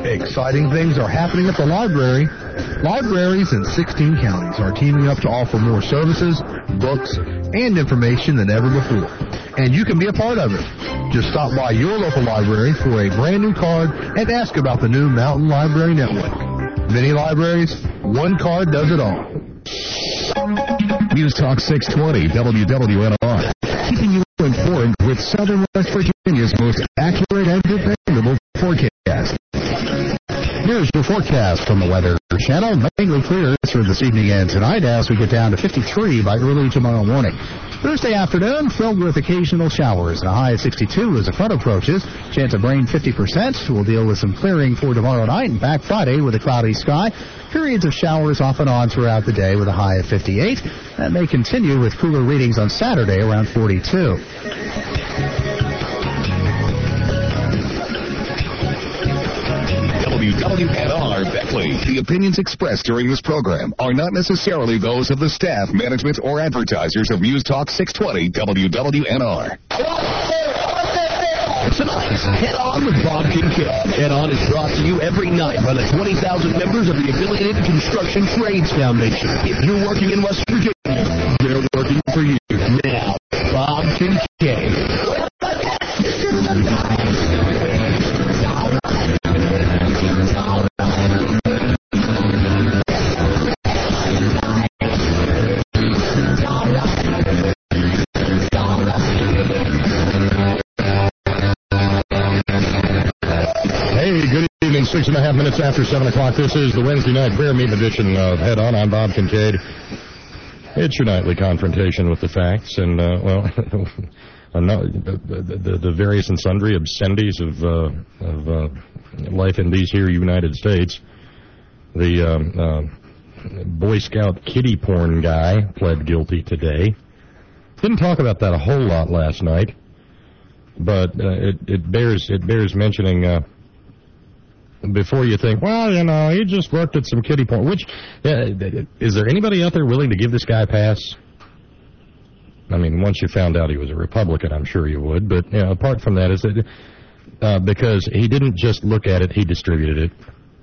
Exciting things are happening at the library. Libraries in 16 counties are teaming up to offer more services, books, and information than ever before. And you can be a part of it. Just stop by your local library for a brand new card and ask about the new Mountain Library Network. Many libraries, one card does it all. News Talk 620 WWNR. Keeping you informed with Southern West Virginia's most accurate and dependable forecast. Here's your forecast from the Weather Channel. Mainly clear through this evening and tonight as we get down to 53 by early tomorrow morning. Thursday afternoon filled with occasional showers and a high of 62 as the front approaches. Chance of rain 50%. We'll deal with some clearing for tomorrow night and back Friday with a cloudy sky. Periods of showers off and on throughout the day with a high of 58. That may continue with cooler readings on Saturday around 42. WWNR Beckley. The opinions expressed during this program are not necessarily those of the staff, management, or advertisers of News Talk 620 WWNR. Tonight, Head On with Bob Kincaid. Head On is brought to you every night by the 20,000 members of the Affiliated Construction Trades Foundation. If you're working in West Virginia, they're working for you. Now, Bob Kincaid. Good evening, 6.5 minutes after 7 o'clock. This is the Wednesday night prayer meeting edition of Head On. I'm Bob Kincaid. It's your nightly confrontation with the facts and, the various and sundry obscenities of life in these here United States. The Boy Scout kiddie porn guy pled guilty today. Didn't talk about that a whole lot last night, but it bears mentioning. Before you think, well, you know, he just worked at some kiddie porn. Which, is there anybody out there willing to give this guy a pass? I mean, once you found out he was a Republican, I'm sure you would. But, you know, apart from that, is that because he didn't just look at it, he distributed it.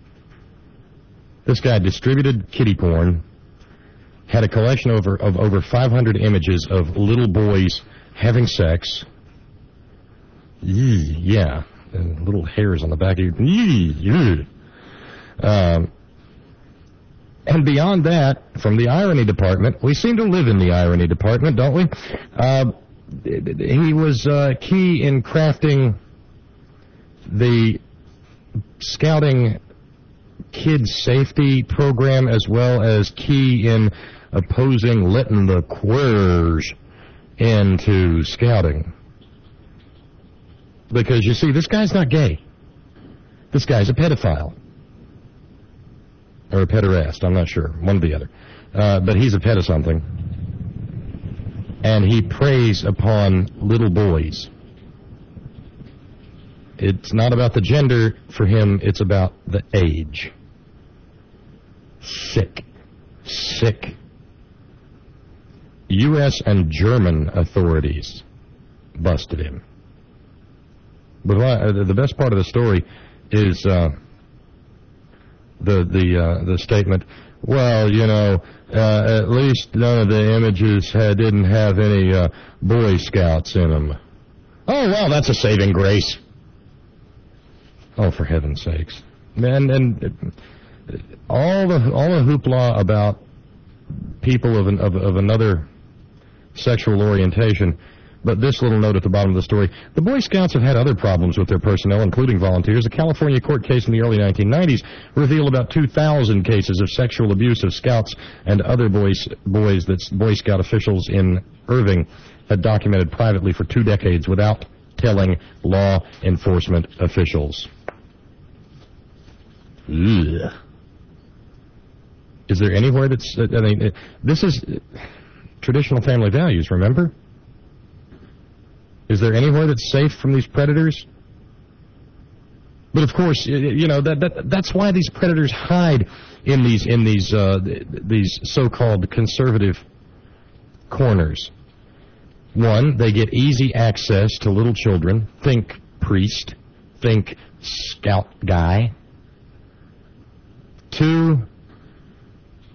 This guy distributed kiddie porn, had a collection of over 500 images of little boys having sex. Yeah. And little hairs on the back of your... and beyond that, from the irony department, we seem to live in the irony department, don't we? He was key in crafting the Scouting Kids Safety Program, as well as key in opposing letting the queers into Scouting. Because, you see, this guy's not gay. This guy's a pedophile. Or a pederast, I'm not sure. One or the other. But he's a pedo something. And he preys upon little boys. It's not about the gender for him, it's about the age. Sick. Sick. U.S. and German authorities busted him. But the best part of the story is the statement. Well, you know, at least none of the images didn't have any Boy Scouts in them. Oh, well, that's a saving grace. Oh, for heaven's sakes! And all the hoopla about people of another sexual orientation. But this little note at the bottom of the story, the Boy Scouts have had other problems with their personnel, including volunteers. A California court case in the early 1990s revealed about 2,000 cases of sexual abuse of Scouts and other boys that Boy Scout officials in Irving had documented privately for 2 decades without telling law enforcement officials. Ugh. Is there anywhere that's... I mean, this is traditional family values, remember? Is there anywhere that's safe from these predators? But of course, you know, that's why these predators hide in these so-called conservative corners. One, they get easy access to little children. Think priest, think scout guy.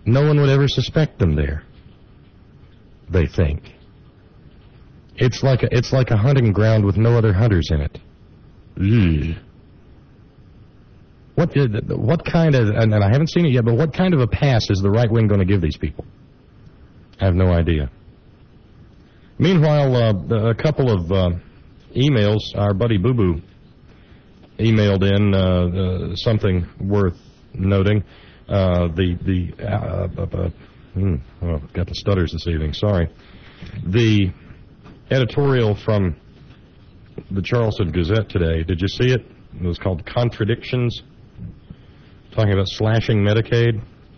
No one would ever suspect them there, they think. It's like a hunting ground with no other hunters in it. Ugh. What kind of, and I haven't seen it yet, but what kind of a pass is the right wing going to give these people? I have no idea. Meanwhile, a couple of emails, our buddy Boo Boo emailed in something worth noting. Got the stutters this evening, sorry. The editorial from the Charleston Gazette today, did you see it? It was called Contradictions, talking about slashing Medicaid.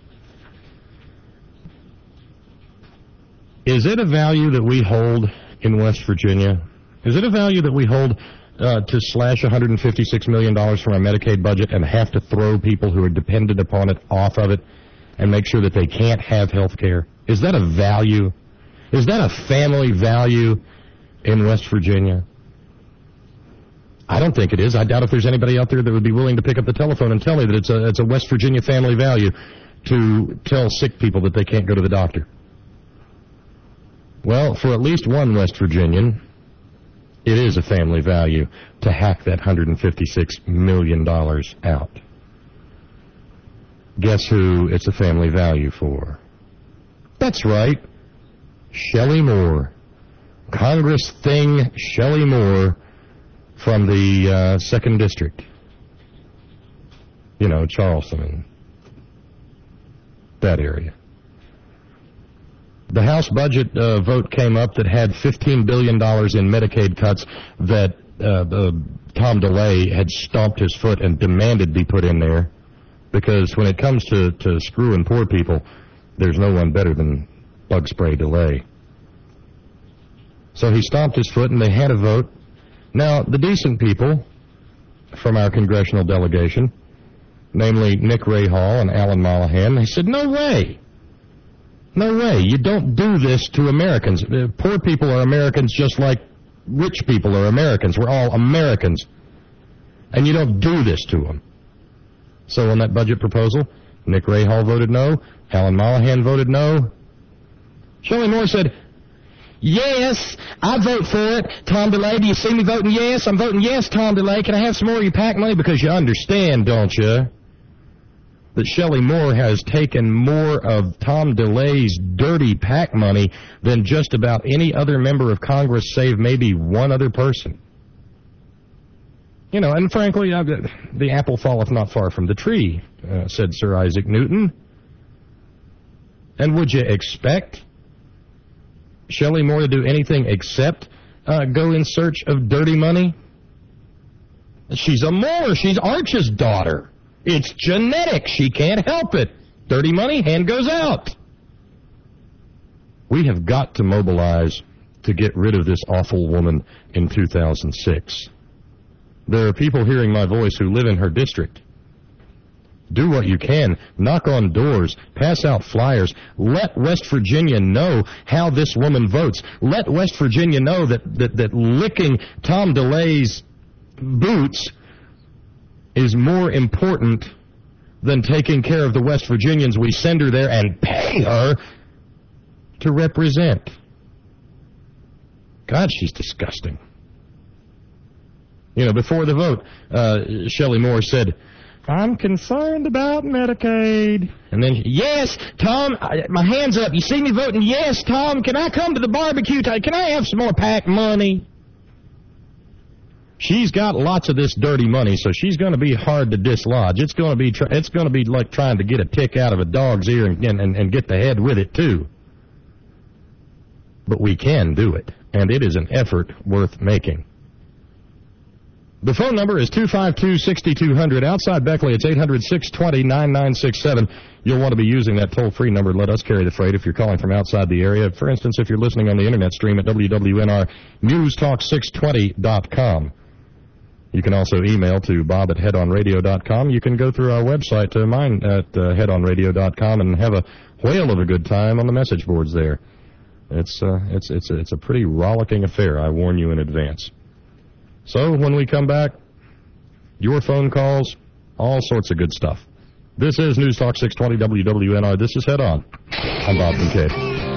Is it a value that we hold in West Virginia? Is it a value that we hold to slash $156 million from our Medicaid budget and have to throw people who are dependent upon it off of it and make sure that they can't have health care? Is that a value? Is that a family value in West Virginia? I don't think it is. I doubt if there's anybody out there that would be willing to pick up the telephone and tell me that it's a West Virginia family value to tell sick people that they can't go to the doctor. Well, for at least one West Virginian, it is a family value to hack that $156 million out. Guess who it's a family value for? That's right, Shelley Moore. Congress thing Shelley Moore from the 2nd District. You know, Charleston and that area. The House budget vote came up that had $15 billion in Medicaid cuts that Tom DeLay had stomped his foot and demanded be put in there, because when it comes to screwing poor people, there's no one better than Bug Spray DeLay. So he stomped his foot and they had a vote. Now, the decent people from our congressional delegation, namely Nick Rahal and Alan Mollahan, they said, no way. No way. You don't do this to Americans. Poor people are Americans just like rich people are Americans. We're all Americans. And you don't do this to them. So on that budget proposal, Nick Rahal voted no. Alan Mollahan voted no. Shelley Moore said, yes, I vote for it. Tom DeLay, do you see me voting yes? I'm voting yes, Tom DeLay. Can I have some more of your PAC money? Because you understand, don't you, that Shelley Moore has taken more of Tom DeLay's dirty PAC money than just about any other member of Congress, save maybe one other person. You know, and frankly, the apple falleth not far from the tree, said Sir Isaac Newton. And would you expect Shelley Moore to do anything except go in search of dirty money? She's a Moore. She's Arch's daughter. It's genetic. She can't help it. Dirty money, hand goes out. We have got to mobilize to get rid of this awful woman in 2006. There are people hearing my voice who live in her district. Do what you can. Knock on doors. Pass out flyers. Let West Virginia know how this woman votes. Let West Virginia know that licking Tom DeLay's boots is more important than taking care of the West Virginians we send her there and pay her to represent. God, she's disgusting. You know, before the vote, Shelley Moore said, I'm concerned about Medicaid. And then, yes, Tom, my hand's up. You see me voting yes, Tom. Can I come to the barbecue? Can I have some more PAC money? She's got lots of this dirty money, so she's going to be hard to dislodge. It's going to be like trying to get a tick out of a dog's ear and get the head with it, too. But we can do it, and it is an effort worth making. The phone number is 252-6200. Outside Beckley, it's 800-620-9967. You'll want to be using that toll-free number. Let us carry the freight if you're calling from outside the area. For instance, if you're listening on the Internet stream at WWNRNewsTalk620.com. You can also email to bob@headonradio.com. You can go through our website to mine at headonradio.com and have a whale of a good time on the message boards there. It's a pretty rollicking affair, I warn you in advance. So when we come back, your phone calls, all sorts of good stuff. This is News Talk 620 WWNR. This is Head On. I'm Bob Kincaid.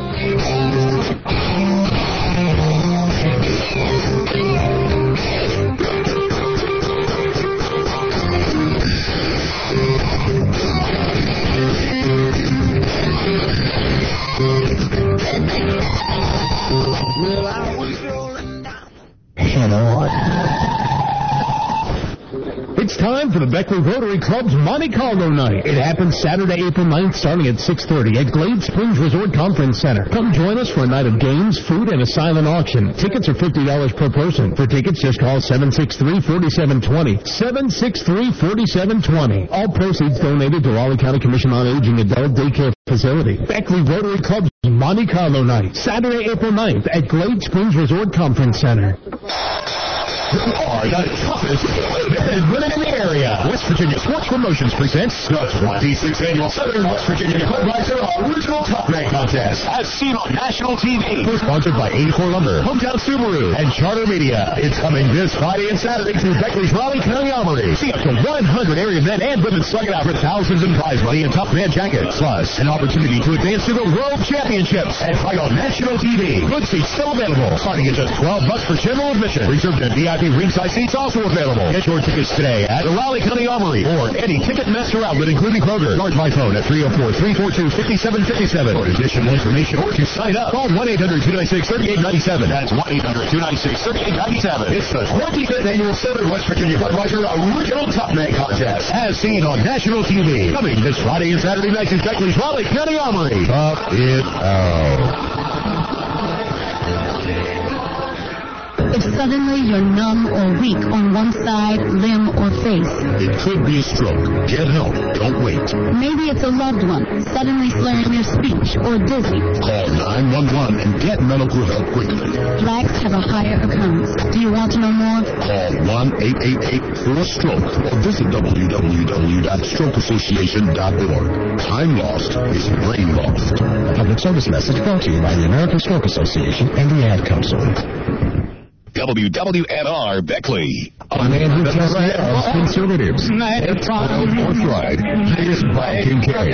It's time for the Beckley Rotary Club's Monte Carlo Night. It happens Saturday, April 9th, starting at 6:30 at Glade Springs Resort Conference Center. Come join us for a night of games, food, and a silent auction. Tickets are $50 per person. For tickets, just call 763-4720. 763-4720. All proceeds donated to Raleigh County Commission on Aging Adult Daycare Facility. Beckley Rotary Club's Monte Carlo Night, Saturday, April 9th at Glade Springs Resort Conference Center. Are the toughest women in the area. West Virginia Sports Promotions presents the 26th Annual Southern West Virginia Budweiser Original Top Man Contest, as seen on national TV. Sponsored by 84 Lumber, Hometown Subaru, and Charter Media. It's coming this Friday and Saturday through Beckley's Raleigh County Armory. See up to 100 area men and women slug it out for thousands in prize money and Top Man jackets. Plus, an opportunity to advance to the World Championships and fight on national TV. Good seats still available, starting at just $12 for general admission. Reserved at VIP ringside seats also available. Get your tickets today at the Raleigh County Armory or any Ticketmaster outlet, including Kroger. Charge by phone at 304-342-5757. For additional information or to sign up, call 1-800-296-3897. That's 1-800-296-3897. It's the 25th Annual Southern West Virginia Budweiser Original Top Man Contest, as seen on national TV. Coming this Friday and Saturday nights in Beckley's Raleigh County Armory. Tough it out. If suddenly you're numb or weak on one side, limb, or face. It could be a stroke. Get help. Don't wait. Maybe it's a loved one suddenly slurring their speech or dizzy. Call 911 and get medical help quickly. Blacks have a higher occurrence. Do you want to know more? Call 1-888-4-STROKE or visit www.strokeassociation.org. Time lost is brain lost. A public service message brought to you by the American Stroke Association and the Ad Council. WWNR Beckley. A man who tells us conservatives. It's forthright. Here's Bob Kincaid.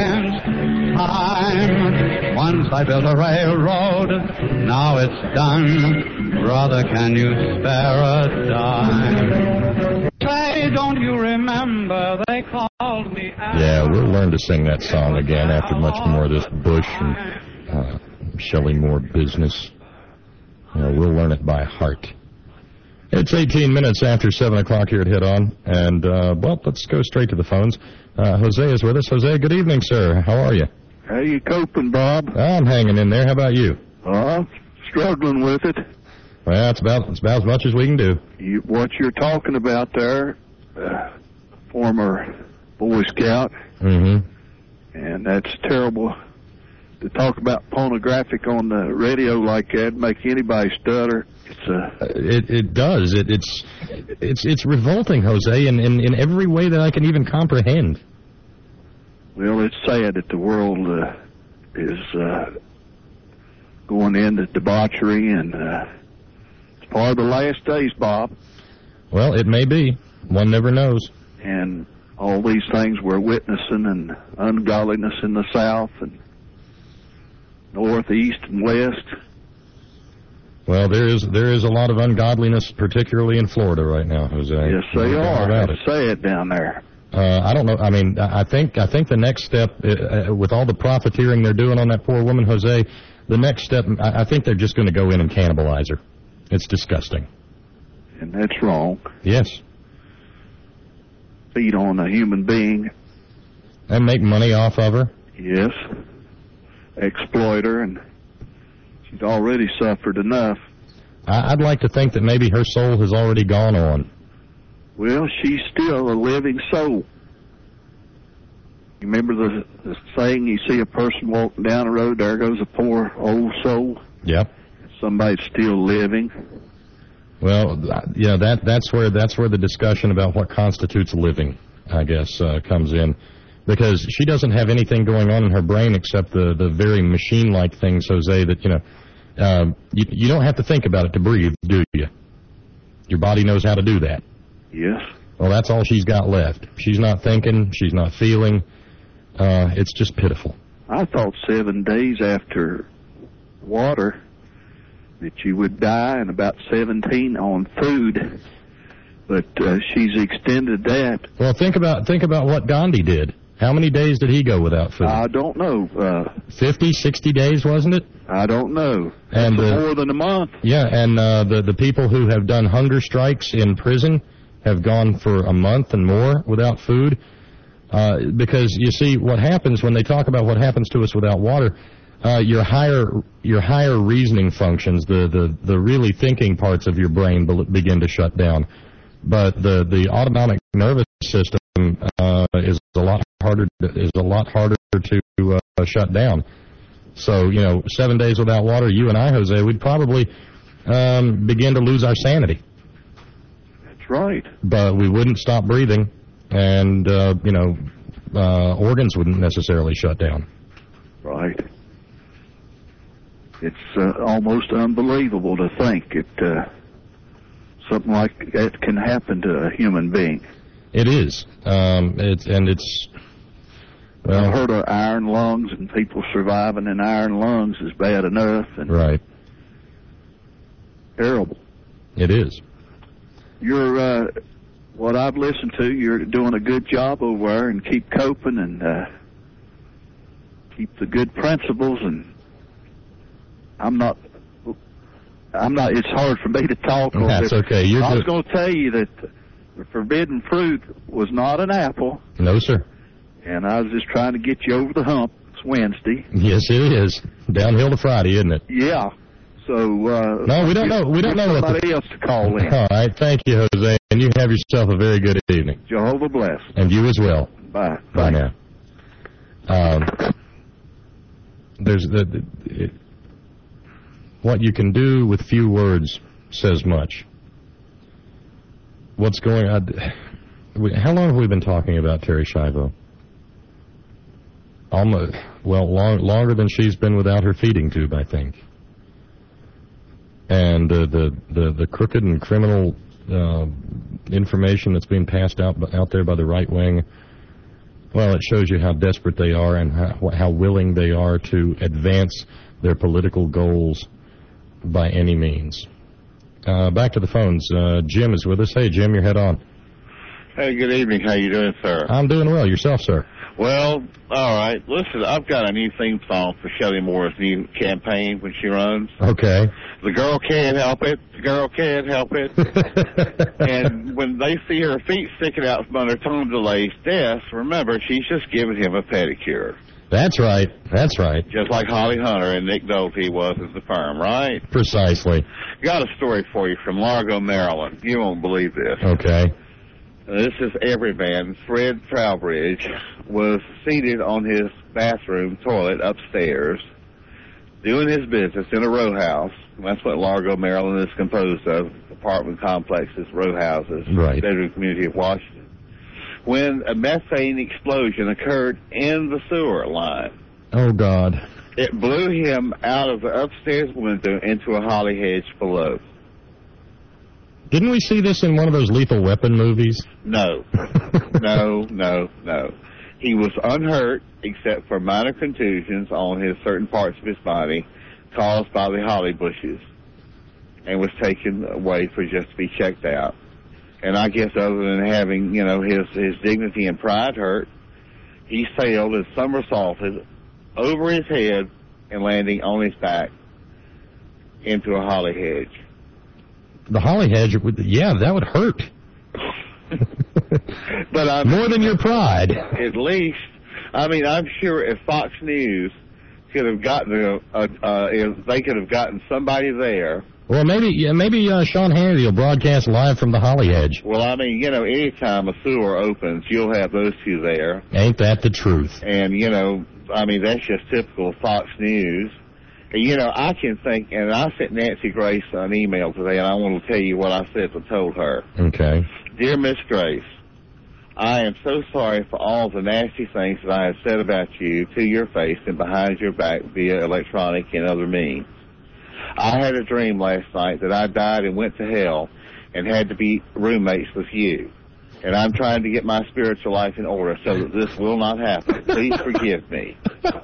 Once I built a railroad, now it's done. Brother, can you spare a dime? Say, don't you remember they called me out? Yeah, we'll learn to sing that song again after much more of this Bush and Shelley Moore business. We'll learn it by heart. It's 18 minutes after 7 o'clock here at Head On, and, well, let's go straight to the phones. Jose is with us. Jose, good evening, sir. How are you? How you coping, Bob? I'm hanging in there. How about you? Struggling with it. Well, it's about as much as we can do. What you're talking about there, former Boy Scout, Mm-hmm. and that's terrible. To talk about pornographic on the radio like that, make anybody stutter. It does. It's revolting, Jose, in every way that I can even comprehend. Well, it's sad that the world is going into debauchery, and it's part of the last days, Bob. Well, it may be. One never knows. And all these things we're witnessing, and ungodliness in the South, and North, East, and West. Well, there is a lot of ungodliness, particularly in Florida right now, Jose. Yes, they are. It's sad down there. I don't know. I mean, I think the next step, with all the profiteering they're doing on that poor woman, Jose, the next step, I think they're just going to go in and cannibalize her. It's disgusting. And that's wrong. Yes. Feed on a human being. And make money off of her. Yes. Exploit her, and she's already suffered enough. I'd like to think that maybe her soul has already gone on. Well, she's still a living soul. You remember the saying, you see a person walking down the road, there goes a poor old soul? Yep. Somebody's still living. Well, that's where the discussion about what constitutes living, I guess, comes in. Because she doesn't have anything going on in her brain except the very machine-like things, Jose, that, you don't have to think about it to breathe, do you? Your body knows how to do that. Yes. Well, that's all she's got left. She's not thinking. She's not feeling. It's just pitiful. I thought 7 days after water that you would die, and about 17 on food. But she's extended that. Well, think about what Gandhi did. How many days did he go without food? I don't know. 50, 60 days, wasn't it? I don't know. And more than a month. Yeah, and the people who have done hunger strikes in prison have gone for a month and more without food. Because you see, what happens when they talk about what happens to us without water, your higher reasoning functions, the really thinking parts of your brain begin to shut down. But the autonomic nervous system is a lot harder to shut down. So 7 days without water, you and I, Jose, we'd probably begin to lose our sanity. That's right. But we wouldn't stop breathing, and organs wouldn't necessarily shut down. Right. It's almost unbelievable to think something like that can happen to a human being. It is. Well, I've heard of iron lungs, and people surviving in iron lungs is bad enough. And right. Terrible. It is. You're, what I've listened to, you're doing a good job over there, and keep coping and keep the good principles. And I'm not, it's hard for me to talk. That's okay. I was going to tell you that the forbidden fruit was not an apple. No, sir. And I was just trying to get you over the hump. It's Wednesday. Yes, it is. Downhill to Friday, isn't it? Yeah. So no, we don't know. We don't know what somebody else to call in. All right. Thank you, Jose, and you have yourself a very good evening. Jehovah bless. And you as well. Bye. Bye now. What you can do with few words says much. What's going on? How long have we been talking about Terri Schiavo? Almost, longer than she's been without her feeding tube, I think. And the crooked and criminal information that's being passed out there by the right wing, well, it shows you how desperate they are and how willing they are to advance their political goals by any means. Back to the phones. Jim is with us. Hey, Jim, your head on. Hey, good evening. How you doing, sir? I'm doing well. Yourself, sir? Well, all right. Listen, I've got a new theme song for Shelley Moore's new campaign when she runs. Okay. The girl can't help it. The girl can't help it. And when they see her feet sticking out from under Tom DeLay's desk, remember, she's just giving him a pedicure. That's right. That's right. Just like Holly Hunter and Nick Nolte was at the firm, right? Precisely. Got a story for you from Largo, Maryland. You won't believe this. Okay. This is everyman. Fred Trowbridge was seated on his bathroom toilet upstairs doing his business in a row house. That's what Largo, Maryland is composed of, apartment complexes, row houses, right. Bedroom community of Washington, when a methane explosion occurred in the sewer line. Oh, God. It blew him out of the upstairs window into a holly hedge below. Didn't we see this in one of those Lethal Weapon movies? No. No. He was unhurt except for minor contusions on his certain parts of his body caused by the holly bushes and was taken away for just to be checked out. And I guess other than having, his dignity and pride hurt, he sailed and somersaulted over his head and landing on his back into a holly hedge. The holly hedge, yeah, that would hurt. But more than your pride. At least, I'm sure if Fox News could have gotten if they could have gotten somebody there. Well, maybe Sean Hannity will broadcast live from the holly hedge. Well, anytime a sewer opens, you'll have those two there. Ain't that the truth? And that's just typical of Fox News. I can think, and I sent Nancy Grace an email today, and I want to tell you what I said and told her. Okay. Dear Miss Grace, I am so sorry for all the nasty things that I have said about you to your face and behind your back via electronic and other means. I had a dream last night that I died and went to hell and had to be roommates with you. And I'm trying to get my spiritual life in order so that this will not happen. Please forgive me.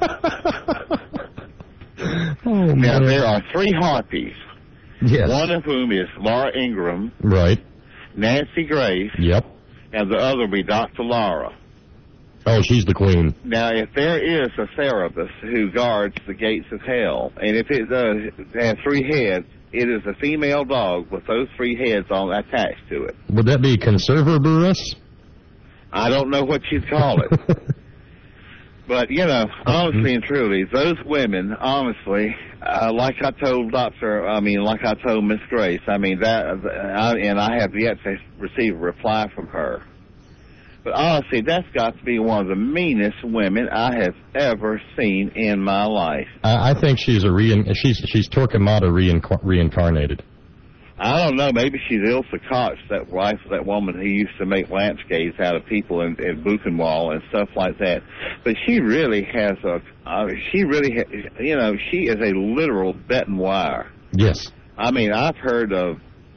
Oh, now, man. there are 3 harpies. Yes. One of whom is Laura Ingram. Right. Nancy Grace. Yep. And the other will be Dr. Laura. Oh, she's the queen. Now, if there is a Cerberus who guards the gates of hell, and if it does have 3 heads, it is a female dog with those 3 heads on attached to it. Would that be Conservaburus? I don't know what you'd call it. But, you know, honestly and truly, those women, honestly, like I told Miss Grace, I mean, and I have yet to receive a reply from her. But honestly, that's got to be one of the meanest women I have ever seen in my life. I think she's she's Torquemada reincarnated. I don't know. Maybe she's Ilsa Koch, that wife of that woman who used to make lampshades out of people in Buchenwald and stuff like that. But she really has she is a literal bet and wire. Yes. I mean, I've heard of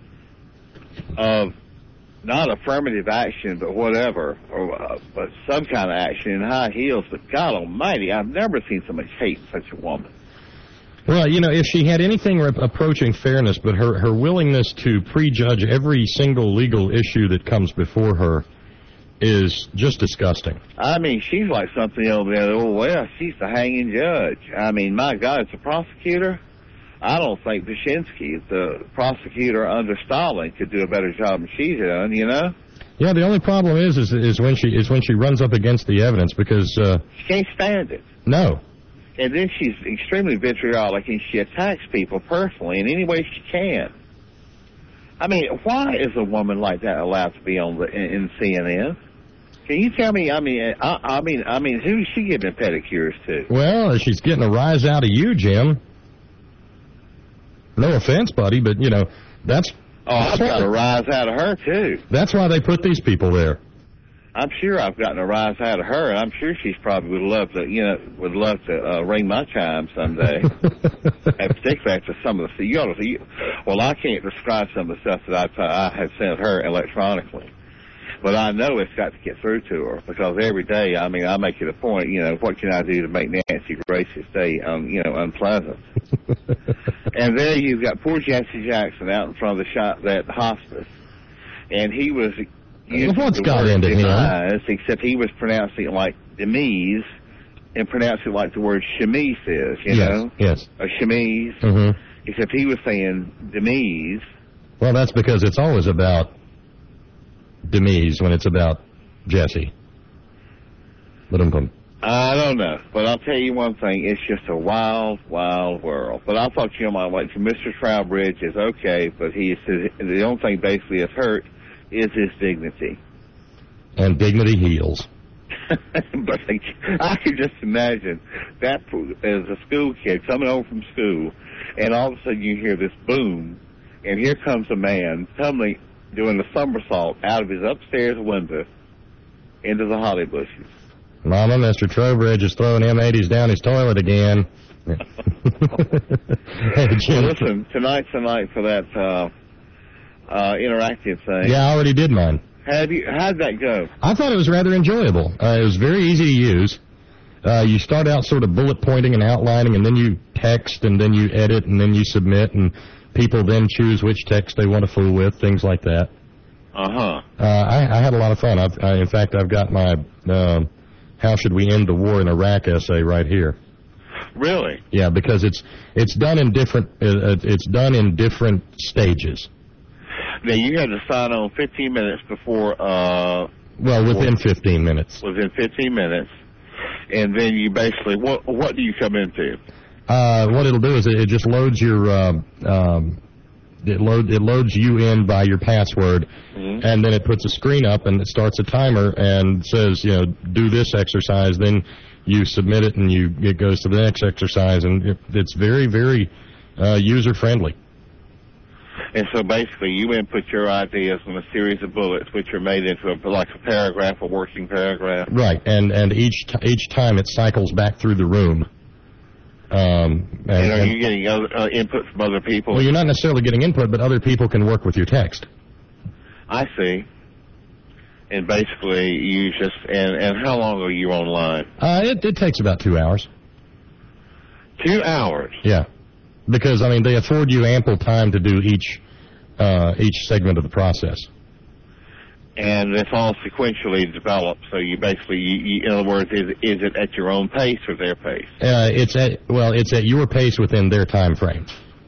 not affirmative action, but whatever, but some kind of action in high heels. But God Almighty, I've never seen so much hate in such a woman. Well, you know, if she had anything approaching fairness, but her willingness to prejudge every single legal issue that comes before her is just disgusting. I mean, she's like something over there in the Old West. She's the hanging judge. I mean, my God, it's a prosecutor. I don't think Wyszynski, the prosecutor under Stalin, could do a better job than she's done, you know? Yeah, the only problem is when she runs up against the evidence, because she can't stand it. No. And then she's extremely vitriolic, and she attacks people personally in any way she can. I mean, why is a woman like that allowed to be in CNN? Can you tell me? I mean, who's she giving pedicures to? Well, she's getting a rise out of you, Jim. No offense, buddy, but, you know, that's... Oh, I've got a rise out of her, too. That's why they put these people there. I'm sure I've gotten a rise out of her, and I'm sure she's probably would love to ring my chime someday. And particularly after some of the... Well, I can't describe some of the stuff that I have sent her electronically. But I know it's got to get through to her, because every day, I mean, I make it a point, you know, what can I do to make Nancy Grace's day, unpleasant? And there you've got poor Jesse Jackson out in front of that hospice. And he was using what's the got word into demise, except he was pronouncing it like demise and pronouncing it like the word chemise is, you know? Yes. A chemise. Mm-hmm. Except he was saying demise. Well, that's because it's always about demise when it's about Jesse. I don't know, but I'll tell you one thing, it's just a wild, wild world. But I thought you might like Mr. Trowbridge is okay, but the only thing basically is hurt is his dignity. And dignity heals. But I can just imagine that as a school kid coming home from school, and all of a sudden you hear this boom, and here comes a man suddenly doing a somersault out of his upstairs window into the holly bushes. Mama, Mr. Trowbridge is throwing M80s down his toilet again. Hey, Jim. Well, listen, tonight's the night for that interactive thing. Yeah, I already did mine. How'd that go? I thought it was rather enjoyable. It was very easy to use. You start out sort of bullet pointing and outlining, and then you text, and then you edit, and then you submit, and people then choose which text they want to fool with, things like that. Uh-huh. I had a lot of fun. In fact, I've got my How Should We End the War in Iraq essay right here. Really? Yeah, because it's done in different stages. Now, you had to sign on 15 minutes before... within 15 minutes. Within 15 minutes. And then you basically... What do you come into? What it'll do is it just loads your... It loads you in by your password, mm-hmm. and then it puts a screen up, and it starts a timer and says, do this exercise. Then you submit it, and it goes to the next exercise, and it's very, very user-friendly. And so basically you input your ideas in a series of bullets, which are made into a paragraph, a working paragraph. Right, and each time it cycles back through the room. And are you getting input from other people? Well, you're not necessarily getting input, but other people can work with your text. I see. And basically, you just and how long are you online? It takes about 2 hours. 2 hours. Yeah, because I mean they afford you ample time to do each segment of the process. And it's all sequentially developed. So you basically, in other words, is it at your own pace or their pace? It's at your pace within their time frame.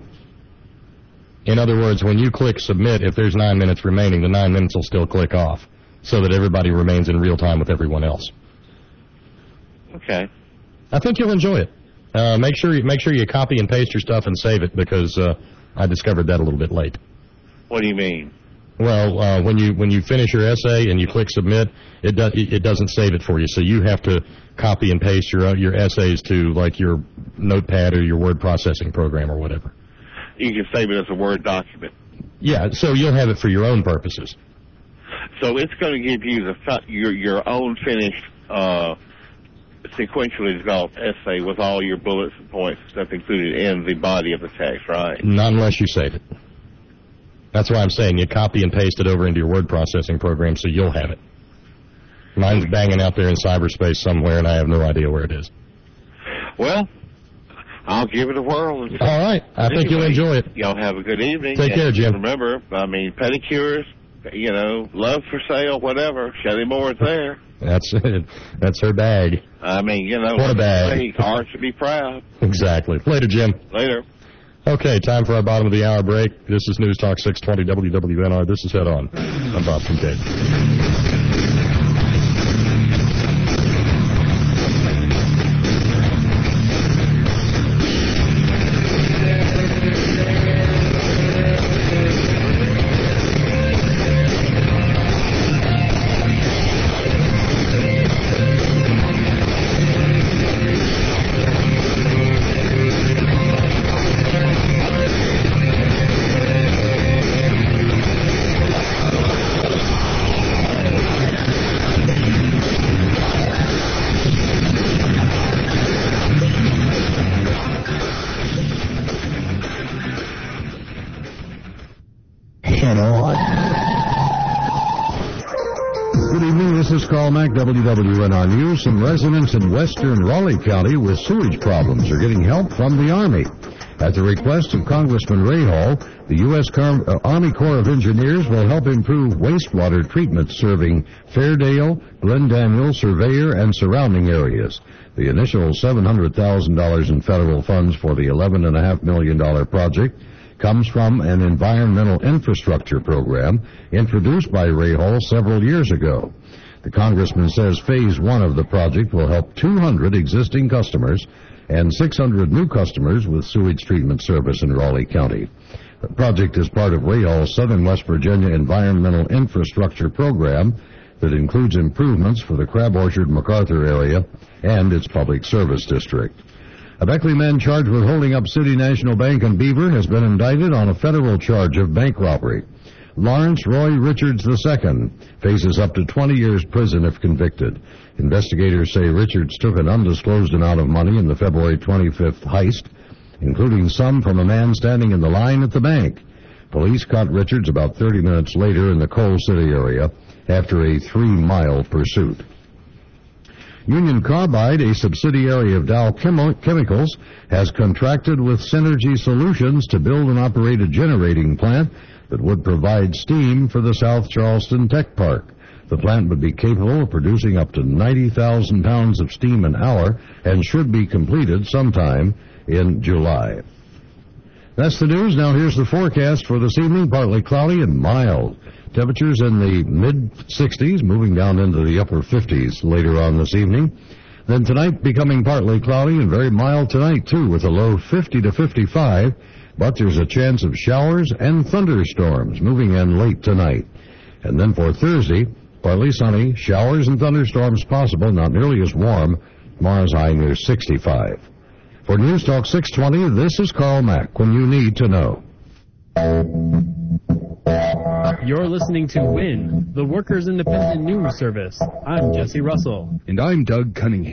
In other words, when you click submit, if there's 9 minutes remaining, the 9 minutes will still click off, so that everybody remains in real time with everyone else. Okay. I think you'll enjoy it. Make sure you copy and paste your stuff and save it, because I discovered that a little bit late. What do you mean? Well, when you finish your essay and you click submit, it doesn't save it for you. So you have to copy and paste your essays to like your Notepad or your word processing program or whatever. You can save it as a Word document. Yeah, so you'll have it for your own purposes. So it's going to give you your own finished sequentially developed essay with all your bullets and points and stuff included in the body of the text, right? Not unless you save it. That's why I'm saying you copy and paste it over into your word processing program so you'll have it. Mine's banging out there in cyberspace somewhere, and I have no idea where it is. Well, I'll give it a whirl. All right. I think you'll enjoy it. Y'all have a good evening. Take care, Jim. Remember, I mean, pedicures, love for sale, whatever. Shelly Moore's there. That's it. That's her bag. I mean, what a bag. Art should be proud. Exactly. Later, Jim. Later. Okay, time for our bottom of the hour break. This is News Talk 620 WWNR. This is Head On. I'm Bob Kincaid. Carl Mack, WWNR News. Some residents in western Raleigh County with sewage problems are getting help from the Army. At the request of Congressman Ray Hall, the U.S. Army Corps of Engineers will help improve wastewater treatment serving Fairdale, Glen Daniel, Surveyor, and surrounding areas. The initial $700,000 in federal funds for the $11.5 million project comes from an environmental infrastructure program introduced by Ray Hall several years ago. The congressman says Phase 1 of the project will help 200 existing customers and 600 new customers with sewage treatment service in Raleigh County. The project is part of Ray Hall's Southern West Virginia Environmental Infrastructure Program that includes improvements for the Crab Orchard MacArthur area and its public service district. A Beckley man charged with holding up City National Bank in Beaver has been indicted on a federal charge of bank robbery. Lawrence Roy Richards II faces up to 20 years prison if convicted. Investigators say Richards took an undisclosed amount of money in the February 25th heist, including some from a man standing in the line at the bank. Police caught Richards about 30 minutes later in the Coal City area after a 3-mile pursuit. Union Carbide, a subsidiary of Dow Chemicals, has contracted with Synergy Solutions to build and operate a generating plant that would provide steam for the South Charleston Tech Park. The plant would be capable of producing up to 90,000 pounds of steam an hour and should be completed sometime in July. That's the news. Now here's the forecast for this evening. Partly cloudy and mild. Temperatures in the mid-60s, moving down into the upper 50s later on this evening. Then tonight becoming partly cloudy and very mild tonight, too, with a low 50 to 55. But there's a chance of showers and thunderstorms moving in late tonight. And then for Thursday, partly sunny, showers and thunderstorms possible, not nearly as warm. Tomorrow's high near 65. For News Talk 620, this is Carl Mack, when you need to know. You're listening to WIN, the Workers' Independent News Service. I'm Jesse Russell. And I'm Doug Cunningham.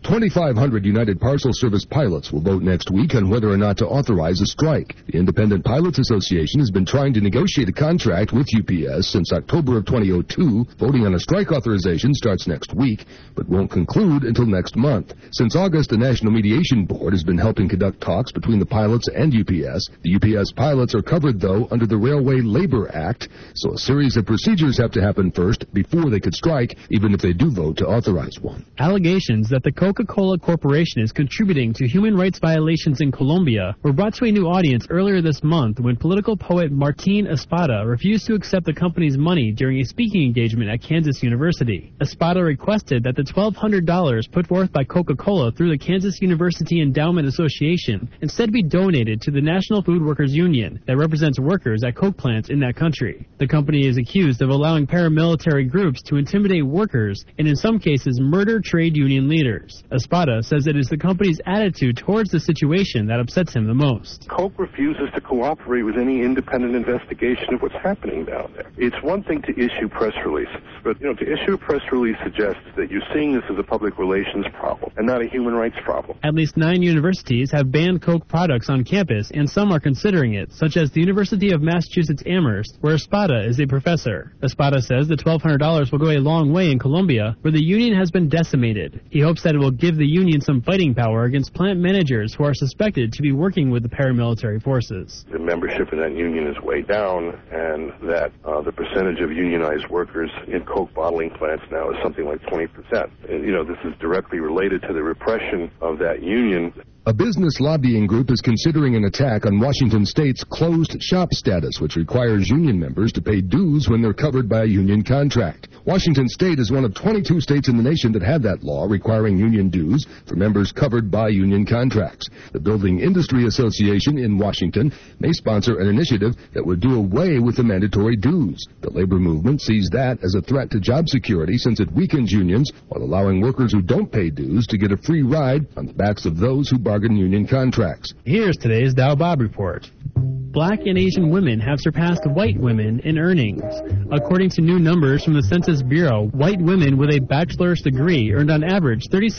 2,500 United Parcel Service pilots will vote next week on whether or not to authorize a strike. The Independent Pilots Association has been trying to negotiate a contract with UPS since October of 2002. Voting on a strike authorization starts next week, but won't conclude until next month. Since August, the National Mediation Board has been helping conduct talks between the pilots and UPS. The UPS pilots are covered, though, under the Railway Labor Act, so a series of procedures have to happen first before they could strike, even if they do vote to authorize one. Allegations that the Coca-Cola Corporation is contributing to human rights violations in Colombia were brought to a new audience earlier this month when political poet Martín Espada refused to accept the company's money during a speaking engagement at Kansas University. Espada requested that the $1,200 put forth by Coca-Cola through the Kansas University Endowment Association instead be donated to the National Food Workers Union that represents workers at Coke plants in that country. The company is accused of allowing paramilitary groups to intimidate workers and in some cases murder trade union leaders. Espada says it is the company's attitude towards the situation that upsets him the most. Coke refuses to cooperate with any independent investigation of what's happening down there. It's one thing to issue press releases, but to issue a press release suggests that you're seeing this as a public relations problem and not a human rights problem. At least 9 universities have banned Coke products on campus, and some are considering it, such as the University of Massachusetts Amherst, where Espada is a professor. Espada says the $1,200 will go a long way in Colombia, where the union has been decimated. He hopes that it will give the union some fighting power against plant managers who are suspected to be working with the paramilitary forces. The membership in that union is way down, and that the percentage of unionized workers in Coke bottling plants now is something like 20%. And, this is directly related to the repression of that union. A business lobbying group is considering an attack on Washington State's closed shop status, which requires union members to pay dues when they're covered by a union contract. Washington State is one of 22 states in the nation that have that law requiring union dues for members covered by union contracts. The Building Industry Association in Washington may sponsor an initiative that would do away with the mandatory dues. The labor movement sees that as a threat to job security since it weakens unions while allowing workers who don't pay dues to get a free ride on the backs of those who bargain union contracts. Here's today's Dow Bob Report. Black and Asian women have surpassed white women in earnings. According to new numbers from the Census Bureau, white women with a bachelor's degree earned on average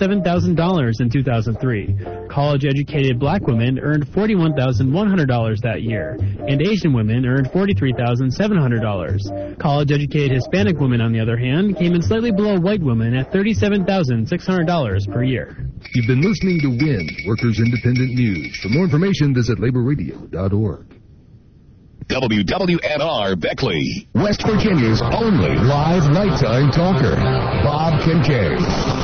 $37,000 in 2003. College-educated black women earned $41,100 that year, and Asian women earned $43,700. College-educated Hispanic women, on the other hand, came in slightly below white women at $37,600 per year. You've been listening to WIN, Workers Independent News. For more information, visit laborradio.org. WWNR Beckley, West Virginia's only live nighttime talker, Bob Kincaid.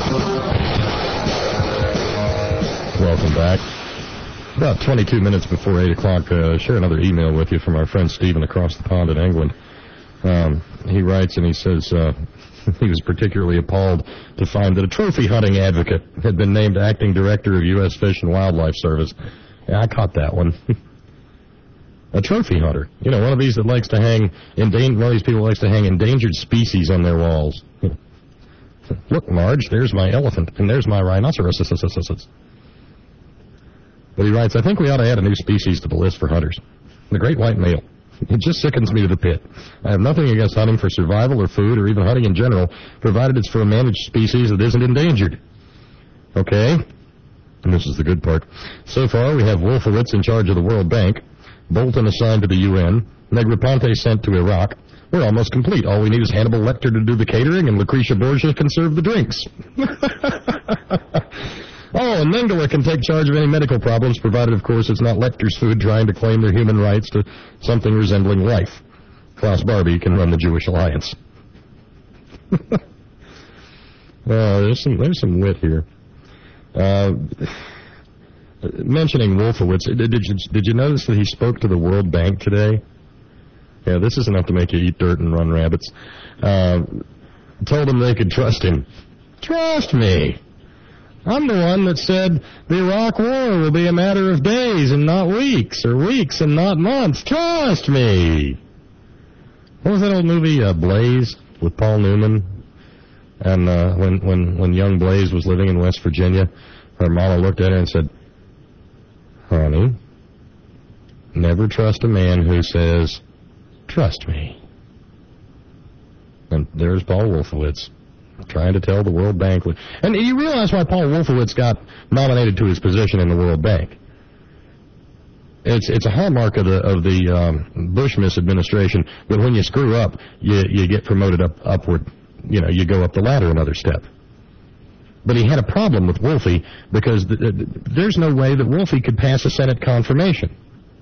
Welcome back. About 22 minutes before 8 o'clock, share another email with you from our friend Stephen across the pond in England. He writes and he says he was particularly appalled to find that a trophy hunting advocate had been named acting director of U.S. Fish and Wildlife Service. Yeah, I caught that one. A trophy hunter. One of these that likes to hang one of these people likes to hang endangered species on their walls. Look, Marge, there's my elephant, and there's my rhinoceros. But he writes, I think we ought to add a new species to the list for hunters. The great white male. It just sickens me to the pit. I have nothing against hunting for survival or food or even hunting in general, provided it's for a managed species that isn't endangered. Okay? And this is the good part. So far, we have Wolfowitz in charge of the World Bank, Bolton assigned to the UN, Negroponte sent to Iraq. We're almost complete. All we need is Hannibal Lecter to do the catering, and Lucretia Borgia can serve the drinks. Oh, and Mengele can take charge of any medical problems, provided, of course, it's not Lecter's food trying to claim their human rights to something resembling life. Klaus Barbie can run the Jewish Alliance. There's some wit here. Mentioning Wolfowitz, did you notice that he spoke to the World Bank today? Yeah, this is enough to make you eat dirt and run rabbits. Told them they could trust him. Trust me. I'm the one that said the Iraq War will be a matter of days and not weeks, or weeks and not months. Trust me. What was that old movie, Blaze, with Paul Newman? And when young Blaze was living in West Virginia, her mama looked at her and said, honey, never trust a man who says, trust me. And there's Paul Wolfowitz. Trying to tell the World Bank. And you realize why Paul Wolfowitz got nominated to his position in the World Bank. It's a hallmark of the Bush misadministration that when you screw up, you get promoted upward. You know, you go up the ladder another step. But he had a problem with Wolfie because there's no way that Wolfie could pass a Senate confirmation.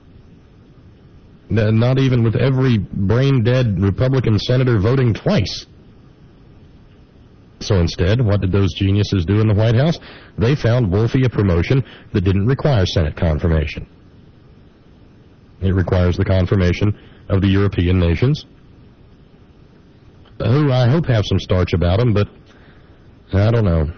Not even with every brain-dead Republican senator voting twice. So instead, what did those geniuses do in the White House? They found Wolfie a promotion that didn't require Senate confirmation. It requires the confirmation of the European nations, who I hope have some starch about them, but I don't know.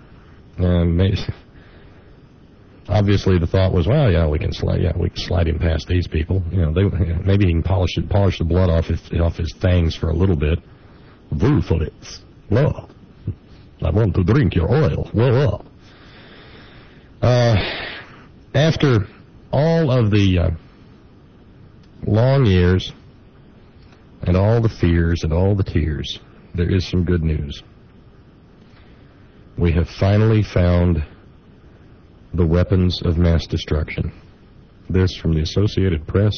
Obviously, the thought was, well, yeah, we can slide him past these people. You know, maybe he can polish the blood off his fangs for a little bit. Wolfowitz, well, I want to drink your oil. Well. After all of the long years and all the fears and all the tears, there is some good news. We have finally found the weapons of mass destruction. This from the Associated Press.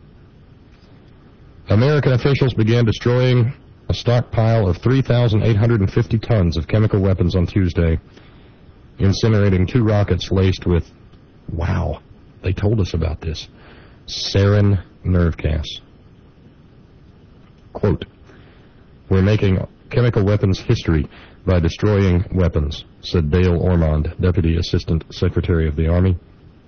American officials began destroying a stockpile of 3,850 tons of chemical weapons on Tuesday, incinerating 2 rockets laced with, wow, they told us about this, sarin nerve gas. Quote, we're making chemical weapons history by destroying weapons, said Dale Ormond, Deputy Assistant Secretary of the Army.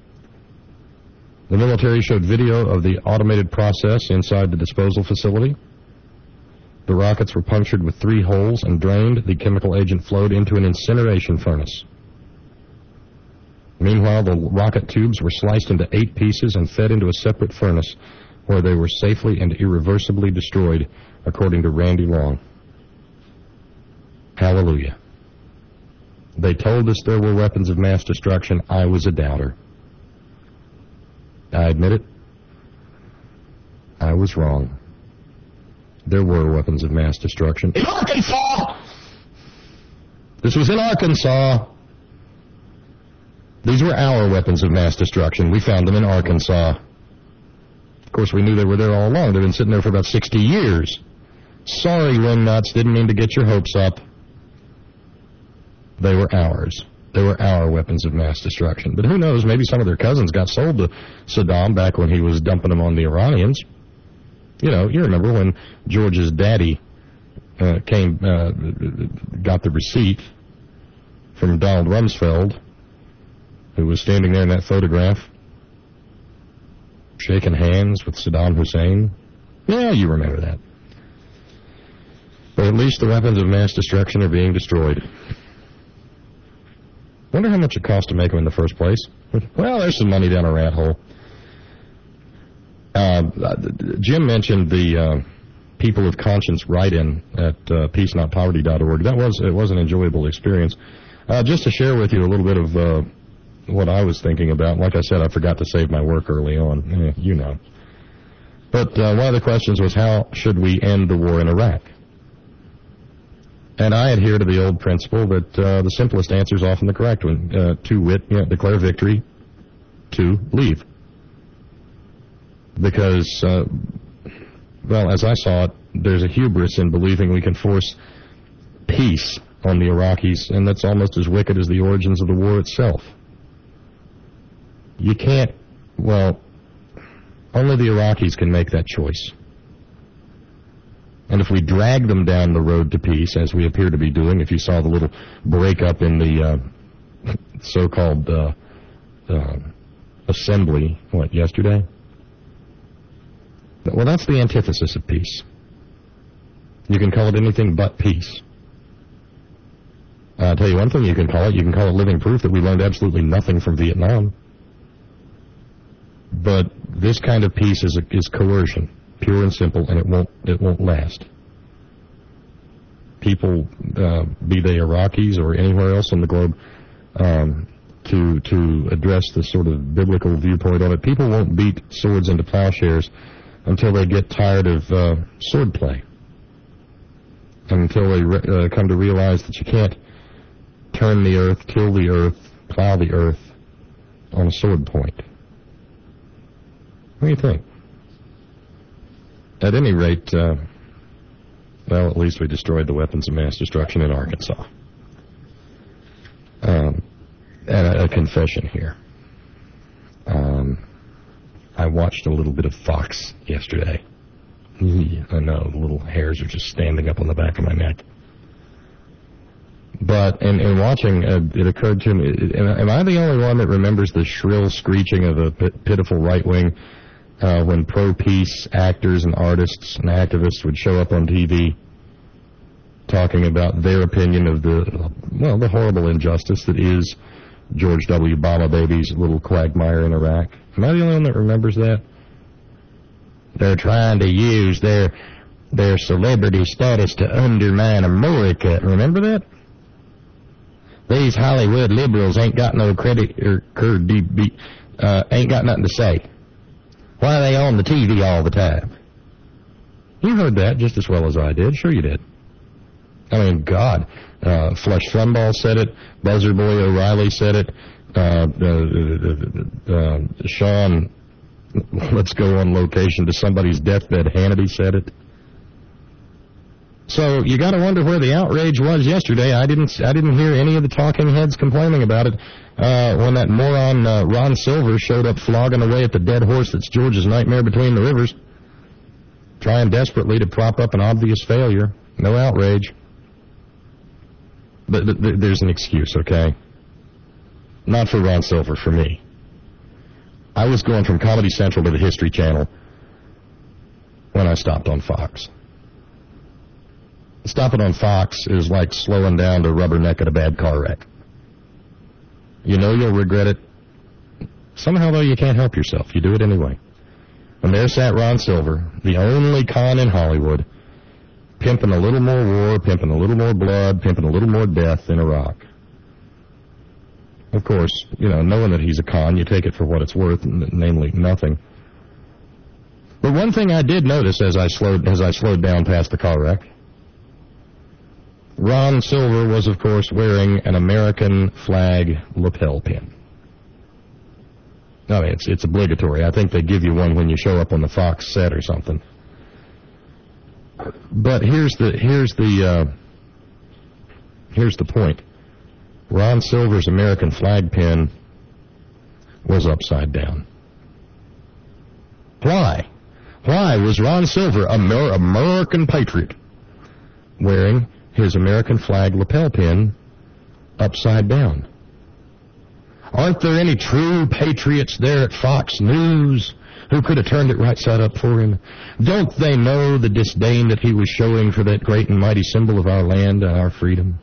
The military showed video of the automated process inside the disposal facility. The rockets were punctured with 3 holes and drained. The chemical agent flowed into an incineration furnace. Meanwhile, the rocket tubes were sliced into 8 pieces and fed into a separate furnace where they were safely and irreversibly destroyed, according to Randy Long. Hallelujah. They told us there were weapons of mass destruction. I was a doubter. I admit it. I was wrong. There were weapons of mass destruction. In Arkansas! This was in Arkansas. These were our weapons of mass destruction. We found them in Arkansas. Of course, we knew they were there all along. They've been sitting there for about 60 years. Sorry, wingnuts. Didn't mean to get your hopes up. They were ours. They were our weapons of mass destruction. But who knows, maybe some of their cousins got sold to Saddam back when he was dumping them on the Iranians. You know, you remember when George's daddy got the receipt from Donald Rumsfeld, who was standing there in that photograph, shaking hands with Saddam Hussein. Yeah, you remember that. But at least the weapons of mass destruction are being destroyed. Wonder how much it cost to make them in the first place. Well, there's some money down a rat hole. Jim mentioned the People of Conscience write-in at peacenotpoverty.org. It was an enjoyable experience. Just to share with you a little bit of what I was thinking about. Like I said, I forgot to save my work early on. You know. But one of the questions was, how should we end the war in Iraq? And I adhere to the old principle that the simplest answer is often the correct one. To wit, declare victory. 2, leave. Because, well, as I saw it, there's a hubris in believing we can force peace on the Iraqis, and that's almost as wicked as the origins of the war itself. You can't, well, only the Iraqis can make that choice. And if we drag them down the road to peace, as we appear to be doing, if you saw the little break-up in the so-called assembly, yesterday? Well, that's the antithesis of peace. You can call it anything but peace. I'll tell you one thing you can call it. You can call it living proof that we learned absolutely nothing from Vietnam. But this kind of peace is coercion, pure and simple, and it won't last. People, be they Iraqis or anywhere else on the globe, to address the sort of biblical viewpoint on it, people won't beat swords into plowshares until they get tired of swordplay. until they come to realize that you can't turn the earth, till the earth, plow the earth on a sword point. What do you think? At any rate, well, at least we destroyed the weapons of mass destruction in Arkansas. And a confession here. I watched a little bit of Fox yesterday. I know, the little hairs are just standing up on the back of my neck. But in watching, it occurred to me, am I the only one that remembers the shrill screeching of the pitiful right wing when pro-peace actors and artists and activists would show up on TV talking about their opinion of the horrible injustice that is George W. Obama baby's little quagmire in Iraq? Am I the only one that remembers that? They're trying to use their celebrity status to undermine America. Remember that? These Hollywood liberals ain't got no credit or ain't got nothing to say. Why are they on the TV all the time? You heard that just as well as I did. Sure you did. I mean, God. Flush Flumball said it. Buzzer Boy O'Reilly said it. Sean, let's go on location to somebody's deathbed, Hannity said it. So you got to wonder where the outrage was yesterday. I didn't hear any of the talking heads complaining about it when that moron Ron Silver showed up flogging away at the dead horse that's George's nightmare between the rivers, trying desperately to prop up an obvious failure. No outrage. But there's an excuse, okay? Not for Ron Silver, for me. I was going from Comedy Central to the History Channel when I stopped on Fox. Stopping on Fox is like slowing down to rubberneck at a bad car wreck. You know you'll regret it. Somehow, though, you can't help yourself. You do it anyway. And there sat Ron Silver, the only con in Hollywood, pimping a little more war, pimping a little more blood, pimping a little more death in Iraq. Of course, you know, knowing that he's a con, you take it for what it's worth, namely nothing. But one thing I did notice as I slowed down past the car wreck, Ron Silver was, of course, wearing an American flag lapel pin. I mean, it's obligatory. I think they give you one when you show up on the Fox set or something. But here's the point. Ron Silver's American flag pin was upside down. Why? Why was Ron Silver, American patriot, wearing his American flag lapel pin upside down? Aren't there any true patriots there at Fox News who could have turned it right side up for him? Don't they know the disdain that he was showing for that great and mighty symbol of our land and our freedom?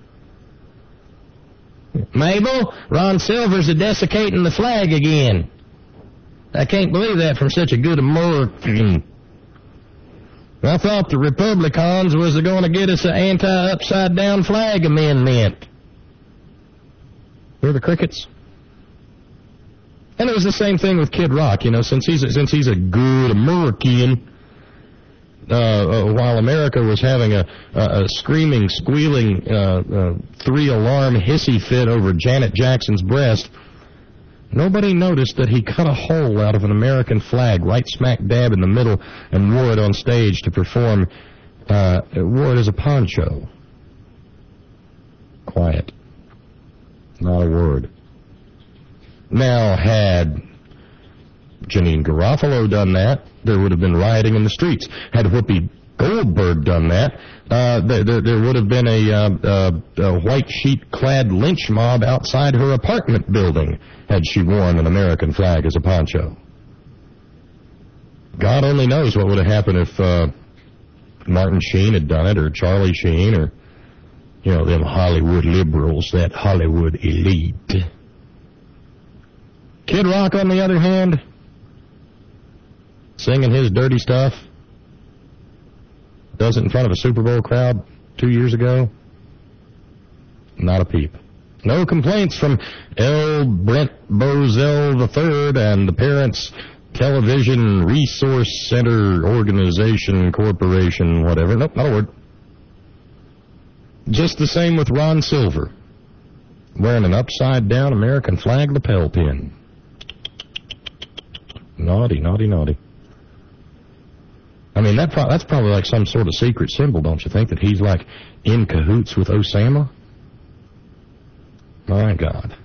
Mabel, Ron Silver's a desiccating the flag again. I can't believe that from such a good American. I thought the Republicans was going to get us an anti-upside-down flag amendment. Hear the crickets? And it was the same thing with Kid Rock, you know, since he's a good American. While America was having a screaming, squealing, three-alarm hissy fit over Janet Jackson's breast, nobody noticed that he cut a hole out of an American flag right smack dab in the middle and wore it on stage to perform, wore it as a poncho. Quiet. Not a word. Now, had Janine Garofalo done that, there would have been rioting in the streets. Had Whoopi Goldberg done that, there would have been a white sheet-clad lynch mob outside her apartment building had she worn an American flag as a poncho. God only knows what would have happened if Martin Sheen had done it, or Charlie Sheen, or, you know, them Hollywood liberals, that Hollywood elite. Kid Rock, on the other hand, singing his dirty stuff, does it in front of a Super Bowl crowd 2 years ago. Not a peep. No complaints from L. Brent Bozell III and the Parents Television Resource Center Organization Corporation, whatever. Nope, not a word. Just the same with Ron Silver, wearing an upside-down American flag lapel pin. Naughty, naughty, naughty. I mean, that's probably like some sort of secret symbol, don't you think, that he's like in cahoots with Osama? My God.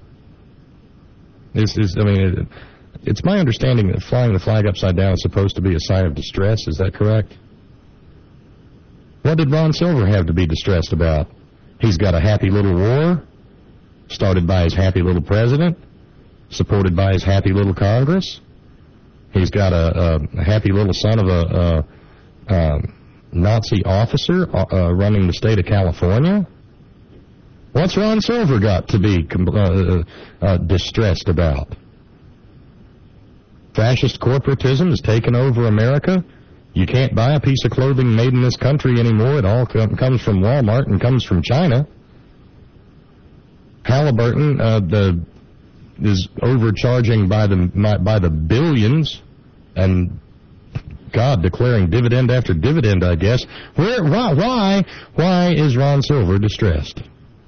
It's my understanding that flying the flag upside down is supposed to be a sign of distress. Is that correct? What did Ron Silver have to be distressed about? He's got a happy little war, started by his happy little president, supported by his happy little Congress. He's got a happy little son of a Nazi officer running the state of California. What's Ron Silver got to be distressed about? Fascist corporatism has taken over America. You can't buy a piece of clothing made in this country anymore. It all comes from Walmart and comes from China. Halliburton is overcharging by the billions, and God, declaring dividend after dividend, I guess. Why is Ron Silver distressed?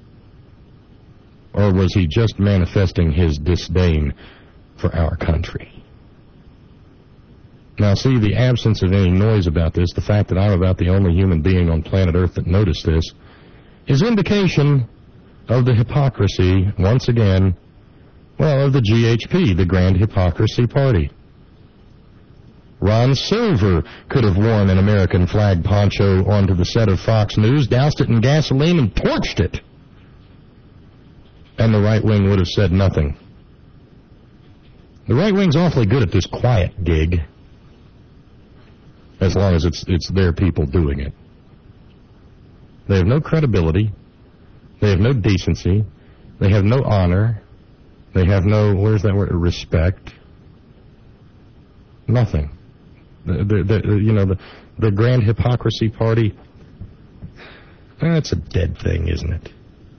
Or was he just manifesting his disdain for our country? Now, see, the absence of any noise about this, the fact that I'm about the only human being on planet Earth that noticed this, is indication of the hypocrisy, once again, of the GHP, the Grand Hypocrisy Party. Ron Silver could have worn an American flag poncho onto the set of Fox News, doused it in gasoline, and torched it. And the right wing would have said nothing. The right wing's awfully good at this quiet gig, as long as it's their people doing it. They have no credibility. They have no decency. They have no honor. They have no, where's that word, respect. Nothing. The Grand Hypocrisy Party, that's a dead thing, isn't it?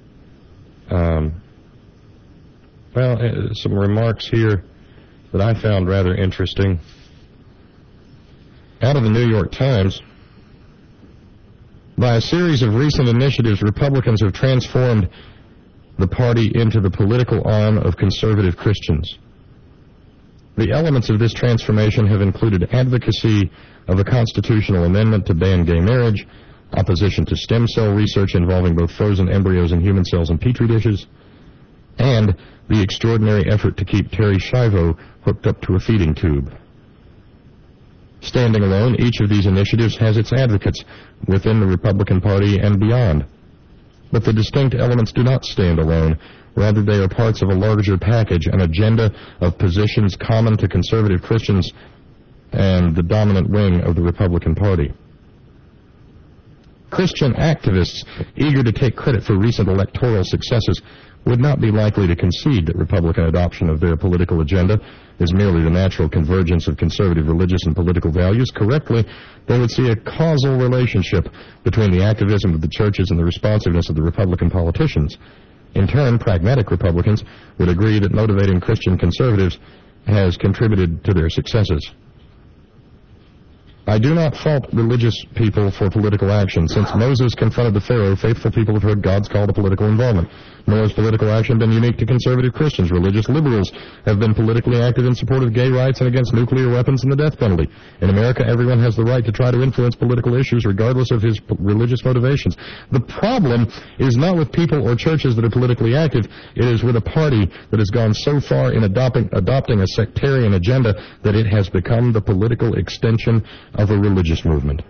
Some remarks here that I found rather interesting. Out of the New York Times, by a series of recent initiatives, Republicans have transformed the party into the political arm of conservative Christians. The elements of this transformation have included advocacy of a constitutional amendment to ban gay marriage, opposition to stem cell research involving both frozen embryos and human cells in petri dishes, and the extraordinary effort to keep Terry Schiavo hooked up to a feeding tube. Standing alone, each of these initiatives has its advocates within the Republican Party and beyond. But the distinct elements do not stand alone. Rather, they are parts of a larger package, an agenda of positions common to conservative Christians and the dominant wing of the Republican Party. Christian activists, eager to take credit for recent electoral successes, would not be likely to concede that Republican adoption of their political agenda is merely the natural convergence of conservative religious and political values. Correctly, they would see a causal relationship between the activism of the churches and the responsiveness of the Republican politicians. In turn, pragmatic Republicans would agree that motivating Christian conservatives has contributed to their successes. I do not fault religious people for political action. Since Moses confronted the Pharaoh, faithful people have heard God's call to political involvement. Nor has political action been unique to conservative Christians. Religious liberals have been politically active in support of gay rights and against nuclear weapons and the death penalty. In America, everyone has the right to try to influence political issues regardless of his religious motivations. The problem is not with people or churches that are politically active. It is with a party that has gone so far in adopting a sectarian agenda that it has become the political extension of a religious movement.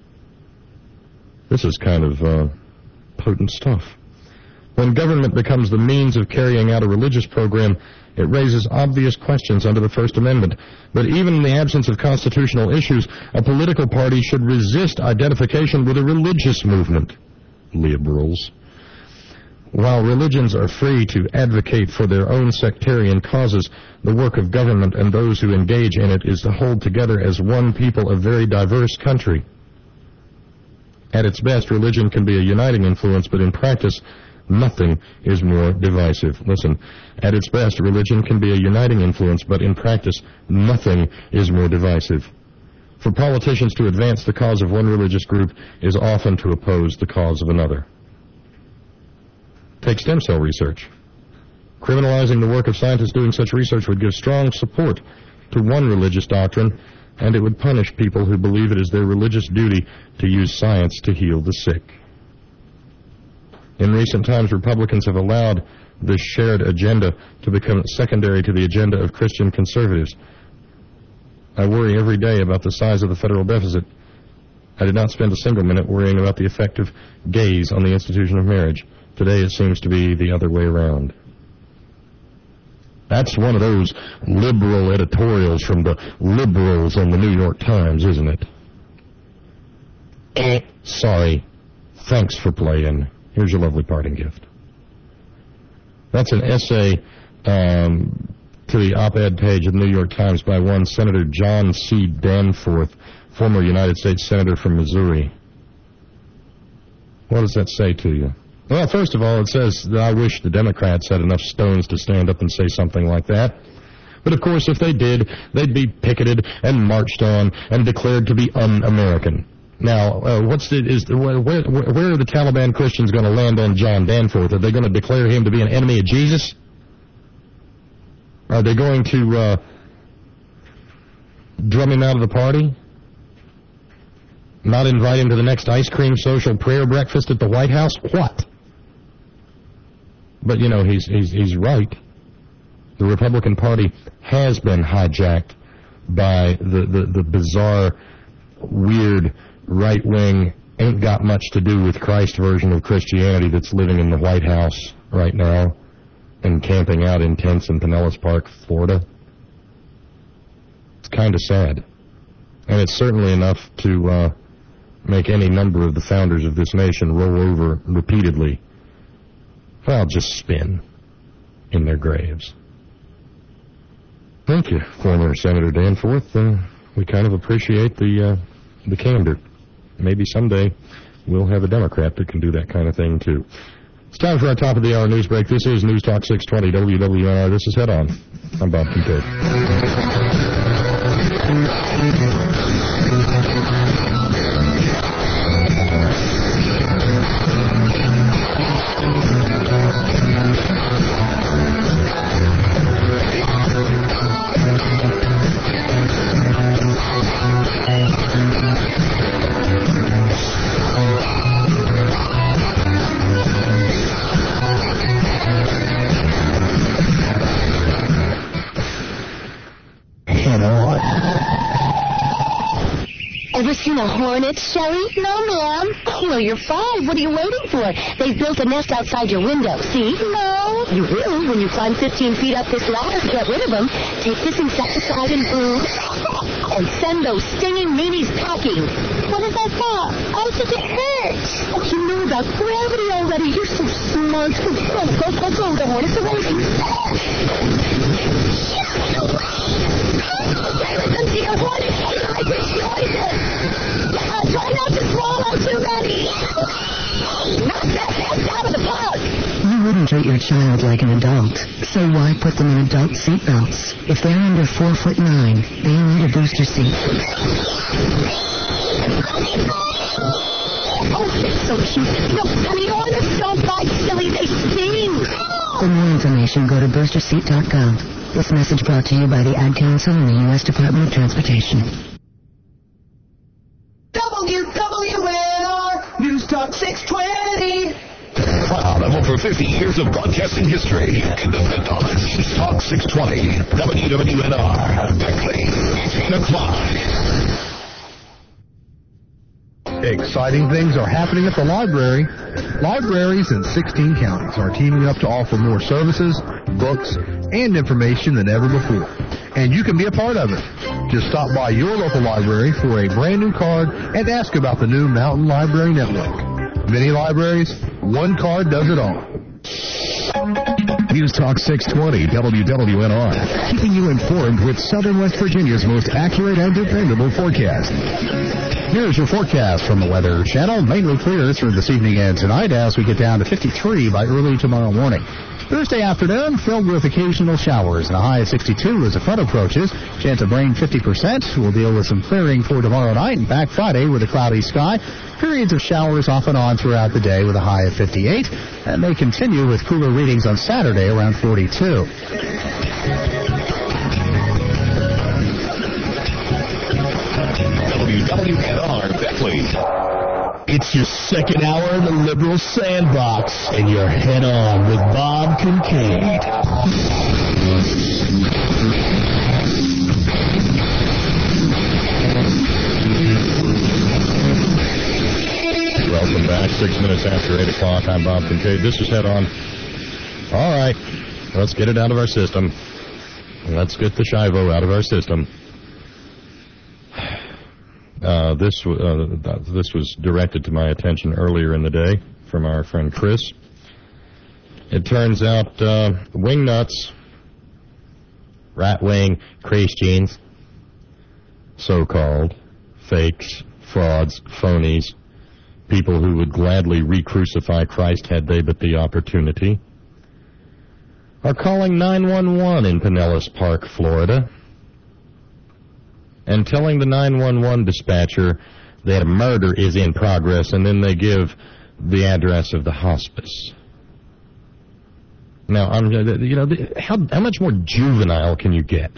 This is kind of potent stuff. When government becomes the means of carrying out a religious program, it raises obvious questions under the First Amendment. But even in the absence of constitutional issues, a political party should resist identification with a religious movement. Liberals. While religions are free to advocate for their own sectarian causes, the work of government and those who engage in it is to hold together as one people a very diverse country. At its best, religion can be a uniting influence, but in practice, nothing is more divisive. Listen, at its best, religion can be a uniting influence, but in practice, nothing is more divisive. For politicians to advance the cause of one religious group is often to oppose the cause of another. Take stem cell research. Criminalizing the work of scientists doing such research would give strong support to one religious doctrine, and it would punish people who believe it is their religious duty to use science to heal the sick. In recent times, Republicans have allowed this shared agenda to become secondary to the agenda of Christian conservatives. I worry every day about the size of the federal deficit. I did not spend a single minute worrying about the effect of gays on the institution of marriage. Today it seems to be the other way around. That's one of those liberal editorials from the liberals on the New York Times, isn't it? Sorry. Thanks for playing. Here's your lovely parting gift. That's an essay to the op-ed page of the New York Times by one Senator John C. Danforth, former United States Senator from Missouri. What does that say to you? Well, first of all, it says that I wish the Democrats had enough stones to stand up and say something like that. But, of course, if they did, they'd be picketed and marched on and declared to be un-American. Now, where are the Taliban Christians going to land on John Danforth? Are they going to declare him to be an enemy of Jesus? Are they going to drum him out of the party? Not invite him to the next ice cream social prayer breakfast at the White House? What? But, you know, he's right. The Republican Party has been hijacked by the bizarre, weird, right-wing, ain't got much to do with Christ version of Christianity that's living in the White House right now and camping out in tents in Pinellas Park, Florida. It's kind of sad. And it's certainly enough to make any number of the founders of this nation roll over repeatedly. Well, just spin in their graves. Thank you, former Senator Danforth. We kind of appreciate the candor. Maybe someday we'll have a Democrat that can do that kind of thing, too. It's time for our top-of-the-hour news break. This is News Talk 620 WWNR. This is Head On. I'm Bob Kincaid. Ever seen a hornet, Shelly? No, ma'am. Oh, well, you're 5. What are you waiting for? They've built a nest outside your window. See? No. You will when you climb 15 feet up this ladder to get rid of them. Take this insecticide and broom and send those stinging meanies packing. What is that for? I think it hurts. Oh, you know about gravity already. You're so smart. Go. The hornet's away. Dear hornet, I destroyed it. Try not to swallow too many. Knock that nest out of the park. You wouldn't treat your child like an adult, so why put them in adult seatbelts? If they're under 4'9", they need a booster seat. Oh, they're so cute. No, honey, hornets don't bite, silly. They sting. For more information, go to boosterseat.gov. This message brought to you by the Ad Council and the U.S. Department of Transportation. WWNR News Talk 620. Proud of over 50 years of broadcasting history. Depend on News Talk 620. WWNR. Beckley. 10 o'clock. Exciting things are happening at the library. Libraries in 16 counties are teaming up to offer more services, books, and information than ever before. And you can be a part of it. Just stop by your local library for a brand new card and ask about the new Mountain Library Network. Many libraries, one card does it all. News Talk 620 WWNR, keeping you informed with Southern West Virginia's most accurate and dependable forecast. Here's your forecast from the Weather Channel. Mainly clear through this evening and tonight as we get down to 53 by early tomorrow morning. Thursday afternoon, filled with occasional showers and a high of 62 as the front approaches. Chance of rain 50%. We'll deal with some clearing for tomorrow night and back Friday with a cloudy sky. Periods of showers off and on throughout the day with a high of 58. And they continue with cooler readings on Saturday around 42. WWNR Beckley. It's your second hour in the Liberal Sandbox, and you're head on with Bob Kincaid. Welcome back. 6 minutes after 8 o'clock. I'm Bob Kincaid. This is Head On. All right. Let's get it out of our system. Let's get the Shivo out of our system. This was directed to my attention earlier in the day from our friend Chris. It turns out wingnuts, right-wing Christians, so-called fakes, frauds, phonies, people who would gladly re-crucify Christ had they but the opportunity, are calling 911 in Pinellas Park, Florida, and telling the 911 dispatcher that a murder is in progress, and then they give the address of the hospice. Now, how much more juvenile can you get?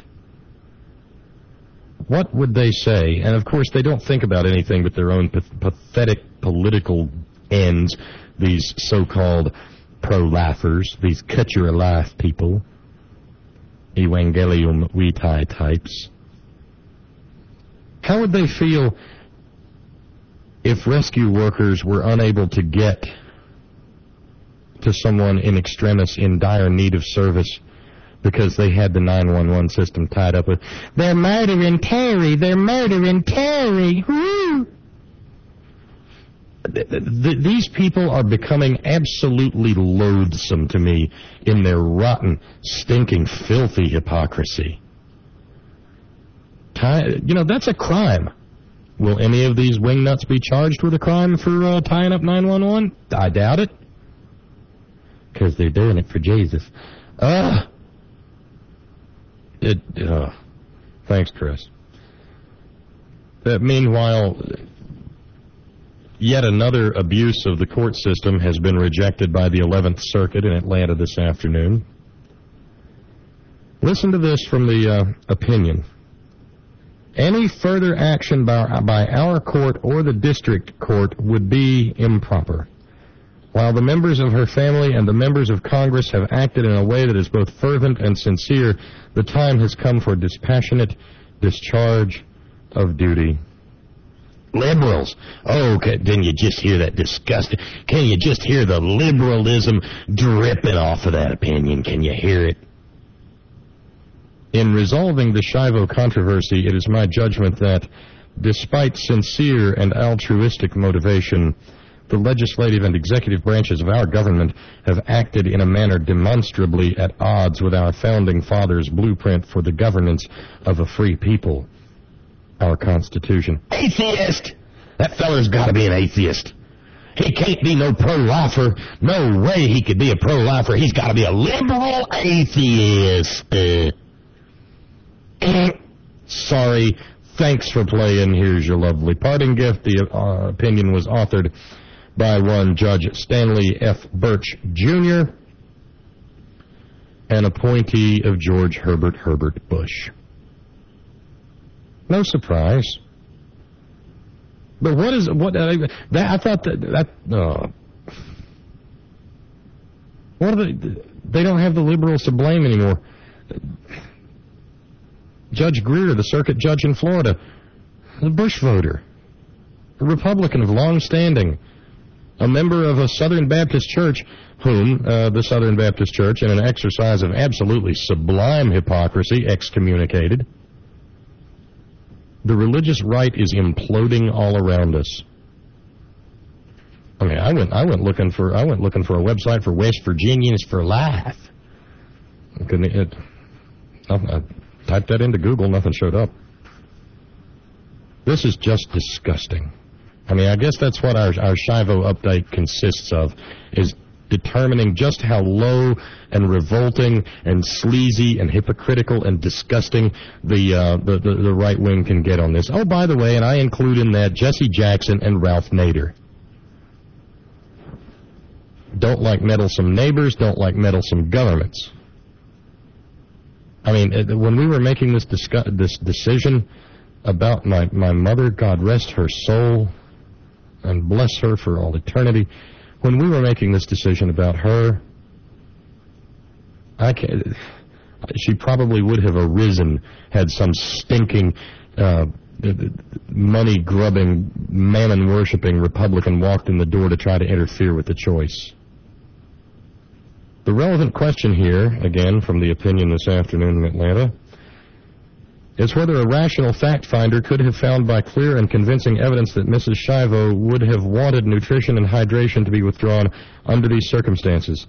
What would they say? And, of course, they don't think about anything but their own pathetic political ends, these so-called pro-lifers, these cut-your-life people, Evangelium Vitae types. How would they feel if rescue workers were unable to get to someone in extremis in dire need of service because they had the 911 system tied up with, they're murdering Terry, they're murdering Terry, woo! These people are becoming absolutely loathsome to me in their rotten, stinking, filthy hypocrisy. That's a crime. Will any of these wingnuts be charged with a crime for tying up 911? I doubt it. Because they're doing it for Jesus. Thanks, Chris. Meanwhile, yet another abuse of the court system has been rejected by the 11th Circuit in Atlanta this afternoon. Listen to this from the opinion. Any further action by our court or the district court would be improper. While the members of her family and the members of Congress have acted in a way that is both fervent and sincere, the time has come for dispassionate discharge of duty. Liberals. Oh, didn't you just hear that disgusting? Can you just hear the liberalism dripping off of that opinion? Can you hear it? In resolving the Shivo controversy, it is my judgment that, despite sincere and altruistic motivation, the legislative and executive branches of our government have acted in a manner demonstrably at odds with our founding fathers' blueprint for the governance of a free people, our Constitution. Atheist! That feller's got to be an atheist. He can't be no pro-lifer. No way he could be a pro-lifer. He's got to be a liberal atheist. Sorry. Thanks for playing. Here's your lovely parting gift. The opinion was authored by one Judge Stanley F. Birch, Jr., an appointee of George Herbert Bush. No surprise. But I thought what are they don't have the liberals to blame anymore. Judge Greer, the circuit judge in Florida, a Bush voter, a Republican of long standing, a member of a Southern Baptist church whom the Southern Baptist Church, in an exercise of absolutely sublime hypocrisy, excommunicated. The religious right is imploding all around us. I mean, I went looking for a website for West Virginians for Life. I typed that into Google, nothing showed up. This is just disgusting. I mean, I guess that's what our Shivo update consists of, is determining just how low and revolting and sleazy and hypocritical and disgusting the right wing can get on this. Oh, by the way, and I include in that Jesse Jackson and Ralph Nader. Don't like meddlesome neighbors, don't like meddlesome governments. I mean, when we were making this decision about my mother, God rest her soul and bless her for all eternity, when we were making this decision about her, she probably would have arisen had some stinking, money-grubbing, mammon-worshipping Republican walked in the door to try to interfere with the choice. The relevant question here, again from the opinion this afternoon in Atlanta, is whether a rational fact finder could have found by clear and convincing evidence that Mrs. Shivo would have wanted nutrition and hydration to be withdrawn under these circumstances.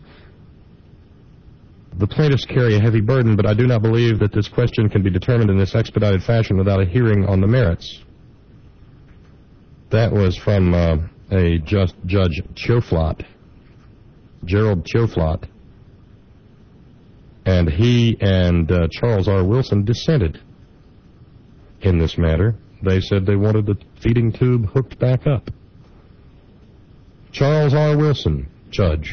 The plaintiffs carry a heavy burden, but I do not believe that this question can be determined in this expedited fashion without a hearing on the merits. That was from Judge Choflat, Gerald Choflat, and he and Charles R. Wilson dissented in this matter. They said they wanted the feeding tube hooked back up. Charles R. Wilson, judge.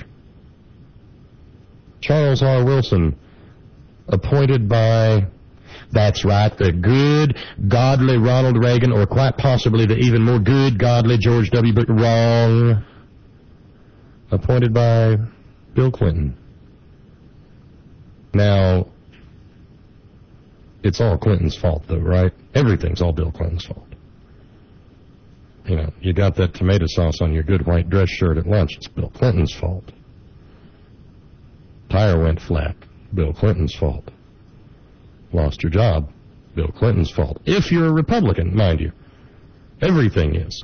Charles R. Wilson, appointed by, that's right, the good, godly Ronald Reagan, or quite possibly the even more good, godly George W. Bush, wrong, appointed by Bill Clinton. Now, it's all Clinton's fault, though, right? Everything's all Bill Clinton's fault. You know, you got that tomato sauce on your good white dress shirt at lunch, it's Bill Clinton's fault. Tire went flat, Bill Clinton's fault. Lost your job, Bill Clinton's fault. If you're a Republican, mind you. Everything is.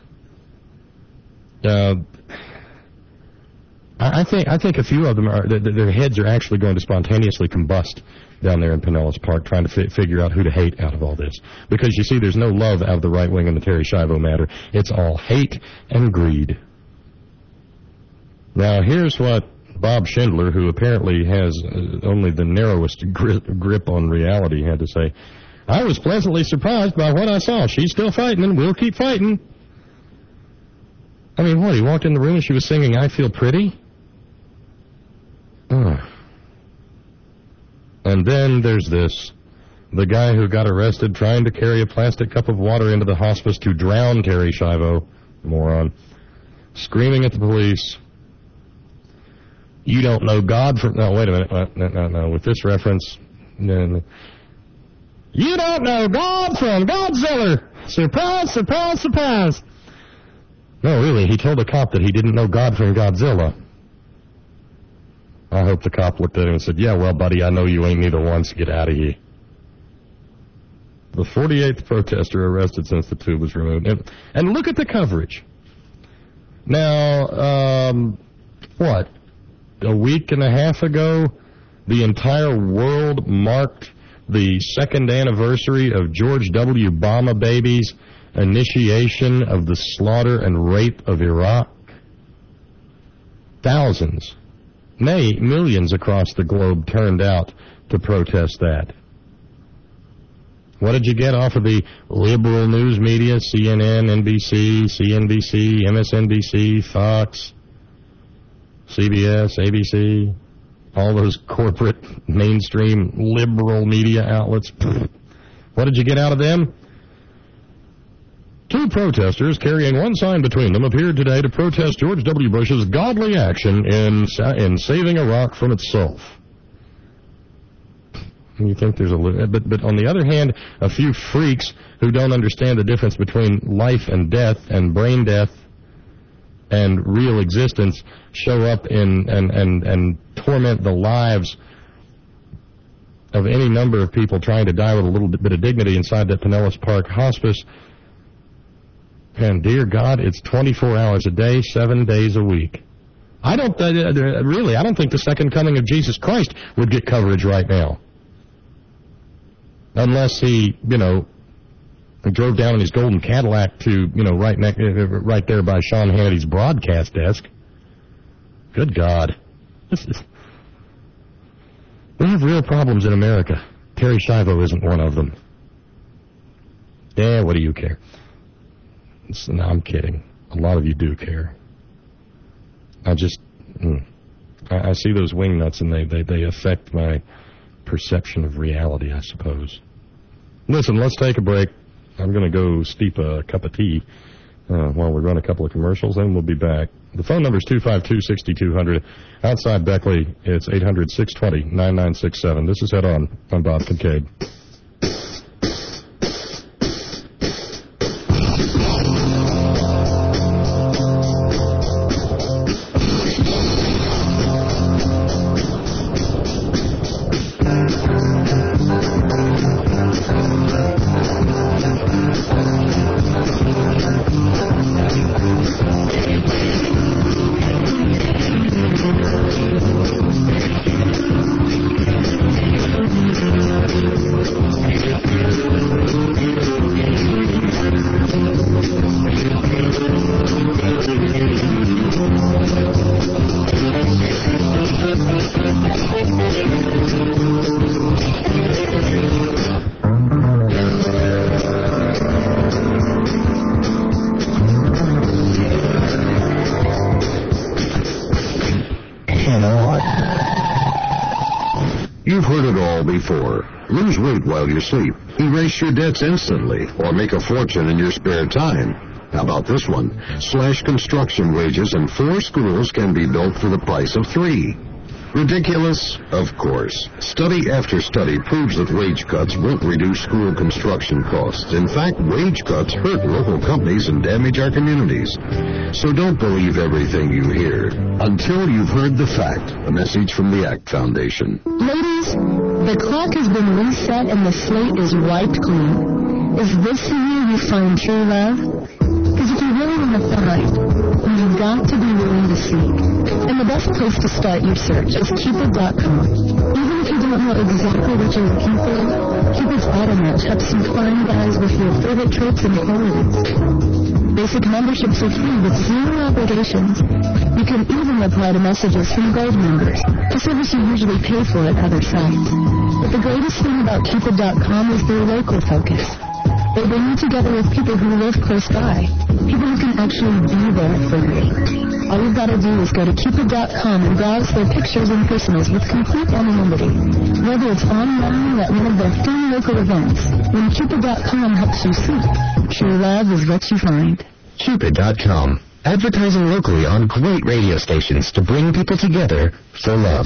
I think a few of them are, their heads are actually going to spontaneously combust down there in Pinellas Park, trying to figure out who to hate out of all this. Because, you see, there's no love out of the right wing in the Terry Shivo matter. It's all hate and greed. Now, here's what Bob Schindler, who apparently has only the narrowest grip on reality, had to say. I was pleasantly surprised by what I saw. She's still fighting, and we'll keep fighting. I mean, what, he walked in the room and she was singing I Feel Pretty? And then there's this. The guy who got arrested trying to carry a plastic cup of water into the hospice to drown Terry Shivo, moron, screaming at the police. You don't know God from... No, wait a minute. No. With this reference... No. You don't know God from Godzilla. Surprise, surprise, surprise. No, really, he told a cop that he didn't know God from Godzilla. I hope the cop looked at him and said, yeah, well, buddy, I know you ain't neither one, so get out of here. The 48th protester arrested since the tube was removed. And look at the coverage. Now, what? A week and a half ago, the entire world marked the second anniversary of George W. Obama baby's initiation of the slaughter and rape of Iraq. Thousands, nay, millions across the globe turned out to protest that. What did you get off of the liberal news media? CNN, NBC, CNBC, MSNBC, Fox, CBS, ABC, all those corporate, mainstream, liberal media outlets. What did you get out of them? Two protesters carrying one sign between them appeared today to protest George W. Bush's godly action in saving Iraq from itself. You think there's but on the other hand, a few freaks who don't understand the difference between life and death and brain death and real existence show up and torment the lives of any number of people trying to die with a little bit of dignity inside that Pinellas Park hospice. And dear God, it's 24 hours a day, 7 days a week. I don't think the second coming of Jesus Christ would get coverage right now. Unless he, He drove down in his golden Cadillac to, right there by Sean Hannity's broadcast desk. Good God. We have real problems in America. Terry Schiavo isn't one of them. Yeah, what do you care? No, I'm kidding. A lot of you do care. I see those wing nuts and they affect my perception of reality, I suppose. Listen, let's take a break. I'm going to go steep a cup of tea while we run a couple of commercials, and we'll be back. The phone number is 252-6200. Outside Beckley, it's 800-620-9967. This is Head On. I'm Bob Kincaid. You've heard it all before. Lose weight while you sleep, erase your debts instantly, or make a fortune in your spare time. How about this one? Slash construction wages and 4 schools can be built for the price of 3. Ridiculous? Of course. Study after study proves that wage cuts won't reduce school construction costs. In fact, wage cuts hurt local companies and damage our communities. So don't believe everything you hear until you've heard the fact. A message from the ACT Foundation. Ladies, the clock has been reset and the slate is wiped clean. Is this the year you find true love? Because if you really want to find, you've got to be willing to seek. And the best place to start your search is Cupid.com. Even if you don't know exactly what you're looking for, Cupid's Auto Match helps you find guys with your favorite traits and qualities. Basic memberships are free with 0 obligations. You can even reply to messages from Gold members, a service you usually pay for at other sites. But the greatest thing about Cupid.com is their local focus. They bring you together with people who live close by, people who can actually be there for you. All you've got to do is go to Cupid.com and browse their pictures and personals with complete anonymity. Whether it's online or at one of their fun local events, when Cupid.com helps you seek, true love is what you find. Cupid.com. Advertising locally on great radio stations to bring people together for love.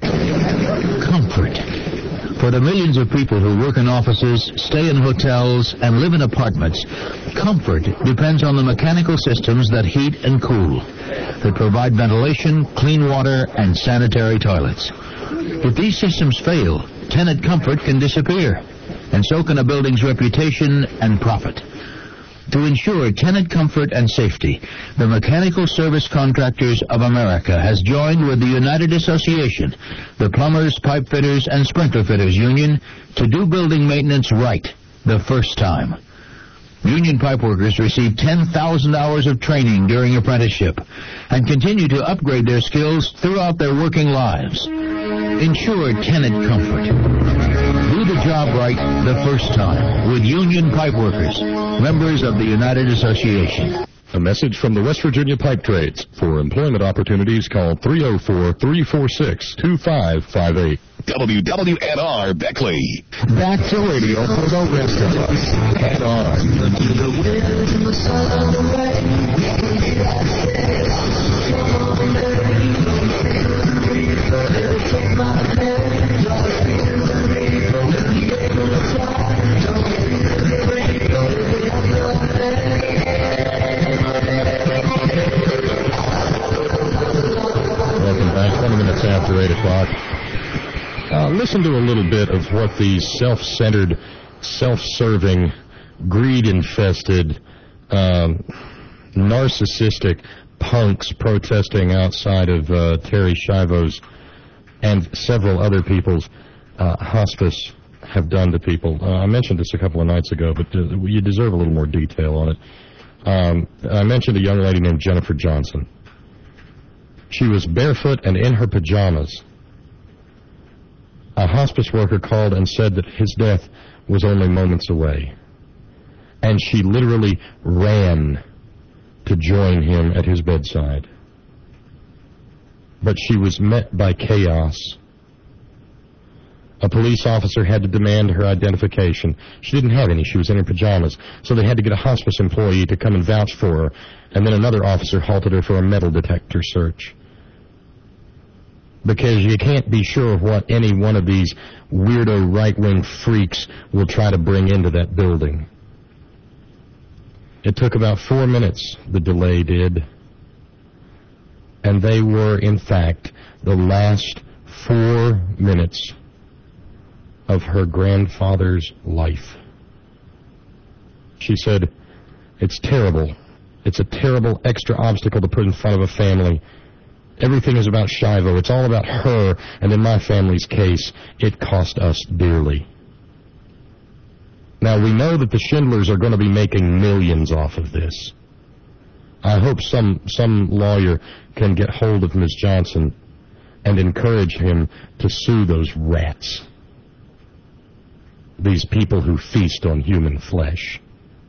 Comfort. For the millions of people who work in offices, stay in hotels, and live in apartments, comfort depends on the mechanical systems that heat and cool, that provide ventilation, clean water, and sanitary toilets. If these systems fail, tenant comfort can disappear, and so can a building's reputation and profit. To ensure tenant comfort and safety, the Mechanical Service Contractors of America has joined with the United Association, the Plumbers, Pipe Fitters, and Sprinkler Fitters Union to do building maintenance right the first time. Union pipeworkers receive 10,000 hours of training during apprenticeship and continue to upgrade their skills throughout their working lives. Ensure tenant comfort. Do the job right the first time with Union Pipeworkers, members of the United Association. A message from the West Virginia Pipe Trades. For employment opportunities, call 304-346-2558. WWNR Beckley. Back to radio for the rest of us. Head On. Welcome back. 20 minutes after 8 o'clock. Listen to a little bit of what these self-centered, self-serving, greed-infested, narcissistic punks protesting outside of Terry Schiavo's and several other people's hospice have done to people. I mentioned this a couple of nights ago, but you deserve a little more detail on it. I mentioned a young lady named Jennifer Johnson. She was barefoot and in her pajamas. A hospice worker called and said that his death was only moments away. And she literally ran to join him at his bedside. But she was met by chaos. A police officer had to demand her identification. She didn't have any. She was in her pajamas. So they had to get a hospice employee to come and vouch for her. And then another officer halted her for a metal detector search. Because you can't be sure of what any one of these weirdo right-wing freaks will try to bring into that building. It took about 4 minutes, the delay did. And they were, in fact, the last 4 minutes of her grandfather's life. She said, "It's terrible. It's a terrible extra obstacle to put in front of a family. Everything is about Shivo. It's all about her, and in my family's case, it cost us dearly." Now, we know that the Schindlers are going to be making millions off of this. I hope some lawyer can get hold of Ms. Johnson and encourage him to sue those rats. These people who feast on human flesh.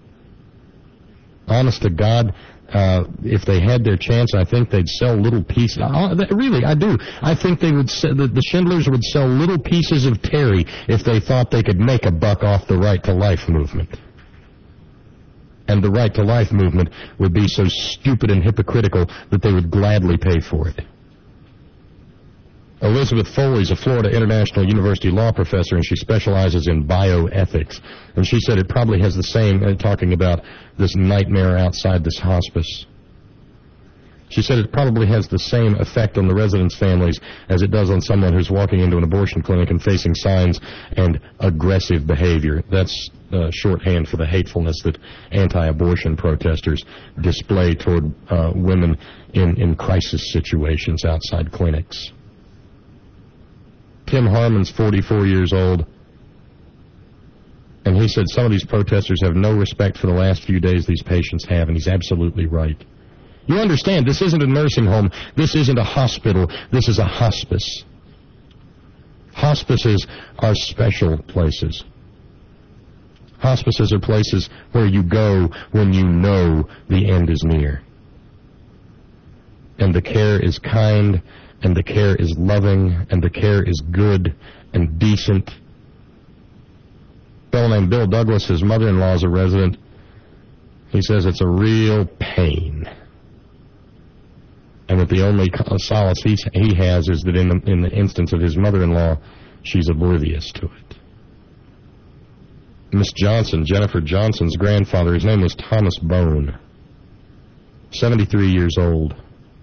Honest to God, if they had their chance, I think they'd sell little pieces. Really, I do. I think they would. The Schindlers would sell little pieces of Terry if they thought they could make a buck off the Right to Life movement. And the Right to Life movement would be so stupid and hypocritical that they would gladly pay for it. Elizabeth Foley is a Florida International University law professor, and she specializes in bioethics. And she said it probably has the same, talking about this nightmare outside this hospice. She said it probably has the same effect on the residents' families as it does on someone who's walking into an abortion clinic and facing signs and aggressive behavior. That's shorthand for the hatefulness that anti-abortion protesters display toward women in crisis situations outside clinics. Tim Harmon's 44 years old, and he said some of these protesters have no respect for the last few days these patients have, and he's absolutely right. You understand, this isn't a nursing home, this isn't a hospital, this is a hospice. Hospices are special places. Hospices are places where you go when you know the end is near. And the care is kind, and the care is loving, and the care is good and decent. A fellow named Bill Douglas, his mother-in-law is a resident. He says it's a real pain. And that the only solace he has is that in the instance of his mother-in-law, she's oblivious to it. Miss Johnson, Jennifer Johnson's grandfather, his name was Thomas Bone, 73 years old.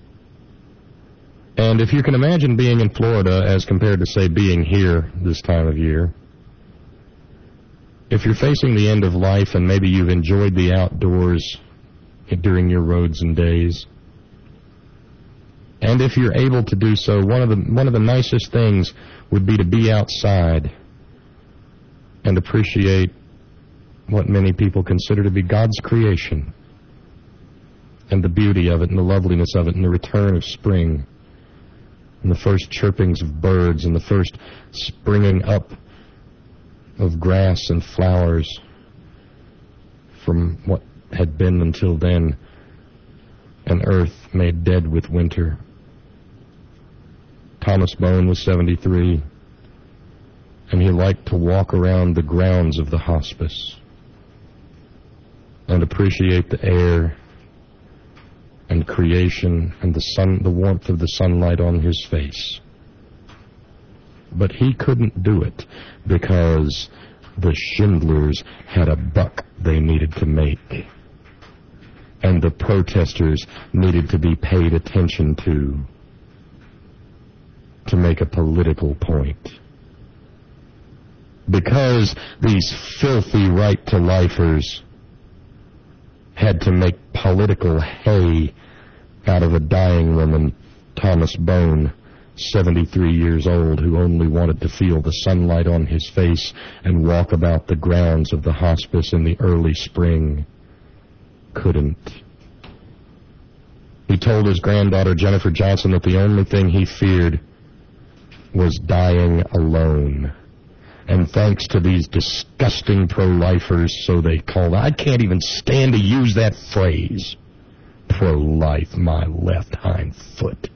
And if you can imagine being in Florida as compared to, say, being here this time of year, if you're facing the end of life and maybe you've enjoyed the outdoors during your roads and days, and if you're able to do so, one of the nicest things would be to be outside and appreciate what many people consider to be God's creation, and the beauty of it, and the loveliness of it, and the return of spring, and the first chirpings of birds, and the first springing up of grass and flowers from what had been until then an earth made dead with winter. Thomas Bone was 73, and he liked to walk around the grounds of the hospice and appreciate the air and creation and the sun, the warmth of the sunlight on his face. But he couldn't do it because the Schindlers had a buck they needed to make, and the protesters needed to be paid attention to make a political point. Because these filthy right-to-lifers had to make political hay out of a dying woman, Thomas Bone 73 years old, who only wanted to feel the sunlight on his face and walk about the grounds of the hospice in the early spring, couldn't. He told his granddaughter, Jennifer Johnson, that the only thing he feared was dying alone. And thanks to these disgusting pro-lifers, so they call them, I can't even stand to use that phrase, pro-life, my left hind foot.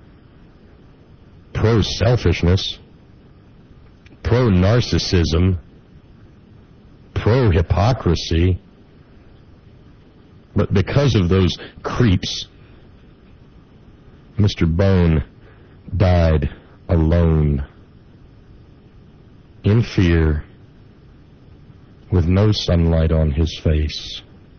Pro-selfishness, pro-narcissism, pro-hypocrisy. But because of those creeps, Mr. Bone died alone, in fear, with no sunlight on his face.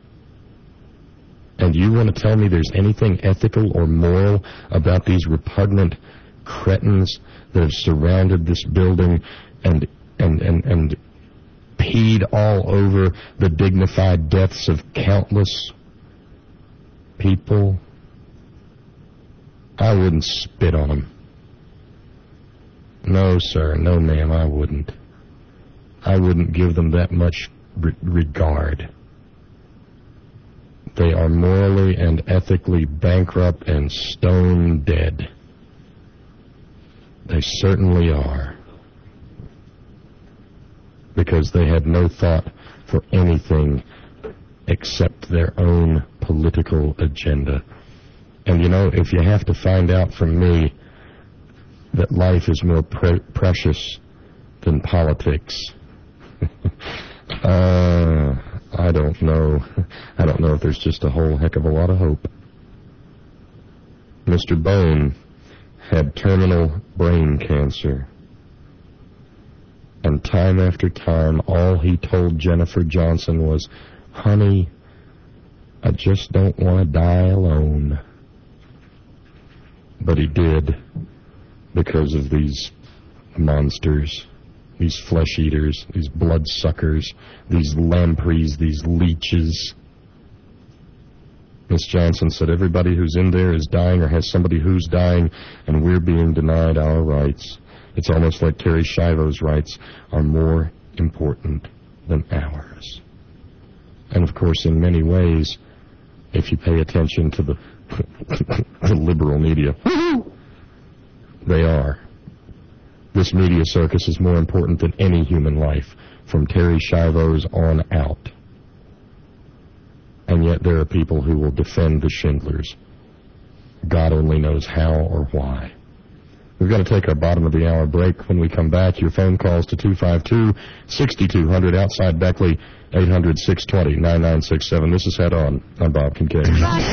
And you want to tell me there's anything ethical or moral about these repugnant cretins that have surrounded this building and peed all over the dignified deaths of countless people? I wouldn't spit on them. No, sir. No, ma'am, I wouldn't. I wouldn't give them that much regard. They are morally and ethically bankrupt and stone dead. They certainly are. Because they had no thought for anything except their own political agenda. And you know, if you have to find out from me that life is more precious than politics, I don't know. I don't know if there's just a whole heck of a lot of hope. Mr. Bone had terminal brain cancer. And time after time, all he told Jennifer Johnson was, honey, I just don't want to die alone. But he did, because of these monsters, these flesh eaters, these bloodsuckers, these lampreys, these leeches. Miss Johnson said everybody who's in there is dying or has somebody who's dying, and we're being denied our rights. It's almost like Terry Schiavo's rights are more important than ours. And of course, in many ways, if you pay attention to the liberal media, they are. This media circus is more important than any human life, from Terry Schiavo's on out. And yet there are people who will defend the Schindlers. God only knows how or why. We've got to take our bottom of the hour break. When we come back, your phone calls to 252-6200 outside Beckley, 800-620-9967. This is Head On. I'm Bob Kincaid.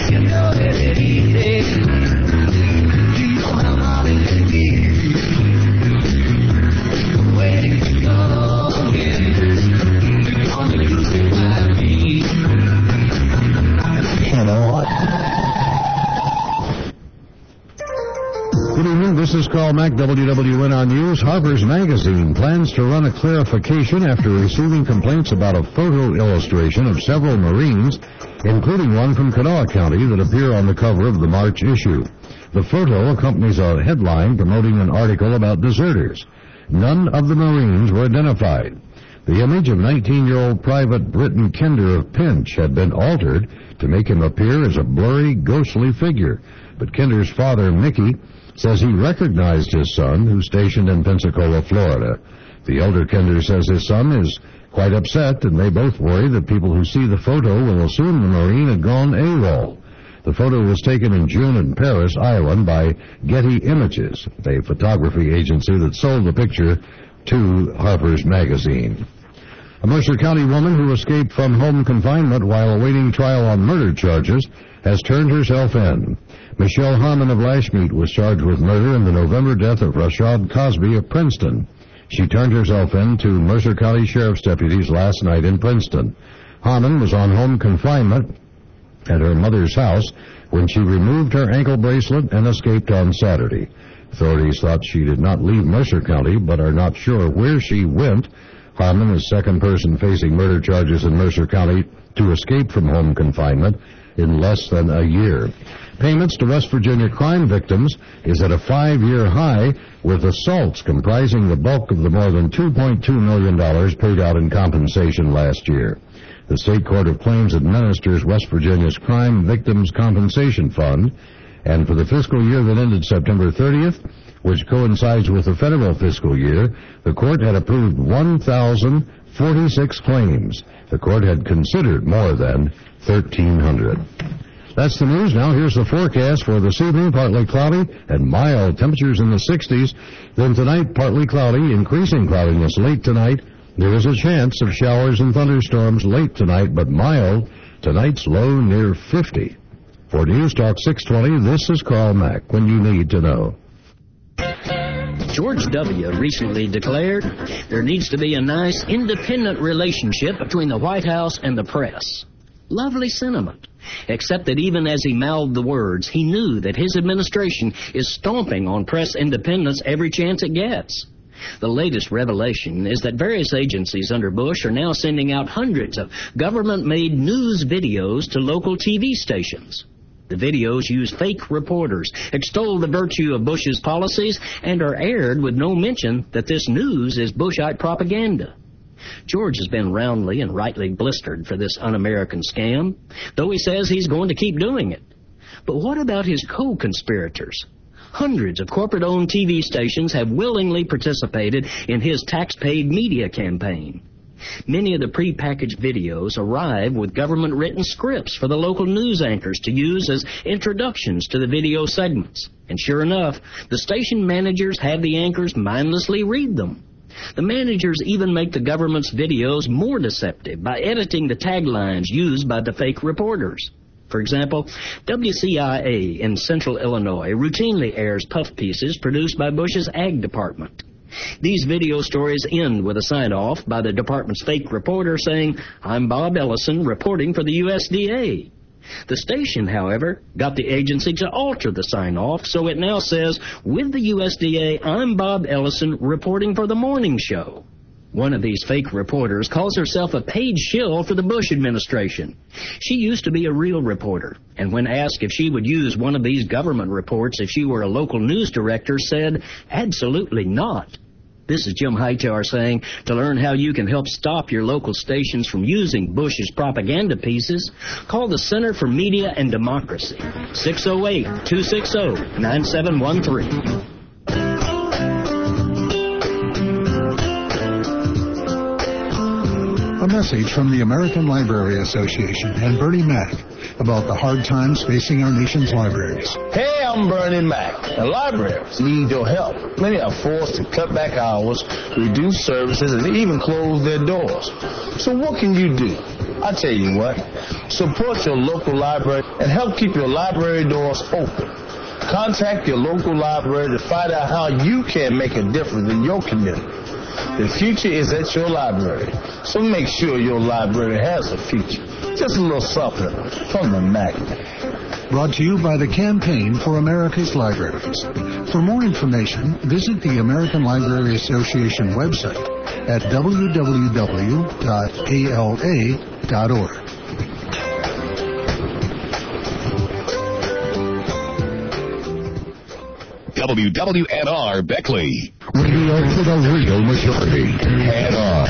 Good evening, this is Carl Mack, WWNR News. Harper's Magazine plans to run a clarification after receiving complaints about a photo illustration of several Marines, including one from Kanawha County, that appear on the cover of the March issue. The photo accompanies a headline promoting an article about deserters. None of the Marines were identified. The image of 19-year-old Private Britton Kinder of Pinch had been altered to make him appear as a blurry, ghostly figure. But Kinder's father, Mickey, says he recognized his son, who's stationed in Pensacola, Florida. The elder Kinder says his son is quite upset, and they both worry that people who see the photo will assume the Marine had gone AWOL. The photo was taken in June in Paris, Ireland, by Getty Images, a photography agency that sold the picture to Harper's Magazine. A Mercer County woman who escaped from home confinement while awaiting trial on murder charges has turned herself in. Michelle Harmon of Lashmeet was charged with murder in the November death of Rashad Cosby of Princeton. She turned herself in to Mercer County Sheriff's deputies last night in Princeton. Harmon was on home confinement at her mother's house when she removed her ankle bracelet and escaped on Saturday. Authorities thought she did not leave Mercer County, but are not sure where she went. Harmon is second person facing murder charges in Mercer County to escape from home confinement in less than a year. Payments to West Virginia crime victims is at a 5-year high, with assaults comprising the bulk of the more than $2.2 million paid out in compensation last year. The State Court of Claims administers West Virginia's Crime Victims Compensation Fund, and for the fiscal year that ended September 30th, which coincides with the federal fiscal year, the court had approved 1,046 claims. The court had considered more than 1,300. That's the news. Now here's the forecast for this evening. Partly cloudy and mild temperatures in the 60s. Then tonight, partly cloudy, increasing cloudiness late tonight. There is a chance of showers and thunderstorms late tonight, but mild. Tonight's low near 50. For News Talk 620, this is Carl Mack, when you need to know. George W. recently declared there needs to be a nice, independent relationship between the White House and the press. Lovely sentiment, except that even as he mouthed the words, he knew that his administration is stomping on press independence every chance it gets. The latest revelation is that various agencies under Bush are now sending out hundreds of government-made news videos to local TV stations. The videos use fake reporters, extol the virtue of Bush's policies, and are aired with no mention that this news is Bushite propaganda. George has been roundly and rightly blistered for this un-American scam, though he says he's going to keep doing it. But what about his co-conspirators? Hundreds of corporate-owned TV stations have willingly participated in his tax-paid media campaign. Many of the prepackaged videos arrive with government-written scripts for the local news anchors to use as introductions to the video segments. And sure enough, the station managers have the anchors mindlessly read them. The managers even make the government's videos more deceptive by editing the taglines used by the fake reporters. For example, WCIA in Central Illinois routinely airs puff pieces produced by Bush's Ag Department. These video stories end with a sign-off by the department's fake reporter saying, "I'm Bob Ellison reporting for the USDA." The station, however, got the agency to alter the sign-off, so it now says, "With the USDA, I'm Bob Ellison reporting for the morning show." One of these fake reporters calls herself a paid shill for the Bush administration. She used to be a real reporter, and when asked if she would use one of these government reports if she were a local news director, said, "Absolutely not." This is Jim Hightower saying, to learn how you can help stop your local stations from using Bush's propaganda pieces, call the Center for Media and Democracy, 608-260-9713. A message from the American Library Association and Bernie Mac about the hard times facing our nation's libraries. Hey, I'm Bernie Mac. The libraries need your help. Many are forced to cut back hours, reduce services, and even close their doors. So what can you do? I tell you what, support your local library and help keep your library doors open. Contact your local library to find out how you can make a difference in your community. The future is at your library, so make sure your library has a future. Just a little something from the Mac. Brought to you by the Campaign for America's Libraries. For more information, visit the American Library Association website at www.ala.org. WWNR Beckley. Radio for the real majority. Head on.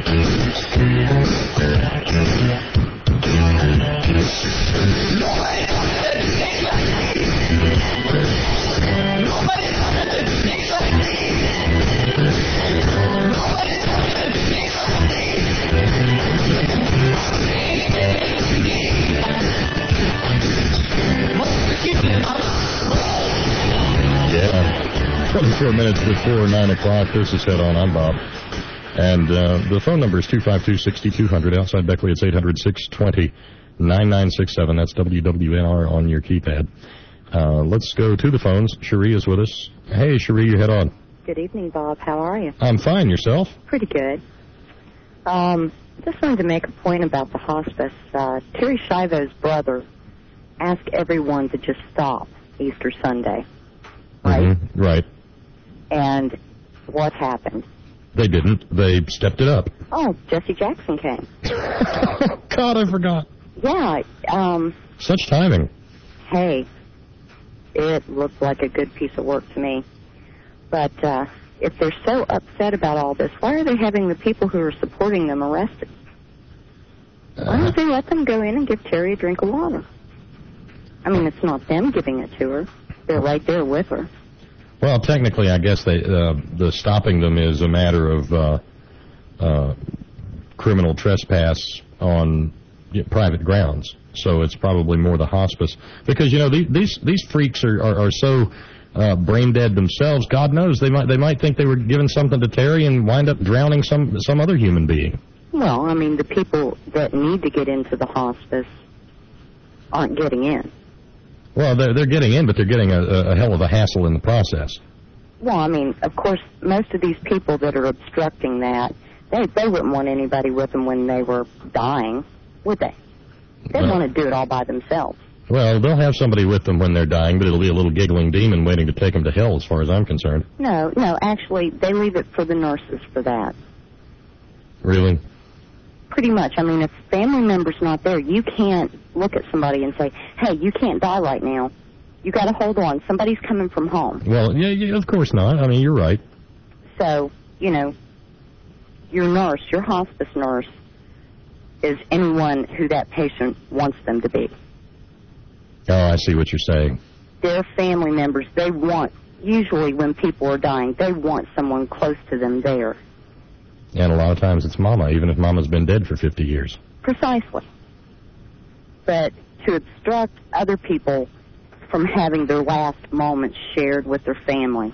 Yeah. 24 minutes before 9 o'clock. This is Head On. I'm Bob. And the phone number is 252-6200. Outside Beckley, it's 800-620-9967. That's WWNR on your keypad. Let's go to the phones. Cherie is with us. Hey, Cherie, you Head On. Good evening, Bob. How are you? I'm fine. Yourself? Pretty good. Just wanted to make a point about the hospice. Terry Schiavo's brother asked everyone to just stop Easter Sunday. Right? Mm-hmm. Right. And what happened? They didn't. They stepped it up. Oh, Jesse Jackson came. God, I forgot. Yeah. Such timing. Hey, it looked like a good piece of work to me. But if they're so upset about all this, why are they having the people who are supporting them arrested? Why don't they let them go in and give Terry a drink of water? I mean, it's not them giving it to her. They're right there with her. Well, technically, I guess the stopping them is a matter of criminal trespass on private grounds. So it's probably more the hospice. Because, these freaks are so brain dead themselves. God knows, they might think they were giving something to Terry and wind up drowning some other human being. Well, I mean, the people that need to get into the hospice aren't getting in. Well, they're getting in, but they're getting a hell of a hassle in the process. Well, I mean, of course, most of these people that are obstructing that, they wouldn't want anybody with them when they were dying, would they? They'd want to do it all by themselves. Well, they'll have somebody with them when they're dying, but it'll be a little giggling demon waiting to take them to hell, as far as I'm concerned. No, actually, they leave it for the nurses for that. Really? Pretty much. I mean, if family member's not there, you can't look at somebody and say, hey, you can't die right now. You got to hold on. Somebody's coming from home. Well, yeah, of course not. I mean, you're right. So, your nurse, your hospice nurse, is anyone who that patient wants them to be. Oh, I see what you're saying. Their family members, usually when people are dying, they want someone close to them there. And a lot of times it's Mama, even if Mama's been dead for 50 years. Precisely. But to obstruct other people from having their last moments shared with their family,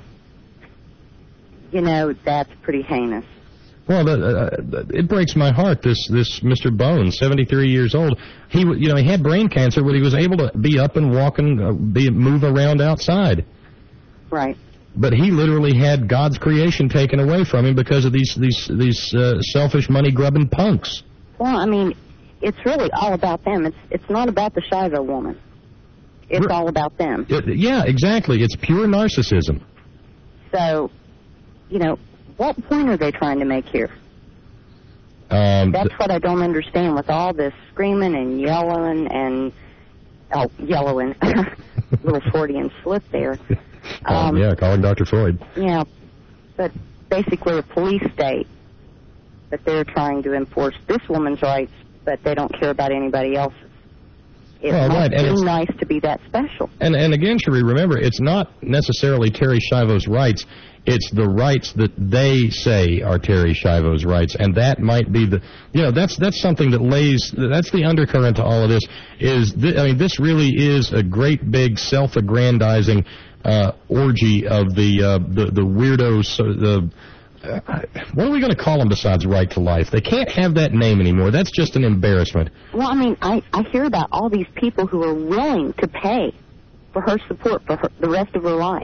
that's pretty heinous. Well, it breaks my heart. This Mr. Bones, 73 years old. He had brain cancer, but he was able to be up and walk and move around outside. Right. But he literally had God's creation taken away from him because of these selfish money grubbing punks. Well, I mean, it's really all about them. It's not about the Shiva woman. It's all about them. Yeah, exactly. It's pure narcissism. So, what point are they trying to make here? That's what I don't understand with all this screaming and yelling and... Oh, yellowing. Little Freudian slip there. Calling Dr. Freud. Yeah, but basically a police state that they're trying to enforce this woman's rights, but they don't care about anybody else's. It must be nice to be that special. And again, Cherie, remember, it's not necessarily Terry Schiavo's rights. It's the rights that they say are Terry Schiavo's rights, and that might be that's something that that's the undercurrent to all of this. This really is a great big self-aggrandizing orgy of the weirdos. What are we going to call them besides Right to Life? They can't have that name anymore. That's just an embarrassment. Well, I mean, I hear about all these people who are willing to pay for her support for the rest of her life.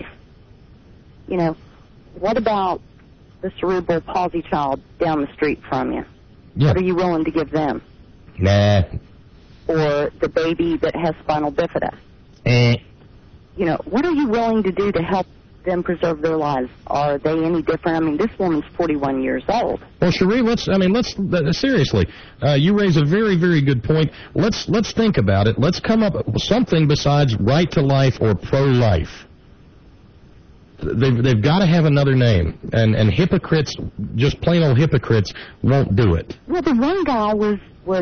What about the cerebral palsy child down the street from you? Yeah. What are you willing to give them? Nah. Or the baby that has spinal bifida? What are you willing to do to help them preserve their lives? Are they any different? I mean, this woman's 41 years old. Well, Cherie, seriously, you raise a very, very good point. Let's think about it. Let's come up with something besides Right to Life or pro-life. They've got to have another name, and hypocrites, just plain old hypocrites, won't do it. Well, the one guy was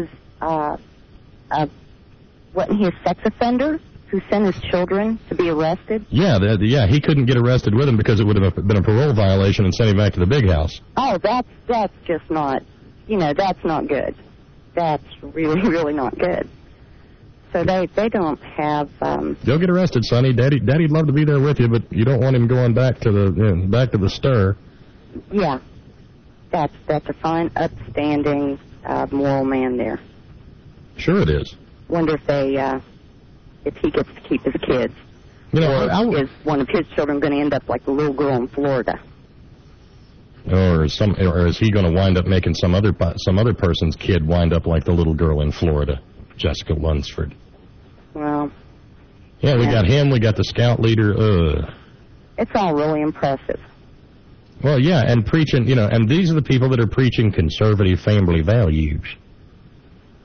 wasn't he a sex offender who sent his children to be arrested? Yeah, he couldn't get arrested with him because it would have been a parole violation and sent him back to the big house. Oh, that's just not, that's not good. That's really, really not good. So they don't have. You'll get arrested, Sonny. Daddy'd love to be there with you, but you don't want him going back to the stir. Yeah, that's a fine, upstanding, moral man there. Sure, it is. Wonder if he gets to keep his kids. Or is one of his children going to end up like the little girl in Florida? Or is he going to wind up making some other person's kid wind up like the little girl in Florida, Jessica Lunsford? Well. Yeah, we got him. We got the scout leader. It's all really impressive. Well, yeah, and preaching, and these are the people that are preaching conservative family values.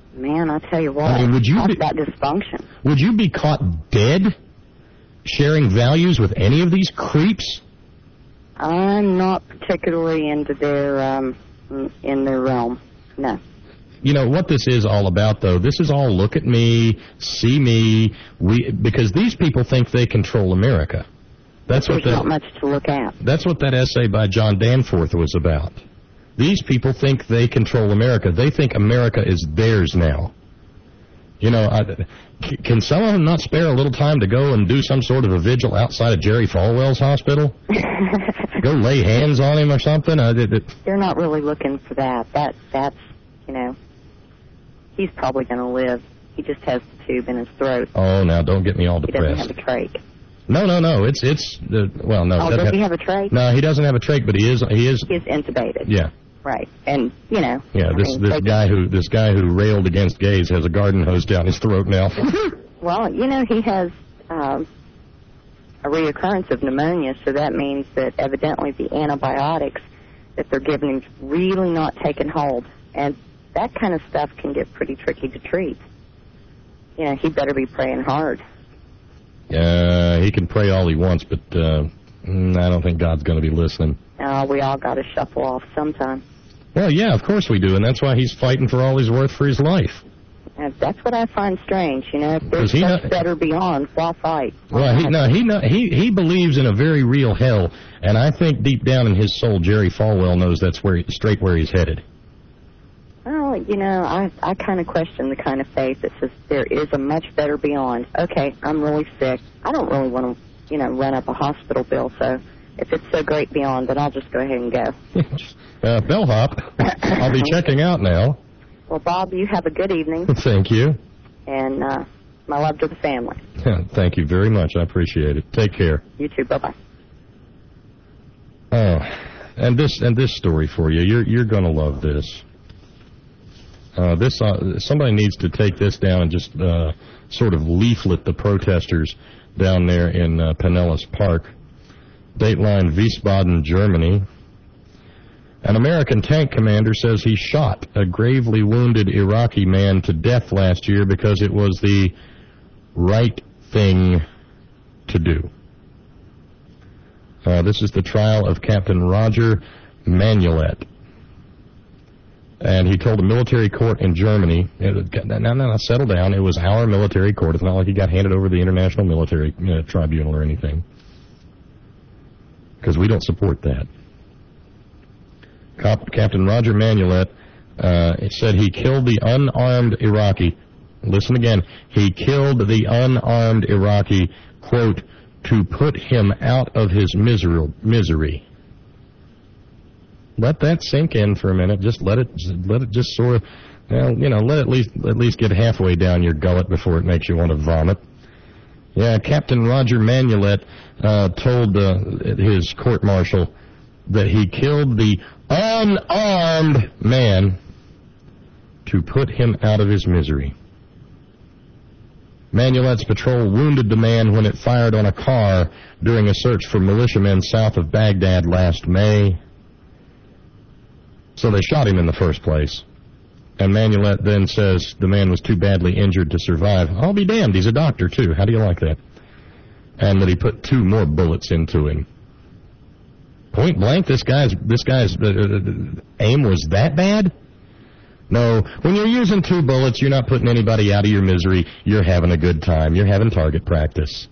Man, I tell you what, I mean, talk about dysfunction. Would you be caught dead sharing values with any of these creeps? I'm not particularly into their in their realm. No. You know what this is all about, though? This is all look at me, see me, because these people think they control America. There's not much to look at. That's what that essay by John Danforth was about. These people think they control America. They think America is theirs now. You know, can some of them not spare a little time to go and do some sort of a vigil outside of Jerry Falwell's hospital? Go lay hands on him or something? They're not really looking for that. That's, you know, he's probably going to live. He just has the tube in his throat. Oh, now don't get me all depressed. He doesn't have a trach. No. Well, no. Oh, does he have a trach? No, he doesn't have a trach, but he is. He's intubated. Yeah. Right, and you know. Yeah, this guy who railed against gays has a garden hose down his throat now. Well, you know, he has a reoccurrence of pneumonia, so that means that evidently the antibiotics that they're giving him really not taking hold, and that kind of stuff can get pretty tricky to treat. You know, he better be praying hard. He can pray all he wants, but I don't think God's going to be listening. We all got to shuffle off sometime. Well, yeah, of course we do, and that's why he's fighting for all he's worth for his life. That's what I find strange. You know, if there's such better beyond, why fight? Well, he believes in a very real hell, and I think deep down in his soul, Jerry Falwell knows that's straight where he's headed. Well, you know, I kind of question the kind of faith that says there is a much better beyond. Okay, I'm really sick. I don't really want to, you know, run up a hospital bill, so if it's so great beyond, then I'll just go ahead and go. Bellhop, I'll be checking out now. Well, Bob, you have a good evening. Thank you. And my love to the family. Thank you very much. I appreciate it. Take care. You too. Bye-bye. Oh, and this story for you. You're going to love this. Somebody needs to take this down and just sort of leaflet the protesters down there in Pinellas Park. Dateline Wiesbaden, Germany. An American tank commander says he shot a gravely wounded Iraqi man to death last year because it was the right thing to do. This is the trial of Captain Roger Manulet. And he told a military court in Germany, now, settle down, it was our military court. It's not like he got handed over to the International Military Tribunal or anything. Because we don't support that. Captain Roger Manulet said he killed the unarmed Iraqi. Listen again. He killed the unarmed Iraqi, quote, to put him out of his misery. Let that sink in for a minute. Just let it just sort of, let it at least get halfway down your gullet before it makes you want to vomit. Yeah, Captain Roger Manulet told his court-martial that he killed the unarmed man to put him out of his misery. Manulet's patrol wounded the man when it fired on a car during a search for militiamen south of Baghdad last May. So they shot him in the first place. And Manulet then says the man was too badly injured to survive. I'll be damned, he's a doctor, too. How do you like that? And that he put 2 more bullets into him. Point blank, this guy's aim was that bad? No, when you're using 2 bullets, you're not putting anybody out of your misery. You're having a good time. You're having target practice.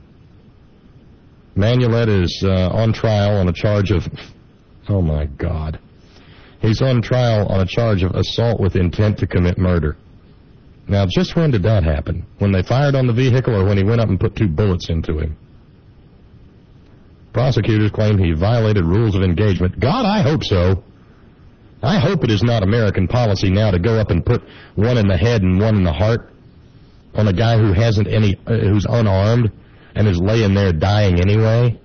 Manulet is on trial on a charge of... Oh, my God. He's on trial on a charge of assault with intent to commit murder. Now, just when did that happen? When they fired on the vehicle or when he went up and put 2 bullets into him? Prosecutors claim he violated rules of engagement. God, I hope so. I hope it is not American policy now to go up and put one in the head and one in the heart on a guy who who's unarmed and is laying there dying anyway.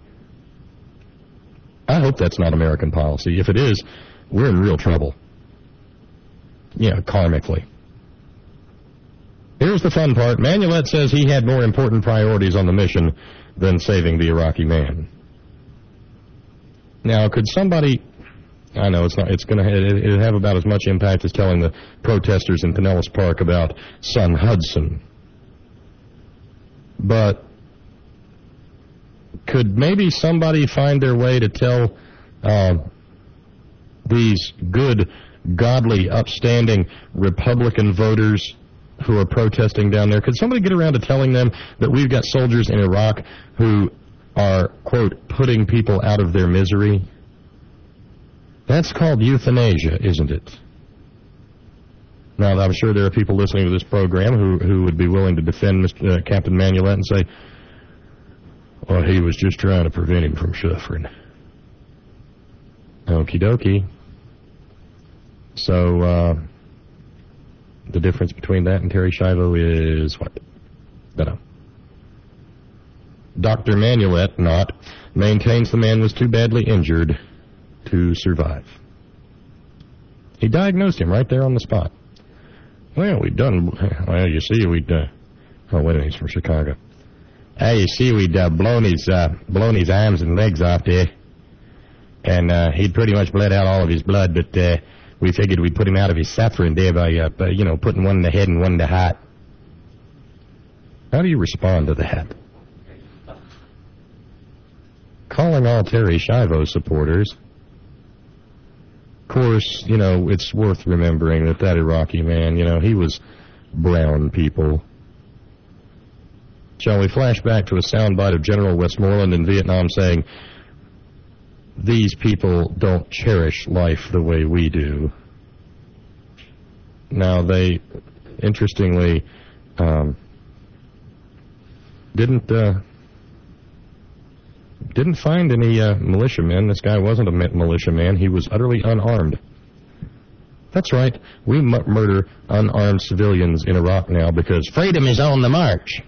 I hope that's not American policy. If it is, we're in real trouble. Yeah, karmically. Here's the fun part. Manulet says he had more important priorities on the mission than saving the Iraqi man. Now, could somebody I know it's not. It'll have about as much impact as telling the protesters in Pinellas Park about Son Hudson. But could maybe somebody find their way to tell these good, godly, upstanding Republican voters who are protesting down there, could somebody get around to telling them that we've got soldiers in Iraq who are, quote, putting people out of their misery? That's called euthanasia, isn't it? Now, I'm sure there are people listening to this program who would be willing to defend Captain Manulet and say, well, he was just trying to prevent him from suffering. Okie dokie. So, the difference between that and Terry Schiavo is what? Dunno. Dr. Manulet, maintains the man was too badly injured to survive. He diagnosed him right there on the spot. Well, you see, oh, wait a minute, he's from Chicago. You see, we'd blown his arms and legs off there. And he'd pretty much bled out all of his blood, but we figured we'd put him out of his suffering there by putting one in the head and one in the heart. How do you respond to that? Calling all Terry Schiavo supporters. Of course, it's worth remembering that Iraqi man, he was brown people. Shall we flash back to a soundbite of General Westmoreland in Vietnam saying, these people don't cherish life the way we do. Now, they, interestingly, didn't find any militiamen. This guy wasn't a militiaman. He was utterly unarmed. That's right. We murder unarmed civilians in Iraq now because freedom is on the march.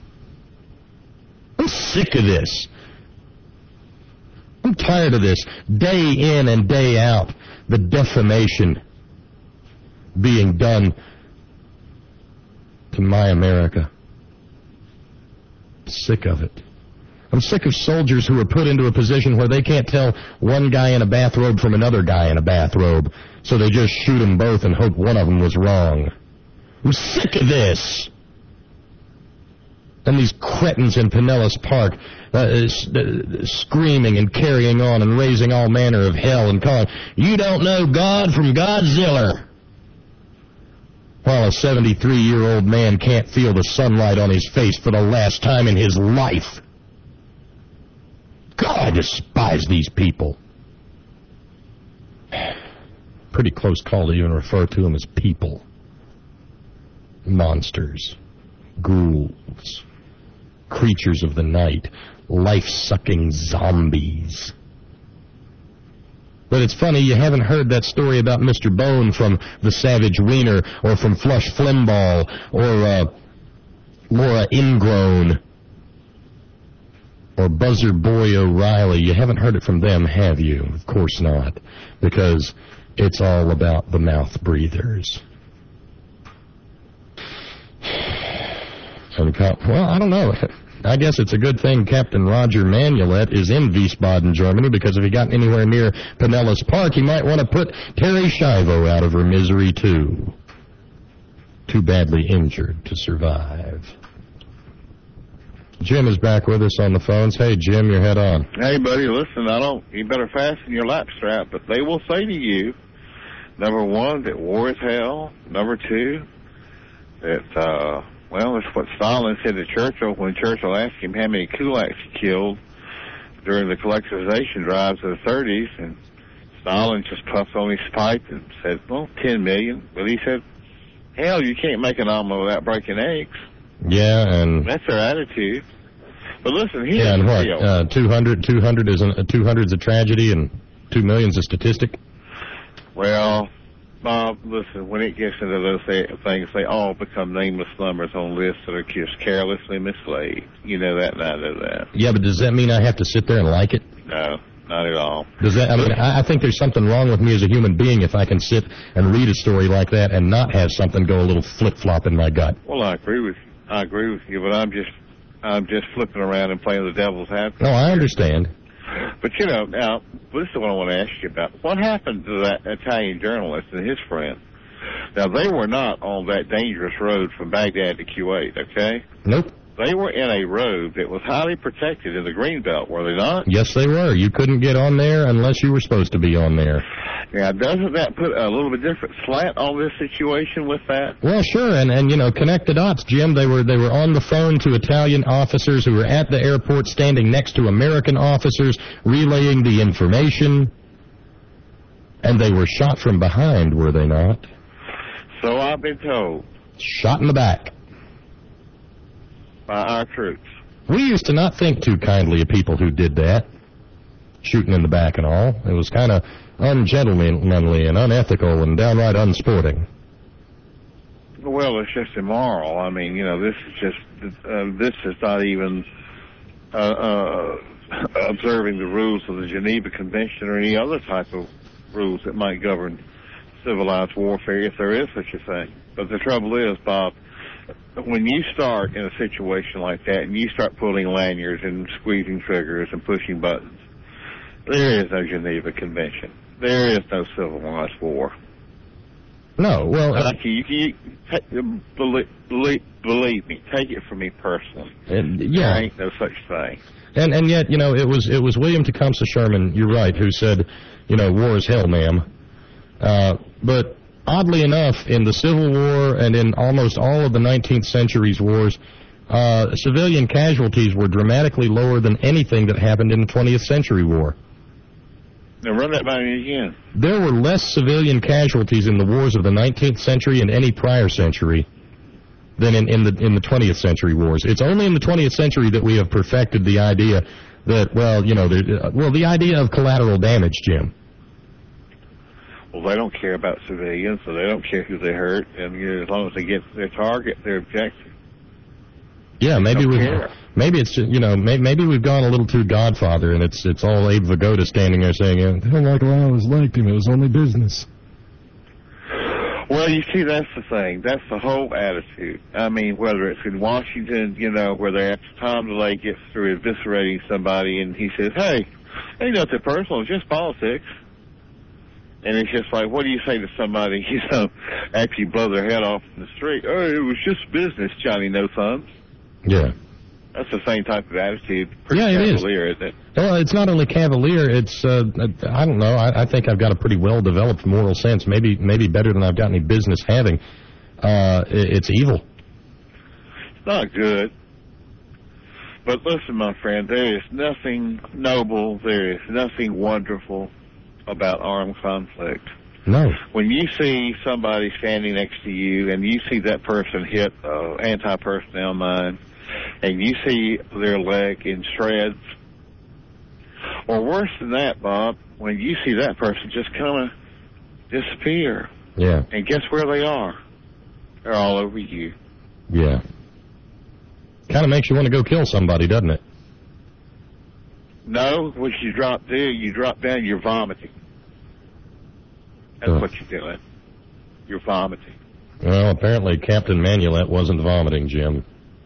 I'm sick of this. I'm tired of this. Day in and day out, the defamation being done to my America. Sick of it. I'm sick of soldiers who are put into a position where they can't tell one guy in a bathrobe from another guy in a bathrobe, so they just shoot them both and hope one of them was wrong. I'm sick of this. And these cretins in Pinellas Park screaming and carrying on and raising all manner of hell and calling, you don't know God from Godzilla. While a 73-year-old man can't feel the sunlight on his face for the last time in his life. God, I despise these people. Pretty close call to even refer to them as people. Monsters. Ghouls. Creatures of the night. Life-sucking zombies. But it's funny, you haven't heard that story about Mr. Bone from The Savage Wiener, or from Flush Flimbaugh, or Laura Ingrown, or Buzzer Boy O'Reilly. You haven't heard it from them, have you? Of course not, because it's all about the mouth breathers. Well, I don't know. I guess it's a good thing Captain Roger Manulet is in Wiesbaden, Germany, because if he got anywhere near Pinellas Park, he might want to put Terry Schiavo out of her misery, too. Too badly injured to survive. Jim is back with us on the phones. Hey, Jim, your head on. Hey, buddy, listen, you better fasten your lap strap, but they will say to you, number one, that war is hell. Number two, that, it's what Stalin said to Churchill when Churchill asked him how many kulaks he killed during the collectivization drives of the 30s, and Stalin just puffed on his pipe and said, 10 million. But he said, hell, you can't make an omelet without breaking eggs. Yeah, and that's their attitude. But listen, here's yeah, and the what? deal. 200's a tragedy and 2 million's a statistic? Well, Bob, listen, when it gets into those things, they all become nameless numbers on lists that are just carelessly mislaid. You know that, and I know that. Yeah, but does that mean I have to sit there and like it? No, not at all. Does that? I think there's something wrong with me as a human being if I can sit and read a story like that and not have something go a little flip-flop in my gut. Well, I agree with you, but I'm just flipping around and playing the devil's advocate. No, I understand. But, now, this is what I want to ask you about. What happened to that Italian journalist and his friend? Now, they were not on that dangerous road from Baghdad to Kuwait, okay? Nope. They were in a road that was highly protected in the Greenbelt, were they not? Yes, they were. You couldn't get on there unless you were supposed to be on there. Now, doesn't that put a little bit different slant on this situation with that? Well, sure, and connect the dots, Jim. They were on the phone to Italian officers who were at the airport standing next to American officers relaying the information, and they were shot from behind, were they not? So I've been told. Shot in the back. By our troops. We used to not think too kindly of people who did that, shooting in the back and all. It was kind of ungentlemanly and unethical and downright unsporting. Well, it's just immoral. I mean, this is not even observing the rules of the Geneva Convention or any other type of rules that might govern civilized warfare, if there is such a thing. But the trouble is, Bob, when you start in a situation like that and you start pulling lanyards and squeezing triggers and pushing buttons, there is no Geneva Convention. There is no civilized war. No, well... believe me, take it from me personally. Yeah. There ain't no such thing. And yet, it was William Tecumseh Sherman, you're right, who said, war is hell, ma'am. But oddly enough, in the Civil War and in almost all of the 19th century's wars, civilian casualties were dramatically lower than anything that happened in the 20th century war. Now run that by me again. There were less civilian casualties in the wars of the 19th century and any prior century than in the 20th century wars. It's only in the 20th century that we have perfected the idea that, the idea of collateral damage, Jim. Well, they don't care about civilians, so they don't care who they hurt, and as long as they get their target, their objective. Yeah, maybe it's maybe we've gone a little too Godfather, and it's all Abe Vigoda standing there saying, "I always liked him. It was only business." Well, you see, that's the thing. That's the whole attitude. I mean, whether it's in Washington, where they after Tom DeLay gets through eviscerating somebody, and he says, "Hey, ain't nothing personal. It's just politics." And it's just like, what do you say to somebody, after you blow their head off in the street? Oh, it was just business, Johnny No Thumbs. Yeah. That's the same type of attitude. Pretty cavalier, isn't it? Well, it's not only cavalier, it's, I don't know, I think I've got a pretty well-developed moral sense, maybe better than I've got any business having. It's evil. It's not good. But listen, my friend, there is nothing noble, there is nothing wonderful about armed conflict. No. When you see somebody standing next to you and you see that person hit anti-personnel mine and you see their leg in shreds, or worse than that, Bob, when you see that person just kind of disappear. Yeah. And guess where they are? They're all over you. Yeah. Kind of makes you want to go kill somebody, doesn't it? No, what you drop down, you're vomiting. That's what you're doing. You're vomiting. Well, apparently Captain Manulet wasn't vomiting, Jim.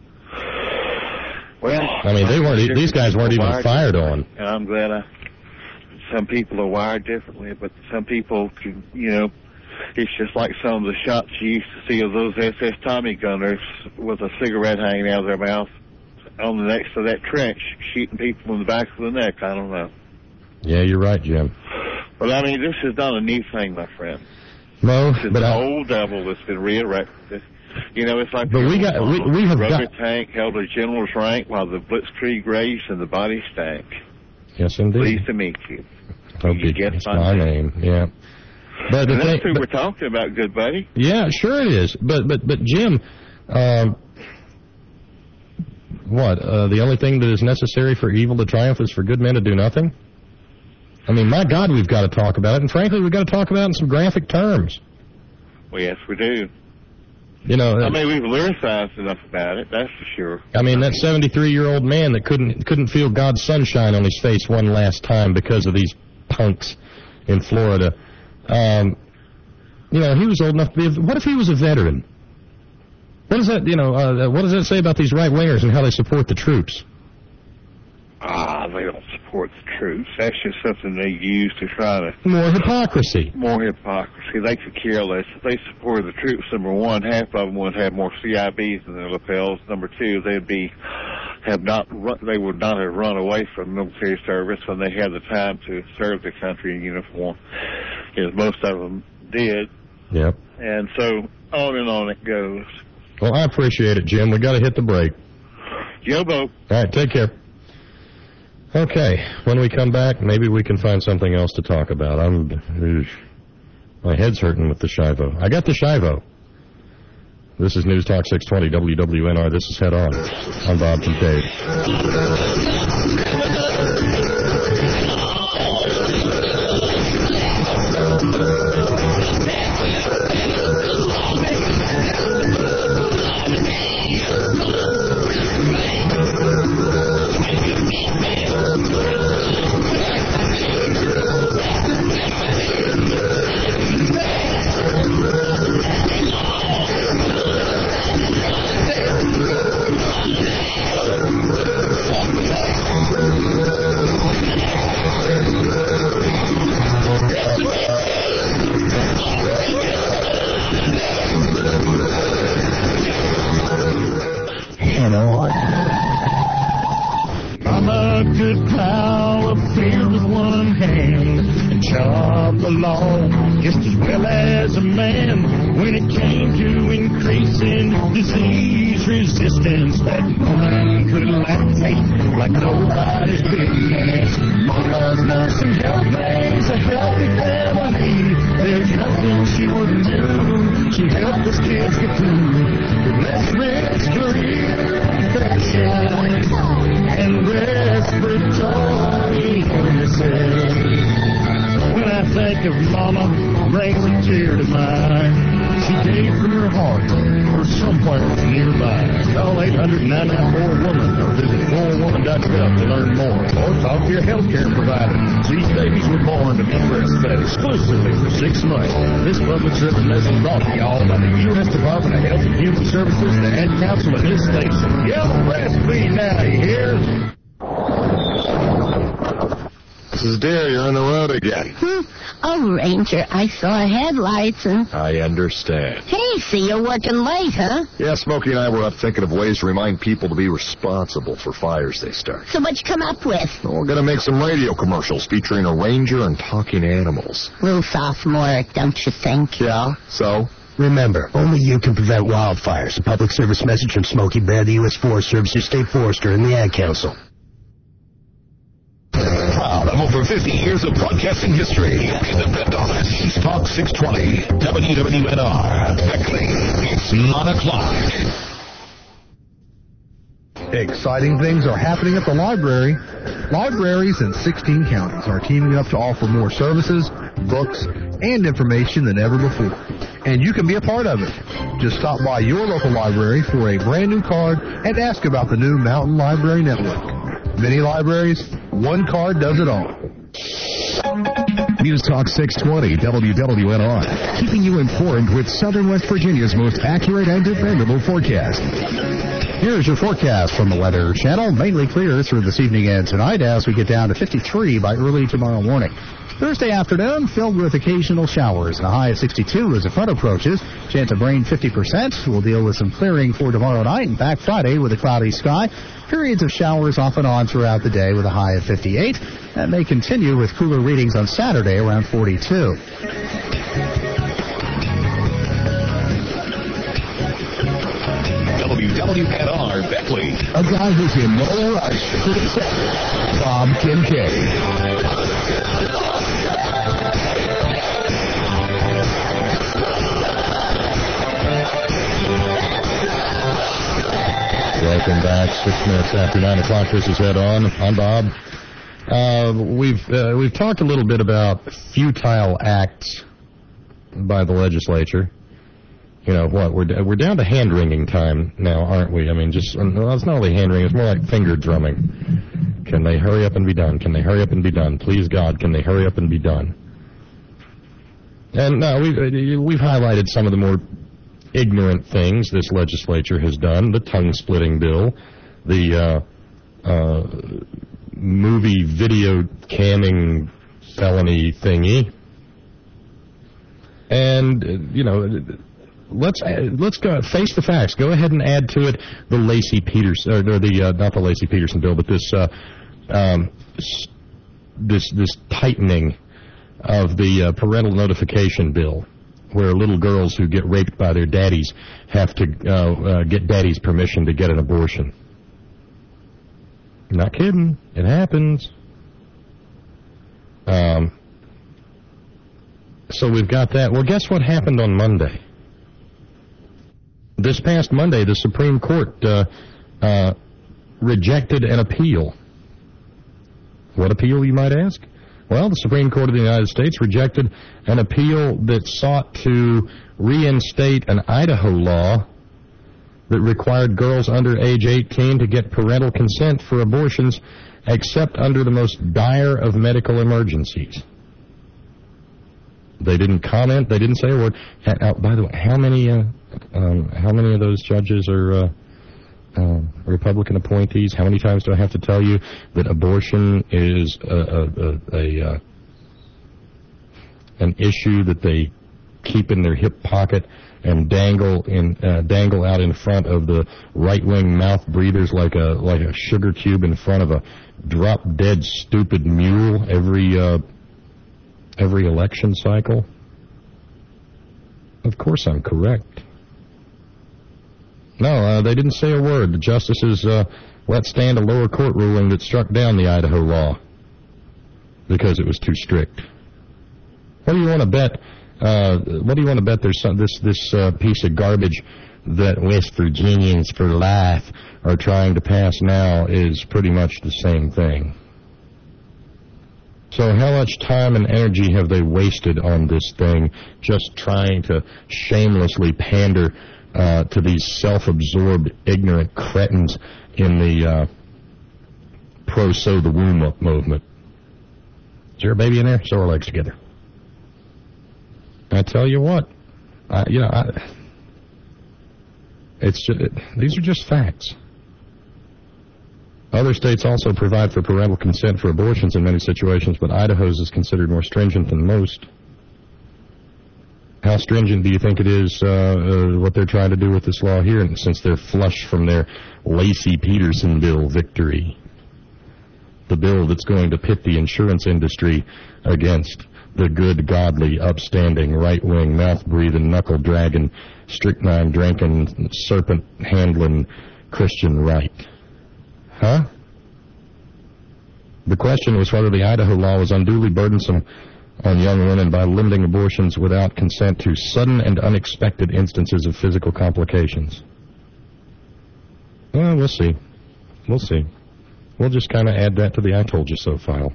Well, I mean, these guys weren't even fired on. And I'm glad some people are wired differently, but some people can, it's just like some of the shots you used to see of those SS Tommy gunners with a cigarette hanging out of their mouth on the next to that trench, shooting people in the back of the neck. I don't know. Yeah, you're right, Jim. But I mean, this is not a new thing, my friend. No, this is an old devil that's been reerected. It's like we have rubber tank held a general's rank while the blitzkrieg raged and the body stank. Yes, indeed. Pleased to meet you. You guess my name. Yeah. But that's who we're talking about, good buddy. Yeah, sure it is. But Jim, the only thing that is necessary for evil to triumph is for good men to do nothing? I mean, my God, we've got to talk about it, and frankly, we've got to talk about it in some graphic terms. Well, yes, we do. We've lyricized enough about it, that's for sure. I mean, that 73-year-old man that couldn't feel God's sunshine on his face one last time because of these punks in Florida. He was old enough to be. What if he was a veteran? What does that, what does that say about these right-wingers and how they support the troops? They don't support support the troops. That's just something they use to try to... More hypocrisy. More hypocrisy. They could care less. If they supported the troops, number one, half of them would have more CIBs in their lapels. Number two, they would not have run away from military service when they had the time to serve the country in uniform, as most of them did. Yep. And so on and on it goes. Well, I appreciate it, Jim. We got to hit the break. Yobo. All right, take care. Okay, when we come back, maybe we can find something else to talk about. My head's hurting with the Shivo. I got the Shivo. This is News Talk 620 WWNR. This is Head On. I'm Bob Kincaid. Mama could plow a field with one hand and chop the lawn just as well as a man. When it came to increasing disease resistance, that woman could lactate like nobody's business. Mama's nursing health makes a healthy family. There's nothing she wouldn't do. She helped us kids get through with less risk for infection and respiratory illnesses. When I think of Mama, brings a tear to mind. She gave from her heart or somewhere nearby. Call 800-994-WOMAN or visit 4woman.gov to learn more. Or talk to your healthcare provider. These babies were born to be breastfed exclusively for 6 months. This public service message brought to y'all by the U.S. Department of Health and Human Services and the Ad Council of this station. Yellow breastfeed now, you hear? Mrs. Deere, you're on the road again. Oh, Ranger, I saw headlights and... I understand. Hey, see, you're working late, huh? Yeah, Smokey and I were up thinking of ways to remind people to be responsible for fires they start. So what'd you come up with? Well, we're going to make some radio commercials featuring a ranger and talking animals. A little sophomoric, don't you think? Yeah, so? Remember, only you can prevent wildfires. A public service message from Smokey Bear, the U.S. Forest Service, your state forester, and the Ad Council. Proud of over 50 years of broadcasting history. Depend on it. News Talk 620. WWNR. Beckley. It's 9 o'clock. Exciting things are happening at the library. Libraries in 16 counties are teaming up to offer more services, books, and information than ever before. And you can be a part of it. Just stop by your local library for a brand new card and ask about the new Mountain Library Network. Many libraries, one card does it all. News Talk 620 WWNR, keeping you informed with Southern West Virginia's most accurate and dependable forecast. Here's your forecast from the Weather Channel. Mainly clear through this evening and tonight as we get down to 53 by early tomorrow morning. Thursday afternoon, filled with occasional showers, and a high of 62 as the front approaches. Chance of rain 50%. We'll deal with some clearing for tomorrow night, and back Friday with a cloudy sky. Periods of showers off and on throughout the day with a high of 58. That may continue with cooler readings on Saturday around 42. WWNR Beckley. A guy who's in no rush. Bob Kincaid. Welcome back. 6 minutes after 9 o'clock. This is Head On. I'm Bob. We've talked a little bit about futile acts by the legislature. You know what? We're down to hand-wringing time now, aren't we? I mean, it's not only hand-wringing; it's more like finger drumming. Can they hurry up and be done? Can they hurry up and be done? Please God, can they hurry up and be done? And we've highlighted some of the more ignorant things this legislature has done: the tongue-splitting bill, the movie video camming felony thingy. And, let's go face the facts. Go ahead and add to it the Lacey Peterson, or the not the Lacey Peterson bill, but this tightening of the parental notification bill, where little girls who get raped by their daddies have to get daddy's permission to get an abortion. I'm not kidding. It happens. So we've got that. Well, guess what happened on Monday? This past Monday, the Supreme Court rejected an appeal. What appeal, you might ask? Well, the Supreme Court of the United States rejected an appeal that sought to reinstate an Idaho law that required girls under age 18 to get parental consent for abortions except under the most dire of medical emergencies. They didn't comment. They didn't say a word. By the way, how many of those judges are Republican appointees? How many times do I have to tell you that abortion is an issue that they keep in their hip pocket and dangle out in front of the right-wing mouth breathers like a sugar cube in front of a drop-dead stupid mule every election cycle? Of course I'm correct. No, they didn't say a word. The justices let stand a lower court ruling that struck down the Idaho law because it was too strict. What do you want to bet? There's this piece of garbage that West Virginians for Life are trying to pass now is pretty much the same thing. So how much time and energy have they wasted on this thing just trying to shamelessly pander to these self-absorbed, ignorant cretins in the pro-sew the womb up movement? Is there a baby in there? Sew our legs together. I tell you what, these are just facts. Other states also provide for parental consent for abortions in many situations, but Idaho's is considered more stringent than most. How stringent do you think it is, what they're trying to do with this law here, since they're flush from their Lacey Peterson bill victory? The bill that's going to pit the insurance industry against the good, godly, upstanding, right-wing, mouth-breathing, knuckle-dragging, strychnine-drinking, serpent-handling Christian right. Huh? The question was whether the Idaho law was unduly burdensome on young women by limiting abortions without consent to sudden and unexpected instances of physical complications. Well, we'll see. We'll see. We'll just kind of add that to the I told you so file.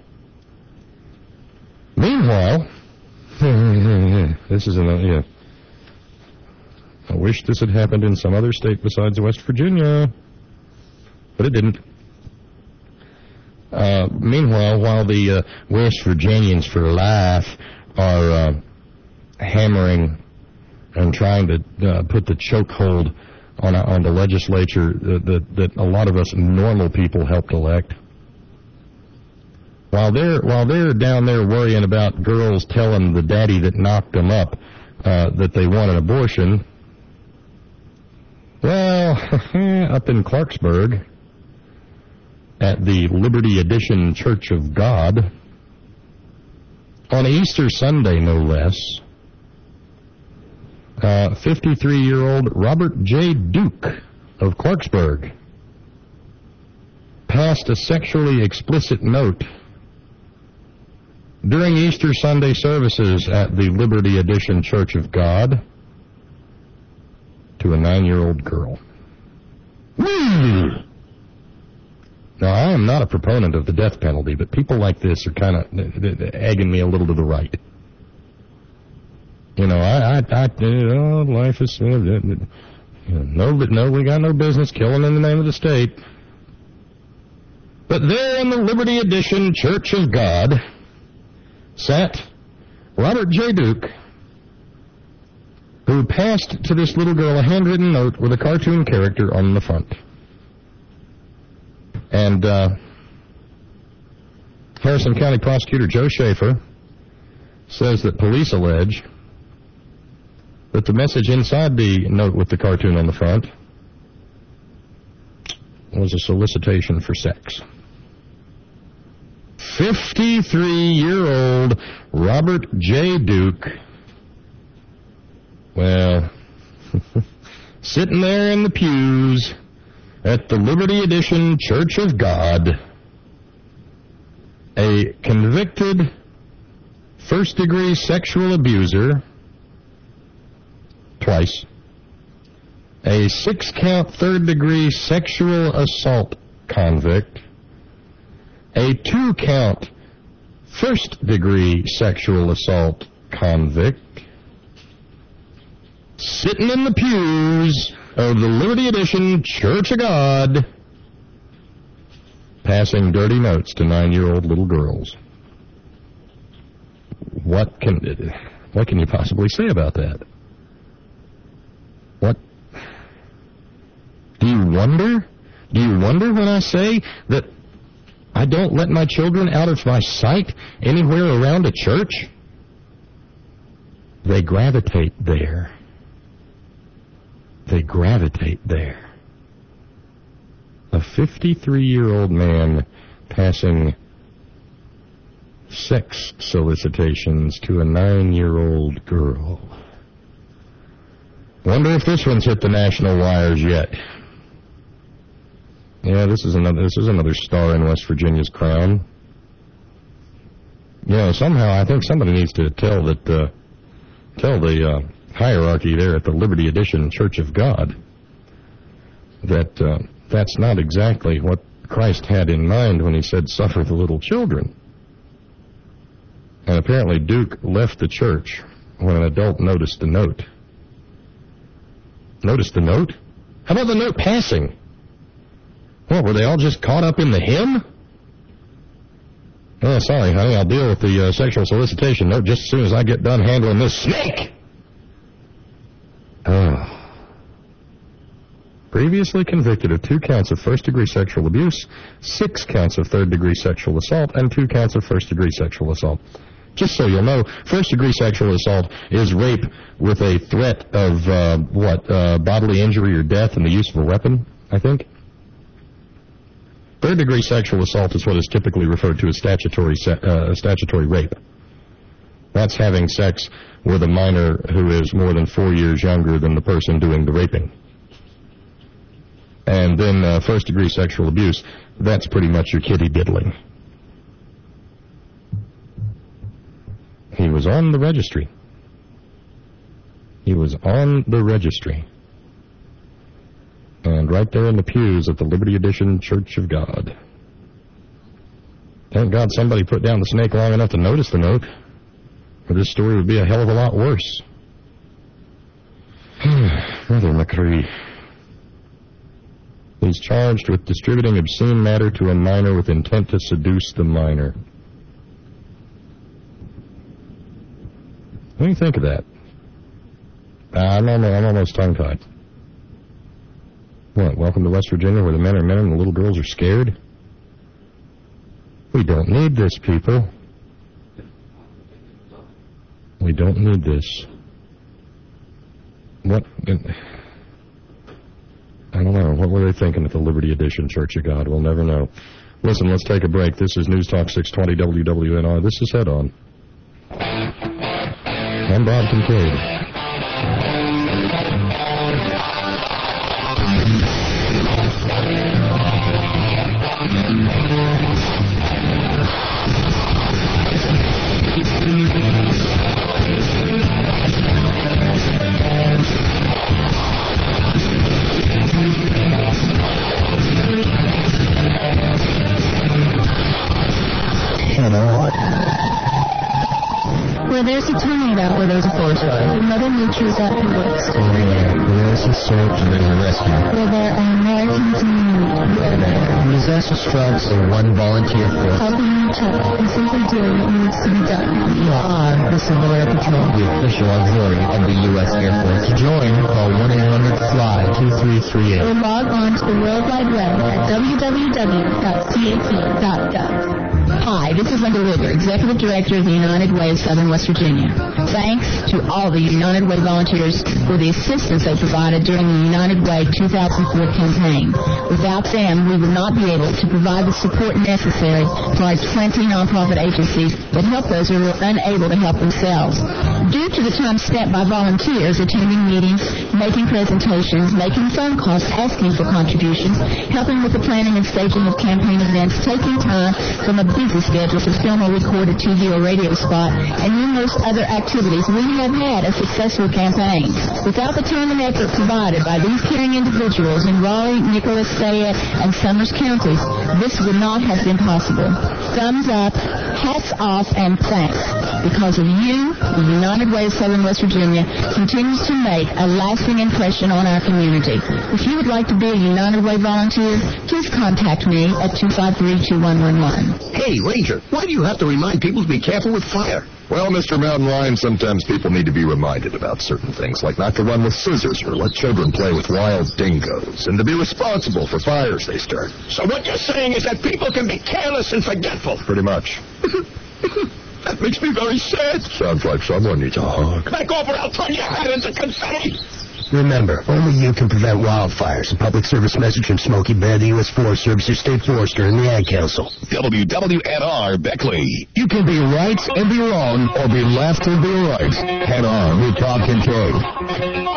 Meanwhile, this is I wish this had happened in some other state besides West Virginia, but it didn't. Meanwhile, while the West Virginians for Life are hammering and trying to put the chokehold on the legislature that a lot of us normal people helped elect, while they're down there worrying about girls telling the daddy that knocked them up that they want an abortion, well, up in Clarksburg, at the Liberty Edition Church of God, on Easter Sunday, no less, 53-year-old Robert J. Duke of Clarksburg passed a sexually explicit note during Easter Sunday services at the Liberty Edition Church of God to a 9-year-old girl. Now, I am not a proponent of the death penalty, but people like this are kind of egging me a little to the right. You know, life is, we got no business killing in the name of the state. But there in the Liberty Edition Church of God sat Robert J. Duke, who passed to this little girl a handwritten note with a cartoon character on the front. And Harrison County Prosecutor Joe Schaefer says that police allege that the message inside the note with the cartoon on the front was a solicitation for sex. 53-year-old Robert J. Duke, well, sitting there in the pews at the Liberty Edition Church of God, a convicted first-degree sexual abuser, twice, a 6-count third-degree sexual assault convict, a 2-count first-degree sexual assault convict, sitting in the pews of the Liberty Edition Church of God, passing dirty notes to 9-year-old little girls. What can you possibly say about that? What? Do you wonder when I say that I don't let my children out of my sight anywhere around a church? They gravitate there. They gravitate there. A 53-year-old man passing sex solicitations to a 9-year-old girl. Wonder if this one's hit the national wires yet. Yeah, this is another star in West Virginia's crown. You know, somehow I think somebody needs to tell the hierarchy there at the Liberty Edition Church of God that that's not exactly what Christ had in mind when he said, "Suffer the little children." And apparently Duke left the church when an adult noticed the note. Noticed the note? How about the note passing? What, were they all just caught up in the hymn? Oh, sorry, honey, I'll deal with the sexual solicitation note just as soon as I get done handling this snake. Oh. Previously convicted of 2 counts of first-degree sexual abuse, 6 counts of third-degree sexual assault, and 2 counts of first-degree sexual assault. Just so you'll know, first-degree sexual assault is rape with a threat of, bodily injury or death and the use of a weapon, I think. Third-degree sexual assault is what is typically referred to as statutory rape. That's having sex with a minor who is more than 4 years younger than the person doing the raping. And then first-degree sexual abuse, that's pretty much your kitty diddling. He was on the registry. He was on the registry. And right there in the pews at the Liberty Edition Church of God. Thank God somebody put down the snake long enough to notice the note, or this story would be a hell of a lot worse. Brother McCree. He's charged with distributing obscene matter to a minor with intent to seduce the minor. What do you think of that? I'm almost tongue-tied. What, welcome to West Virginia where the men are men and the little girls are scared? We don't need this, people. We don't need this. What? I don't know. What were they thinking at the Liberty Edition Church of God? We'll never know. Listen, let's take a break. This is News Talk 620 WWNR. This is Head On. I'm Bob Kincaid. Where there's a tornado, where there's a forest fire, Mother Nature's at her worst. Where there's a search and there's a rescue. Where there are Americans in need. Where there are disaster strikes and one volunteer force. Helping each other and simply doing what needs to be done. We are the Civil Air Patrol, the official auxiliary of the U.S. Air Force. To join, call 1-800-FLY-2338. Or log on to the World Wide Web at www.cap.gov. Hi, this is Linda Luger, Executive Director of the United Way of Southern West Virginia. Thanks to all the United Way volunteers for the assistance they provided during the United Way 2004 campaign. Without them, we would not be able to provide the support necessary for our 20 nonprofit agencies that help those who are unable to help themselves. Due to the time spent by volunteers attending meetings, making presentations, making phone calls, asking for contributions, helping with the planning and staging of campaign events, taking time from a busy schedule to film or record a TV or radio spot, and numerous other activities, we have had a successful campaign. Without the time and effort provided by these caring individuals in Raleigh, Nicholas, Fayette, and Summers counties, this would not have been possible. Thumbs up, hats off, and thanks. Because of you, the United Way of Southern West Virginia continues to make a lasting impression on our community. If you would like to be a United Way volunteer, please contact me at 253-2111. Hey, Ranger, why do you have to remind people to be careful with fire? Well, Mr. Mountain Lion, sometimes people need to be reminded about certain things, like not to run with scissors or let children play with wild dingoes, and to be responsible for fires they start. So what you're saying is that people can be careless and forgetful. Pretty much. That makes me very sad. Sounds like someone needs a hug. Back over, I'll turn your head into confetti. Remember, only you can prevent wildfires. A public service message from Smokey Bear, the U.S. Forest Service, your state forester, and the Ag Council. WWNR Beckley. You can be right and be wrong, or be left and be right. Head on with Bob Kincaid.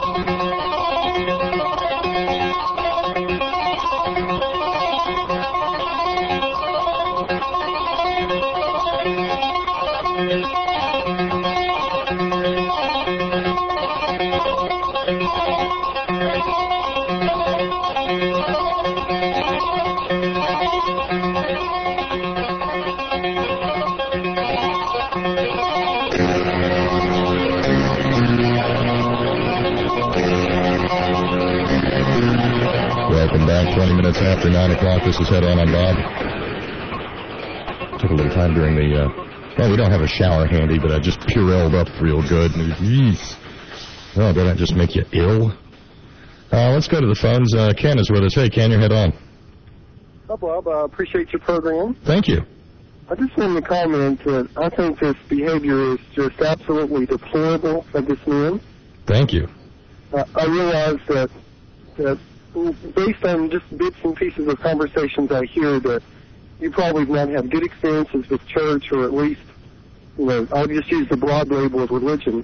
Welcome back. 20 minutes after 9 o'clock. This is Head On. I'm Bob. Took a little time during the... well, we don't have a shower handy, but I just Purelled up real good. Oh, doesn't that just make you ill? Let's go to the phones. Ken is with us. Hey, Ken, your Head On. Hi, Bob. I appreciate your program. Thank you. I just wanted to comment that I think this behavior is just absolutely deplorable of this man. Thank you. I realize that based on just bits and pieces of conversations I hear, that you probably not have good experiences with church, or at least, I'll just use the broad label of religion.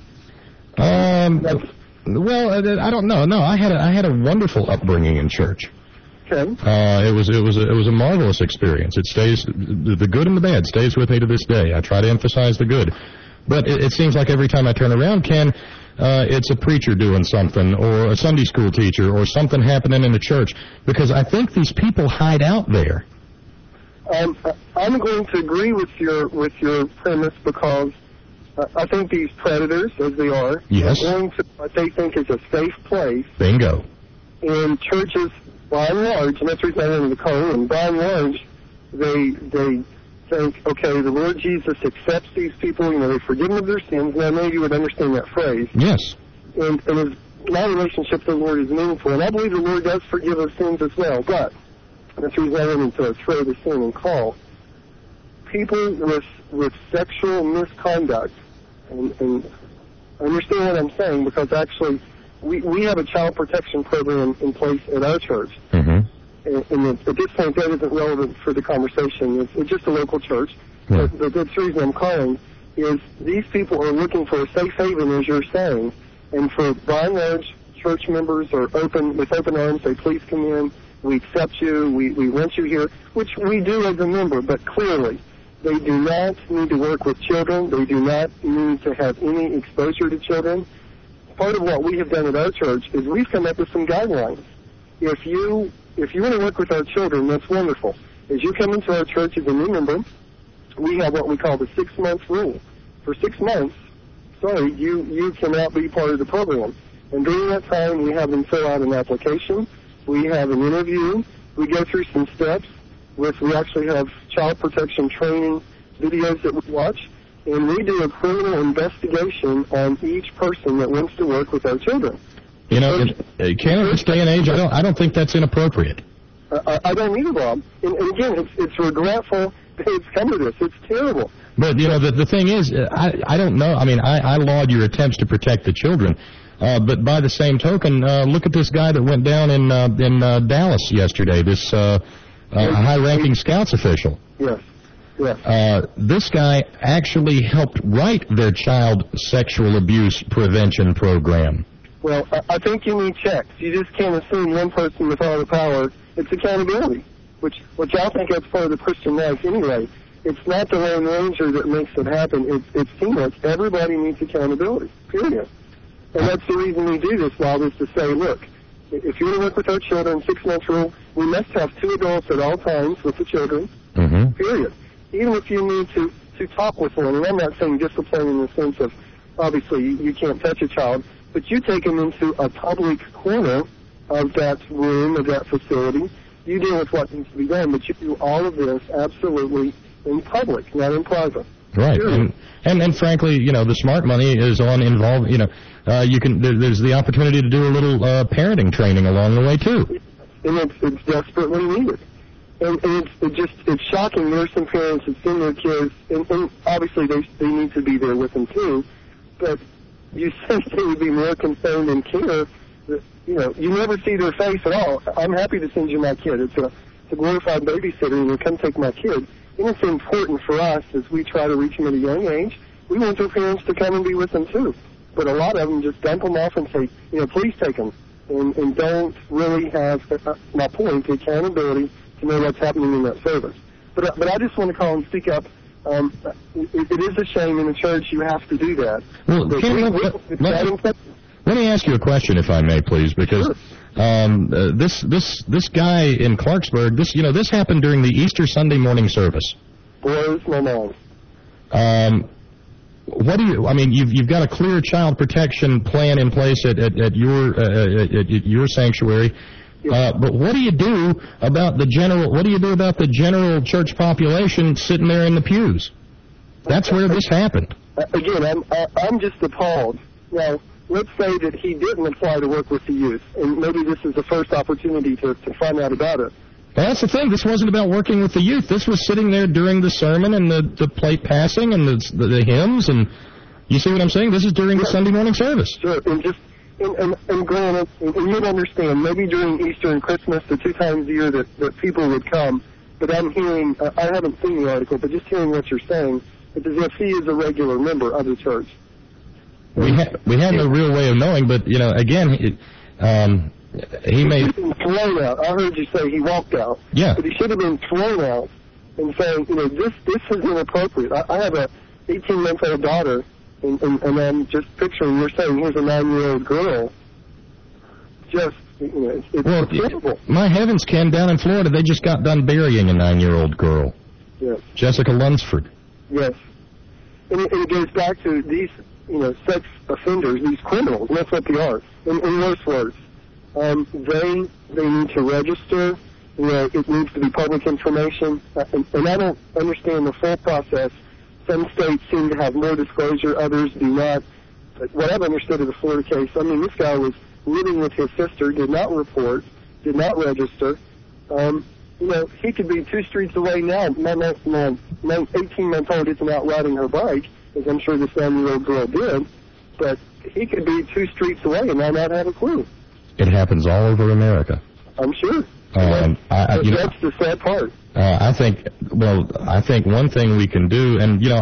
Well, I don't know. No, I had a wonderful upbringing in church. Okay. It was a marvelous experience. It stays, the good and the bad stays with me to this day. I try to emphasize the good. But it seems like every time I turn around, Ken, it's a preacher doing something, or a Sunday school teacher, or something happening in the church, because I think these people hide out there. I'm going to agree with your premise, because I think these predators, as they are, yes, are going to what they think is a safe place. Bingo. And churches, by and large, and that's the reason I went into the code, and by and large, they think, okay, the Lord Jesus accepts these people, they forgive them of their sins. Now, maybe you would understand that phrase. Yes. And my relationship to the Lord is meaningful, and I believe the Lord does forgive us sins as well. But that's the reason I went into throw this in and call. People with sexual misconduct, and understand what I'm saying, because actually we have a child protection program in place at our church. Mm-hmm. And at this point, that isn't relevant for the conversation. It's just a local church. Yeah. But that's the reason I'm calling, is these people are looking for a safe haven, as you're saying. And for, by and large, church members are with open arms. Say, please come in. We accept you. We want you here, which we do as a member. But clearly, they do not need to work with children. They do not need to have any exposure to children. Part of what we have done at our church is we've come up with some guidelines. If you want to work with our children, that's wonderful. As you come into our church as a new member, we have what we call the 6-month rule. For 6 months, you cannot be part of the program. And during that time, we have them fill out an application. We have an interview. We go through some steps. We actually have child protection training videos that we watch. And we do a criminal investigation on each person that wants to work with our children. Ken, in this day and age, I don't think that's inappropriate. I don't either, Bob. And again, it's regretful it's come to this. It's terrible. But, you know, the thing is, I don't know. I mean, I laud your attempts to protect the children. But by the same token, look at this guy that went down in Dallas yesterday, this high-ranking Scouts official. Yes. Yes. This guy actually helped write their child sexual abuse prevention program. Well, I think you need checks. You just can't assume one person with all the power. It's accountability, which I think that's part of the Christian life anyway. It's not the Lone Ranger that makes it happen. It's teamwork. Everybody needs accountability, period. And that's the reason we do this, Bob, is to say, look, if you're going to work with our children, 6-month rule, we must have 2 adults at all times with the children, period. Even if you need to talk with one, and I'm not saying discipline in the sense of, obviously, you can't touch a child, but you take them into a public corner of that room, of that facility. You deal with what needs to be done, but you do all of this absolutely in public, not in private. Right, and frankly, you know, the smart money is on involved. You know, there's the opportunity to do a little parenting training along the way too. And it's desperately needed. And it's shocking. There are some parents that send their kids, and obviously they need to be there with them too. But you think they would be more concerned and care. That, you know, you never see their face at all. I'm happy to send you my kid. It's a glorified babysitter, and come take my kid. And it's important for us as we try to reach them at a young age. We want their parents to come and be with them too. But a lot of them just dump them off and say, you know, please take them, and don't really have, my point, the accountability to know what's happening in that service. But I just want to call and speak up. It is a shame in the church you have to do that. Well, let me ask you a question, if I may, please, because this guy in Clarksburg, this happened during the Easter Sunday morning service. Blows my mind. What do you? I mean, you've got a clear child protection plan in place at your sanctuary. But what do you do about the general? What do you do about the general church population sitting there in the pews? That's where this happened. Again, I'm just appalled. Now, let's say that he didn't apply to work with the youth, and maybe this is the first opportunity to find out about it. Well, that's the thing. This wasn't about working with the youth. This was sitting there during the sermon and the plate passing and the hymns, and you see what I'm saying? This is during the Sunday morning service. Sure, and granted, and you'd understand, maybe during Easter and Christmas, the 2 times a year that people would come, but I'm hearing, I haven't seen the article, but just hearing what you're saying, it's as if he is a regular member of the church. We had no real way of knowing, but, you know, again, he may have been thrown out. I heard you say he walked out. Yeah. But he should have been thrown out and saying, you know, this is inappropriate. I have a 18-month-old daughter, and I'm just picturing, you're saying here's a 9-year-old girl. Just, you know, it's terrible. My heavens, Ken, down in Florida, they just got done burying a 9-year-old girl. Yes. Jessica Lunsford. Yes. And it goes back to these, you know, sex offenders, these criminals, and that's what they are. In worse words, they need to register. You know, it needs to be public information. And I don't understand the full process. Some states seem to have more disclosure, others do not. But what I've understood of the Florida case, I mean, this guy was living with his sister, did not report, did not register. You know, he could be 2 streets away now. My 18-month-old isn't out riding her bike, as I'm sure this 9-year-old girl did, but he could be 2 streets away and not have a clue. It happens all over America. I'm sure. That's the sad part. I think one thing we can do, and you know,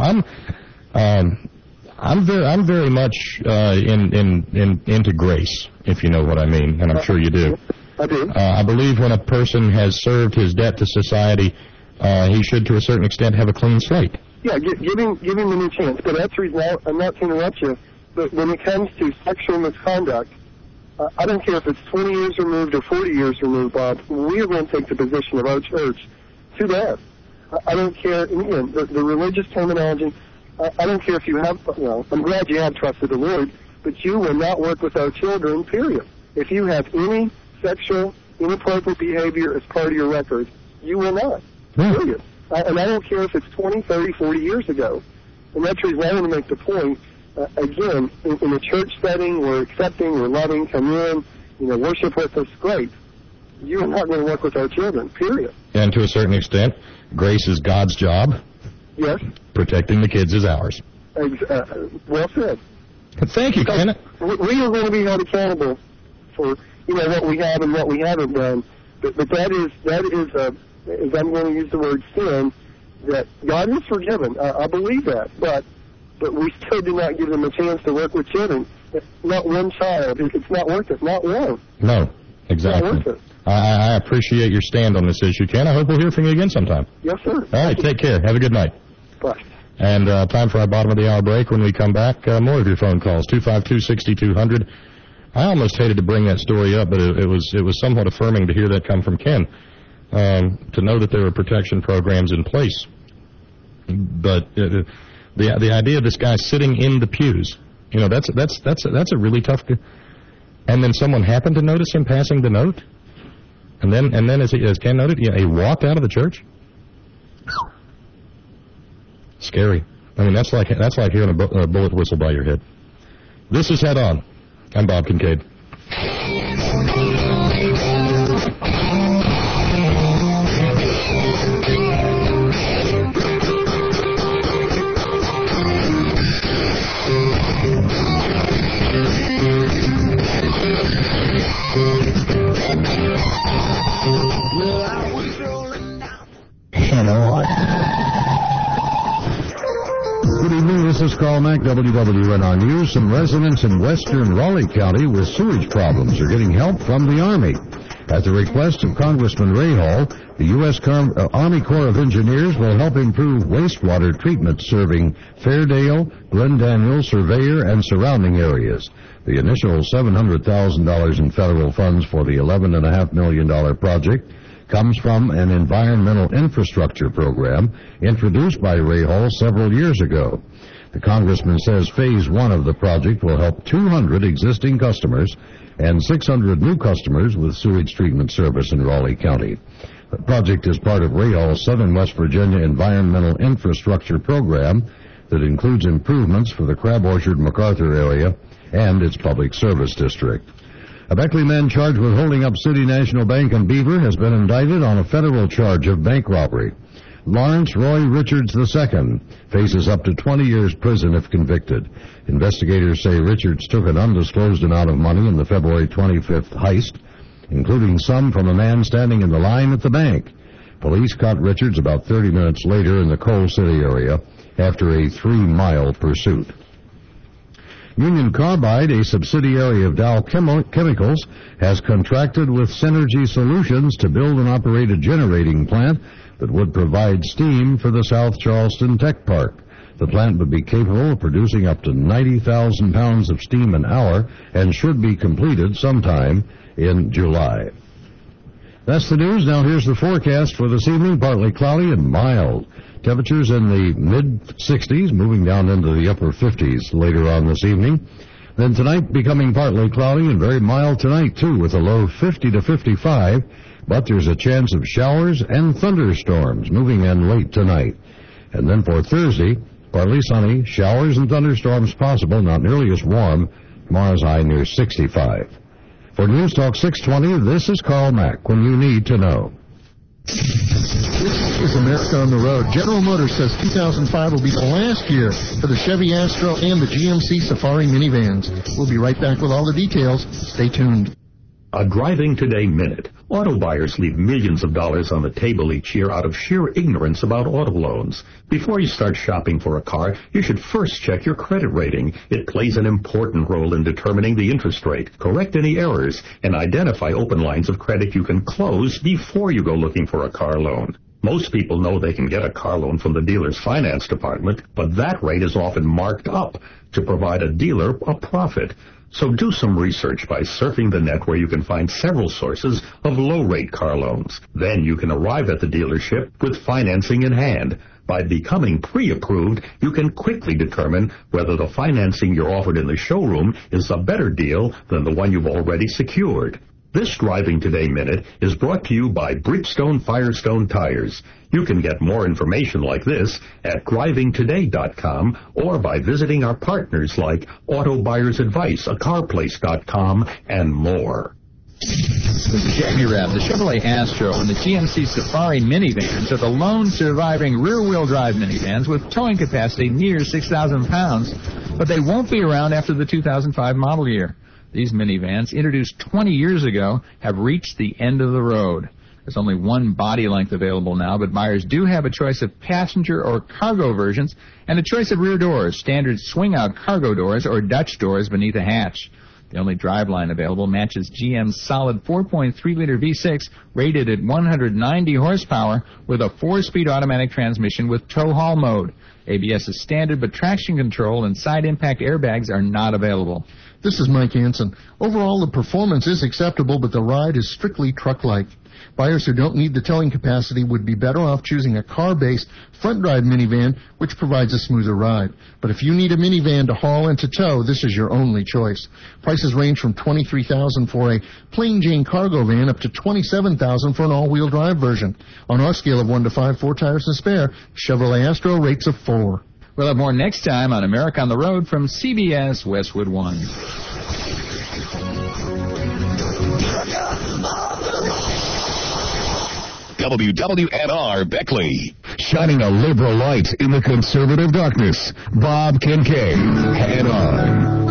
I'm very much into grace, if you know what I mean, and I'm sure you do. I do. I believe when a person has served his debt to society, he should, to a certain extent, have a clean slate. Yeah, give him a new chance. But that's the reason I'm not to interrupt you. But when it comes to sexual misconduct, I don't care if it's 20 years removed or 40 years removed, Bob. We are going to take the position of our church. Too bad. I don't care. And again, the religious terminology. I don't care if you have. Well, I'm glad you have trusted the Lord, but you will not work with our children. Period. If you have any sexual inappropriate behavior as part of your record, you will not. Period. And I don't care if it's 20, 30, 40 years ago. And that's the reason I want to make the point. Again, in a church setting, we're accepting, we're loving, come in, you know, worship with us, great. you are not going to work with our children, period. And to a certain extent, grace is God's job. Yes. Protecting the kids is ours. Well said. Thank you, Ken. We are going to be held accountable for, what we have and what we haven't done. But that is as I'm going to use the word sin, that God has forgiven. I believe that. But we still do not give them a chance to work with children. Not one child. It's not worth it. Not one. No, exactly. Not worth it. I appreciate your stand on this issue, Ken. I hope we'll hear from you again sometime. Yes, sir. All right, take care. Have a good night. Bye. And time for our bottom of the hour break. When we come back, more of your phone calls, 252-6200. I almost hated to bring that story up, but it was somewhat affirming to hear that come from Ken, to know that there were protection programs in place. But the idea of this guy sitting in the pews, that's a really tough. And then someone happened to notice him passing the note, and then as Ken noted, he walked out of the church. Scary. I mean, that's like hearing a bullet whistle by your head. This is Head On. I'm Bob Kincaid. Head On. Good evening, this is Carl Mack, WWNR News. Some residents in western Raleigh County with sewage problems are getting help from the Army. At the request of Congressman Ray Hall, the U.S. Army Corps of Engineers will help improve wastewater treatment serving Fairdale, Glen Daniel, Surveyor, and surrounding areas. The initial $700,000 in federal funds for the $11.5 million project comes from an environmental infrastructure program introduced by Ray Hall several years ago. The congressman says Phase 1 of the project will help 200 existing customers and 600 new customers with sewage treatment service in Raleigh County. The project is part of Ray Hall's Southern West Virginia Environmental Infrastructure Program that includes improvements for the Crab Orchard MacArthur area and its public service district. A Beckley man charged with holding up City National Bank in Beaver has been indicted on a federal charge of bank robbery. Lawrence Roy Richards II faces up to 20 years prison if convicted. Investigators say Richards took an undisclosed amount of money in the February 25th heist, including some from a man standing in the line at the bank. Police caught Richards about 30 minutes later in the Coal City area after a 3-mile pursuit. Union Carbide, a subsidiary of Dow Chemicals, has contracted with Synergy Solutions to build and operate a generating plant that would provide steam for the South Charleston Tech Park. The plant would be capable of producing up to 90,000 pounds of steam an hour and should be completed sometime in July. That's the news. Now here's the forecast for this evening. Partly cloudy and mild. Temperatures in the mid-60s, moving down into the upper 50s later on this evening. Then tonight becoming partly cloudy and very mild tonight, too, with a low 50 to 55. But there's a chance of showers and thunderstorms moving in late tonight. And then for Thursday, partly sunny, showers and thunderstorms possible, not nearly as warm. Tomorrow's high near 65. For News Talk 620, this is Carl Mack, when you need to know. This is America on the Road. General Motors says 2005 will be the last year for the Chevy Astro and the GMC Safari minivans. We'll be right back with all the details. Stay tuned. A Driving Today Minute. Auto buyers leave millions of dollars on the table each year out of sheer ignorance about auto loans. Before you start shopping for a car, you should first check your credit rating. It plays an important role in determining the interest rate, correct any errors, and identify open lines of credit you can close before you go looking for a car loan. Most people know they can get a car loan from the dealer's finance department, but that rate is often marked up to provide a dealer a profit. So do some research by surfing the net where you can find several sources of low-rate car loans. Then you can arrive at the dealership with financing in hand. By becoming pre-approved, you can quickly determine whether the financing you're offered in the showroom is a better deal than the one you've already secured. This Driving Today Minute is brought to you by Bridgestone Firestone Tires. You can get more information like this at drivingtoday.com or by visiting our partners like Auto Buyers Advice, ACarPlace.com, and more. The Chevy Rev, the Chevrolet Astro, and the GMC Safari minivans are the lone surviving rear-wheel drive minivans with towing capacity near 6,000 pounds, but they won't be around after the 2005 model year. These minivans, introduced 20 years ago, have reached the end of the road. There's only one body length available now, but buyers do have a choice of passenger or cargo versions and a choice of rear doors, standard swing-out cargo doors or Dutch doors beneath a hatch. The only driveline available matches GM's solid 4.3-liter V6 rated at 190 horsepower with a 4-speed automatic transmission with tow haul mode. ABS is standard, but traction control and side impact airbags are not available. This is Mike Hansen. Overall, the performance is acceptable, but the ride is strictly truck-like. Buyers who don't need the towing capacity would be better off choosing a car-based front-drive minivan, which provides a smoother ride. But if you need a minivan to haul and to tow, this is your only choice. Prices range from $23,000 for a plain Jane cargo van up to $27,000 for an all-wheel drive version. On our scale of 1 to 5, 4 tires to spare, Chevrolet Astro rates a 4. We'll have more next time on America on the Road from CBS Westwood One. WWNR Beckley. Shining a liberal light in the conservative darkness. Bob Kincaid. Head on.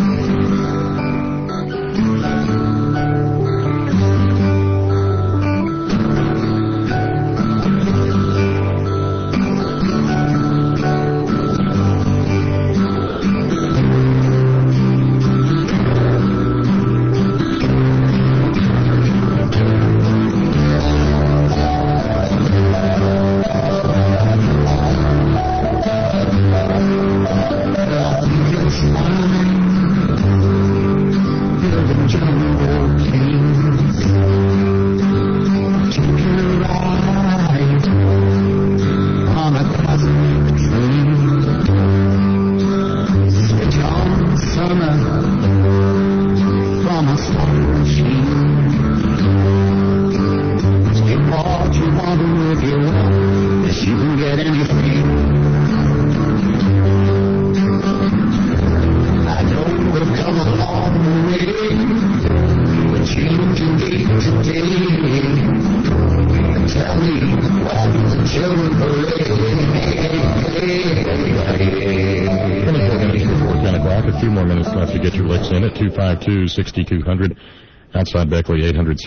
A few more minutes left to get your licks in at 252-6200. Outside Beckley,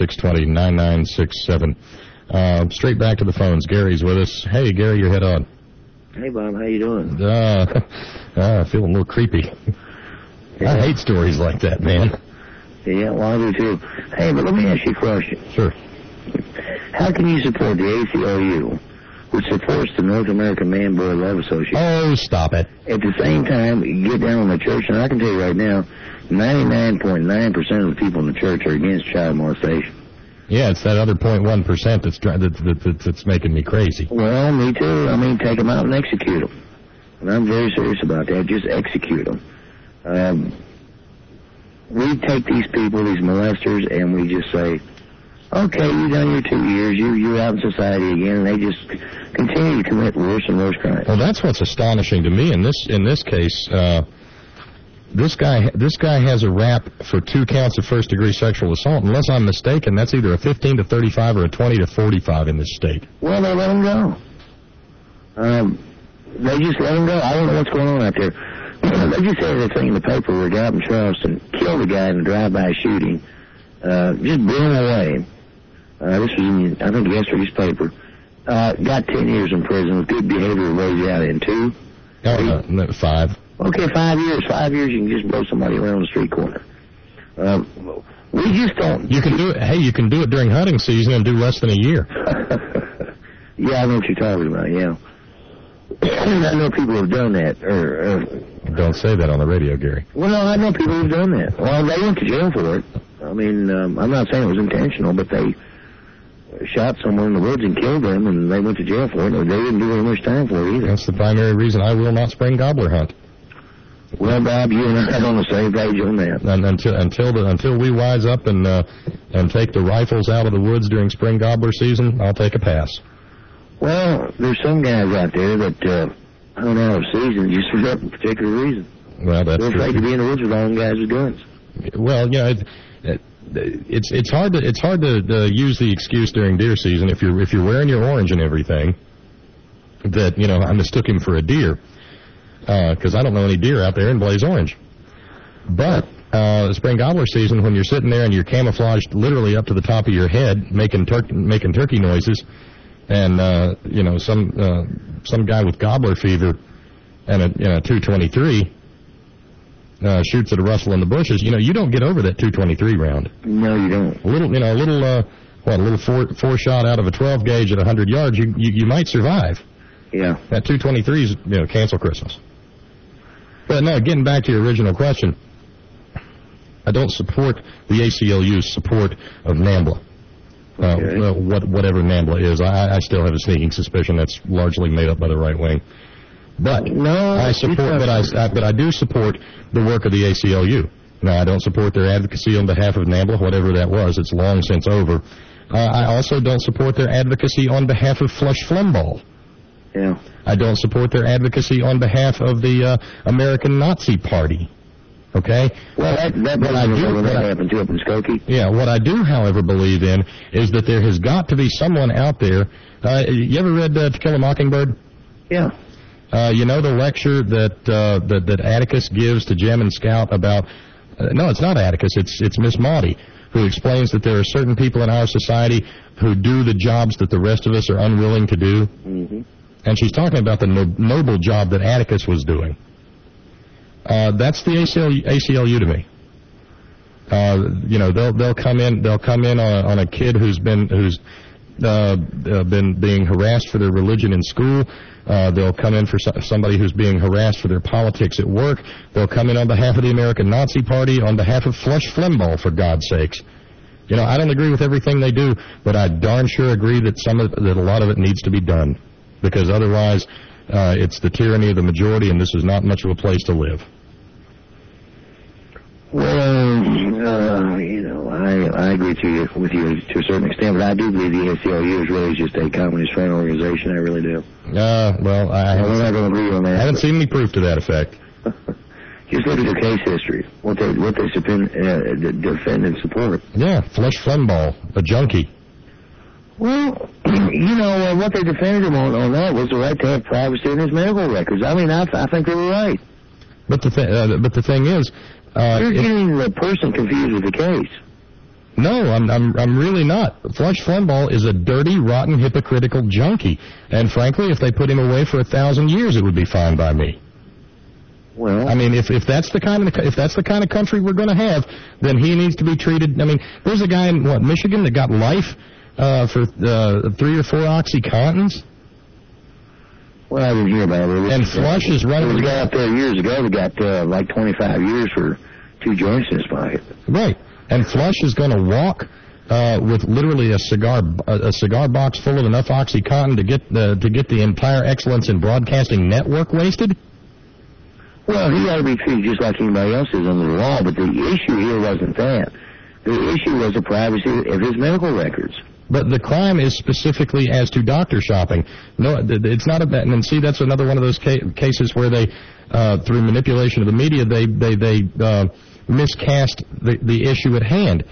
800-620-9967. Straight back to the phones. Gary's with us. Hey, Gary, your head on. Hey, Bob, how you doing? Feeling a little creepy. Yeah. I hate stories like that, man. Yeah, well, I do too. Hey, but let me ask you a question. Sure. How can you support the ACLU, which supports the North American Man-Boy Love Association? Oh, stop it. At the same time, you get down on the church, and I can tell you right now, 99.9% of the people in the church are against child molestation. Yeah, it's that other 0.1% that's making me crazy. Well, me too. I mean, take them out and execute them. And I'm very serious about that. Just execute them. We take these people, these molesters, and we just say, okay, you've done your 2 years, you're out in society again, and they just continue to commit worse and worse crimes. Well, that's what's astonishing to me. In this case, this guy has a rap for 2 counts of first-degree sexual assault. Unless I'm mistaken, that's either a 15 to 35 or a 20 to 45 in this state. Well, they let him go. They just let him go. I don't know what's going on out there. They just had a thing in the paper where a guy up in Charleston killed a guy in a drive-by shooting. Just blew him away. This was in, I think, yesterday's paper. Got 10 years in prison with good behavior, raised out in 2. 5. Okay, 5 years. 5 years, you can just blow somebody around the street corner. We just don't. You can do it. Hey, you can do it during hunting season and do less than a year. Yeah, I know what you're talking about. Yeah. I know people who've done that. Don't say that on the radio, Gary. Well, I know people who've done that. Well, they went to jail for it. I mean, I'm not saying it was intentional, but they shot someone in the woods and killed them, and they went to jail for it. They didn't do very much time for it either. That's the primary reason I will not spring gobbler hunt. Well, Bob, you and I are on the same page on that. And until we wise up and take the rifles out of the woods during spring gobbler season, I'll take a pass. Well, there's some guys out there that hunt out of season just for that particular reason. Well, that's They're afraid true. to be in the woods with all them guys with guns. Well, it's hard to use the excuse during deer season if you're wearing your orange and everything that I mistook him for a deer because I don't know any deer out there in blaze orange. But spring gobbler season, when you're sitting there and you're camouflaged literally up to the top of your head, making turkey noises, and some guy with gobbler fever and a 223 shoots at a rustle in the bushes, you don't get over that 223 round. No, you don't. A little four shot out of a 12 gauge at 100 yards, you might survive. Yeah. That 223 is cancel Christmas. But no, getting back to your original question, I don't support the ACLU's support of NAMBLA. Whatever NAMBLA is, I still have a sneaking suspicion that's largely made up by the right wing. But I do support the work of the ACLU. Now, I don't support their advocacy on behalf of NAMBLA, whatever that was. It's long since over. I also don't support their advocacy on behalf of Flush Flamball. Yeah. I don't support their advocacy on behalf of the American Nazi Party. Okay? Well, that happened to up in Skokie. Yeah, what I do, however, believe in is that there has got to be someone out there. You ever read To Kill a Mockingbird? Yeah. The lecture that Atticus gives to Jem and Scout about... no, it's not Atticus. It's Miss Maudie, who explains that there are certain people in our society who do the jobs that the rest of us are unwilling to do. Mm-hmm. And she's talking about the noble job that Atticus was doing. That's the ACLU to me. They'll come in on a kid who's been being harassed for their religion in school. They'll come in for somebody who's being harassed for their politics at work. They'll come in on behalf of the American Nazi Party, on behalf of Flush Flamball, for God's sakes. I don't agree with everything they do, but I darn sure agree that a lot of it needs to be done, because otherwise it's the tyranny of the majority, and this is not much of a place to live. Well, I agree with you to a certain extent, but I do believe the ACLU is really just a communist friend organization. I really do. Well, I haven't seen any proof to that effect. Just look at their case history, what they defend and support. Yeah, Flush Flamball, a junkie. Well, what they defended him on that was the right to have privacy in his medical records. I mean, I think they were right. But the thing is, you're getting the person confused with the case. No, I'm really not. Flush Flamball is a dirty, rotten, hypocritical junkie, and frankly, if they put him away for 1,000 years, it would be fine by me. Well, I mean, if that's the kind of country we're going to have, then he needs to be treated. I mean, there's a guy in Michigan that got life for 3 or 4 OxyContins. Well, I didn't hear about it. And Flush is running. There was a guy out there years ago that got like 25 years for 2 joints in his pocket. Right. And Flush is going to walk with literally a cigar box full of enough OxyContin to get the entire Excellence in Broadcasting network wasted. Well, he ought to be treated just like anybody else is under the law, but the issue here wasn't that. The issue was the privacy of his medical records. But the crime is specifically as to doctor shopping. No, it's not about. And see, that's another one of those cases where they, through manipulation of the media, they miscast the issue at hand.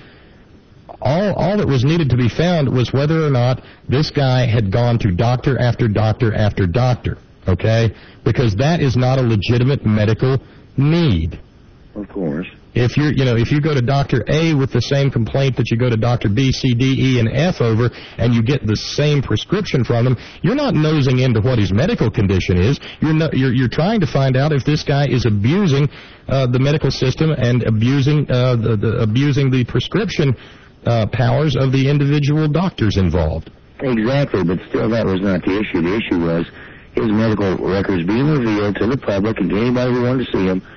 All that was needed to be found was whether or not this guy had gone to doctor after doctor after doctor. Okay, because that is not a legitimate medical need. Of course. If you go to Dr. A with the same complaint that you go to Dr. B, C, D, E, and F over, and you get the same prescription from them, you're not nosing into what his medical condition is. You're trying to find out if this guy is abusing the medical system and abusing the prescription powers of the individual doctors involved. Exactly, but still that was not the issue. The issue was his medical records being revealed to the public and to anybody who wanted to see him.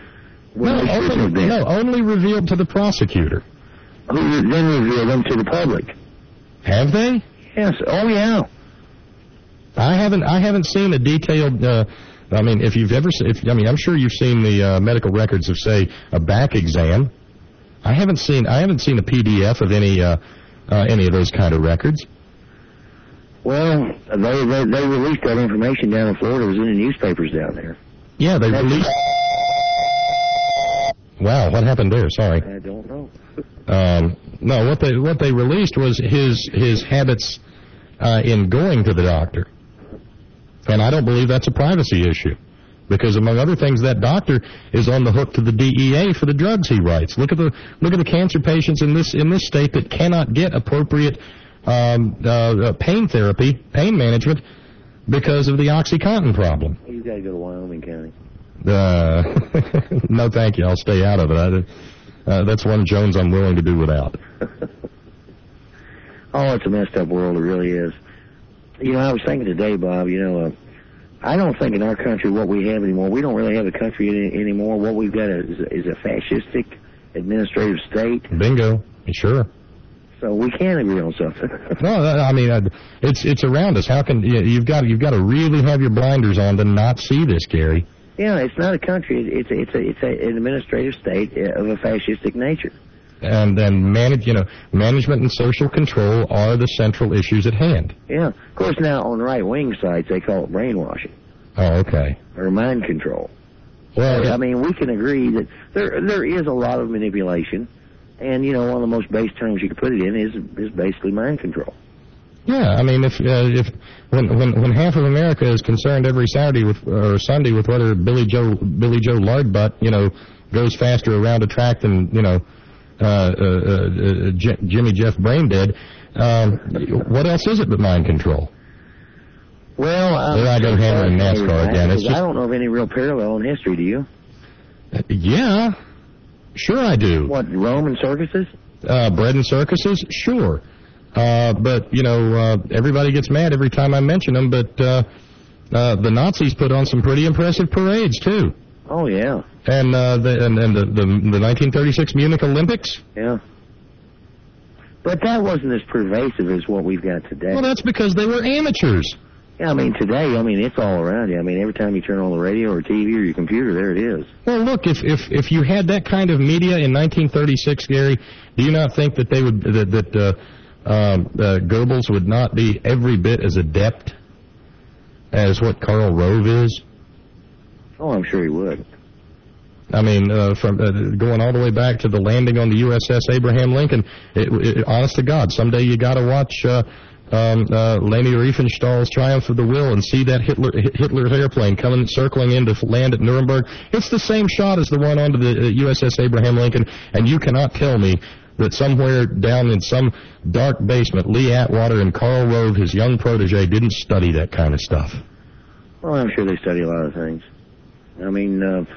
Only revealed to the prosecutor. Who then revealed them to the public. Have they? Yes. Oh, yeah. I haven't seen a detailed. I'm sure you've seen the medical records of, say, a back exam. I haven't seen a PDF of any of those kind of records. Well, they released that information down in Florida. It was in the newspapers down there. Yeah, they released. Wow, what happened there? Sorry. I don't know. No, what they released was his habits in going to the doctor, and I don't believe that's a privacy issue, because among other things, that doctor is on the hook to the DEA for the drugs he writes. Look at the cancer patients in this state that cannot get appropriate pain therapy, pain management, because of the OxyContin problem. You got to go to Wyoming County. No, thank you. I'll stay out of it. That's one Jones I'm willing to do without. Oh, it's a messed up world. It really is. You know, I was thinking today, Bob, I don't think in our country what we have anymore, we don't really have a country anymore. What we've got is a fascistic administrative state. Bingo. Sure. So we can't agree on something. No, I mean, it's around us. How can you've got to really have your blinders on to not see this, Gary? Yeah, it's not a country. It's an administrative state of a fascistic nature. And then management and social control are the central issues at hand. Yeah. Of course, now on right-wing sites, they call it brainwashing. Oh, okay. Or mind control. Well, I mean, we can agree that there is a lot of manipulation, and one of the most base terms you could put it in is basically mind control. Yeah, I mean, if when half of America is concerned every Saturday or Sunday with whether Billy Joe Lardbutt goes faster around a track than Jimmy Jeff Braindead, what else is it but mind control? Well, there I go hammering NASCAR again. It's just, I don't know of any real parallel in history. Do you? Yeah, sure I do. What, Rome and circuses? Bread and circuses, sure. But everybody gets mad every time I mention them. But the Nazis put on some pretty impressive parades too. Oh yeah. And the 1936 Munich Olympics. Yeah. But that wasn't as pervasive as what we've got today. Well, that's because they were amateurs. Yeah, I mean today, it's all around you. I mean, every time you turn on the radio or TV or your computer, there it is. Well, look, if you had that kind of media in 1936, Gary, do you not think that they would Goebbels would not be every bit as adept as what Karl Rove is? Oh, I'm sure he would. I mean, from going all the way back to the landing on the USS Abraham Lincoln, honest to God, someday you got to watch Leni Riefenstahl's Triumph of the Will and see that Hitler's airplane circling in to land at Nuremberg. It's the same shot as the one onto the USS Abraham Lincoln, and you cannot tell me that somewhere down in some dark basement, Lee Atwater and Karl Rove, his young protege, didn't study that kind of stuff. Well, I'm sure they study a lot of things. I mean,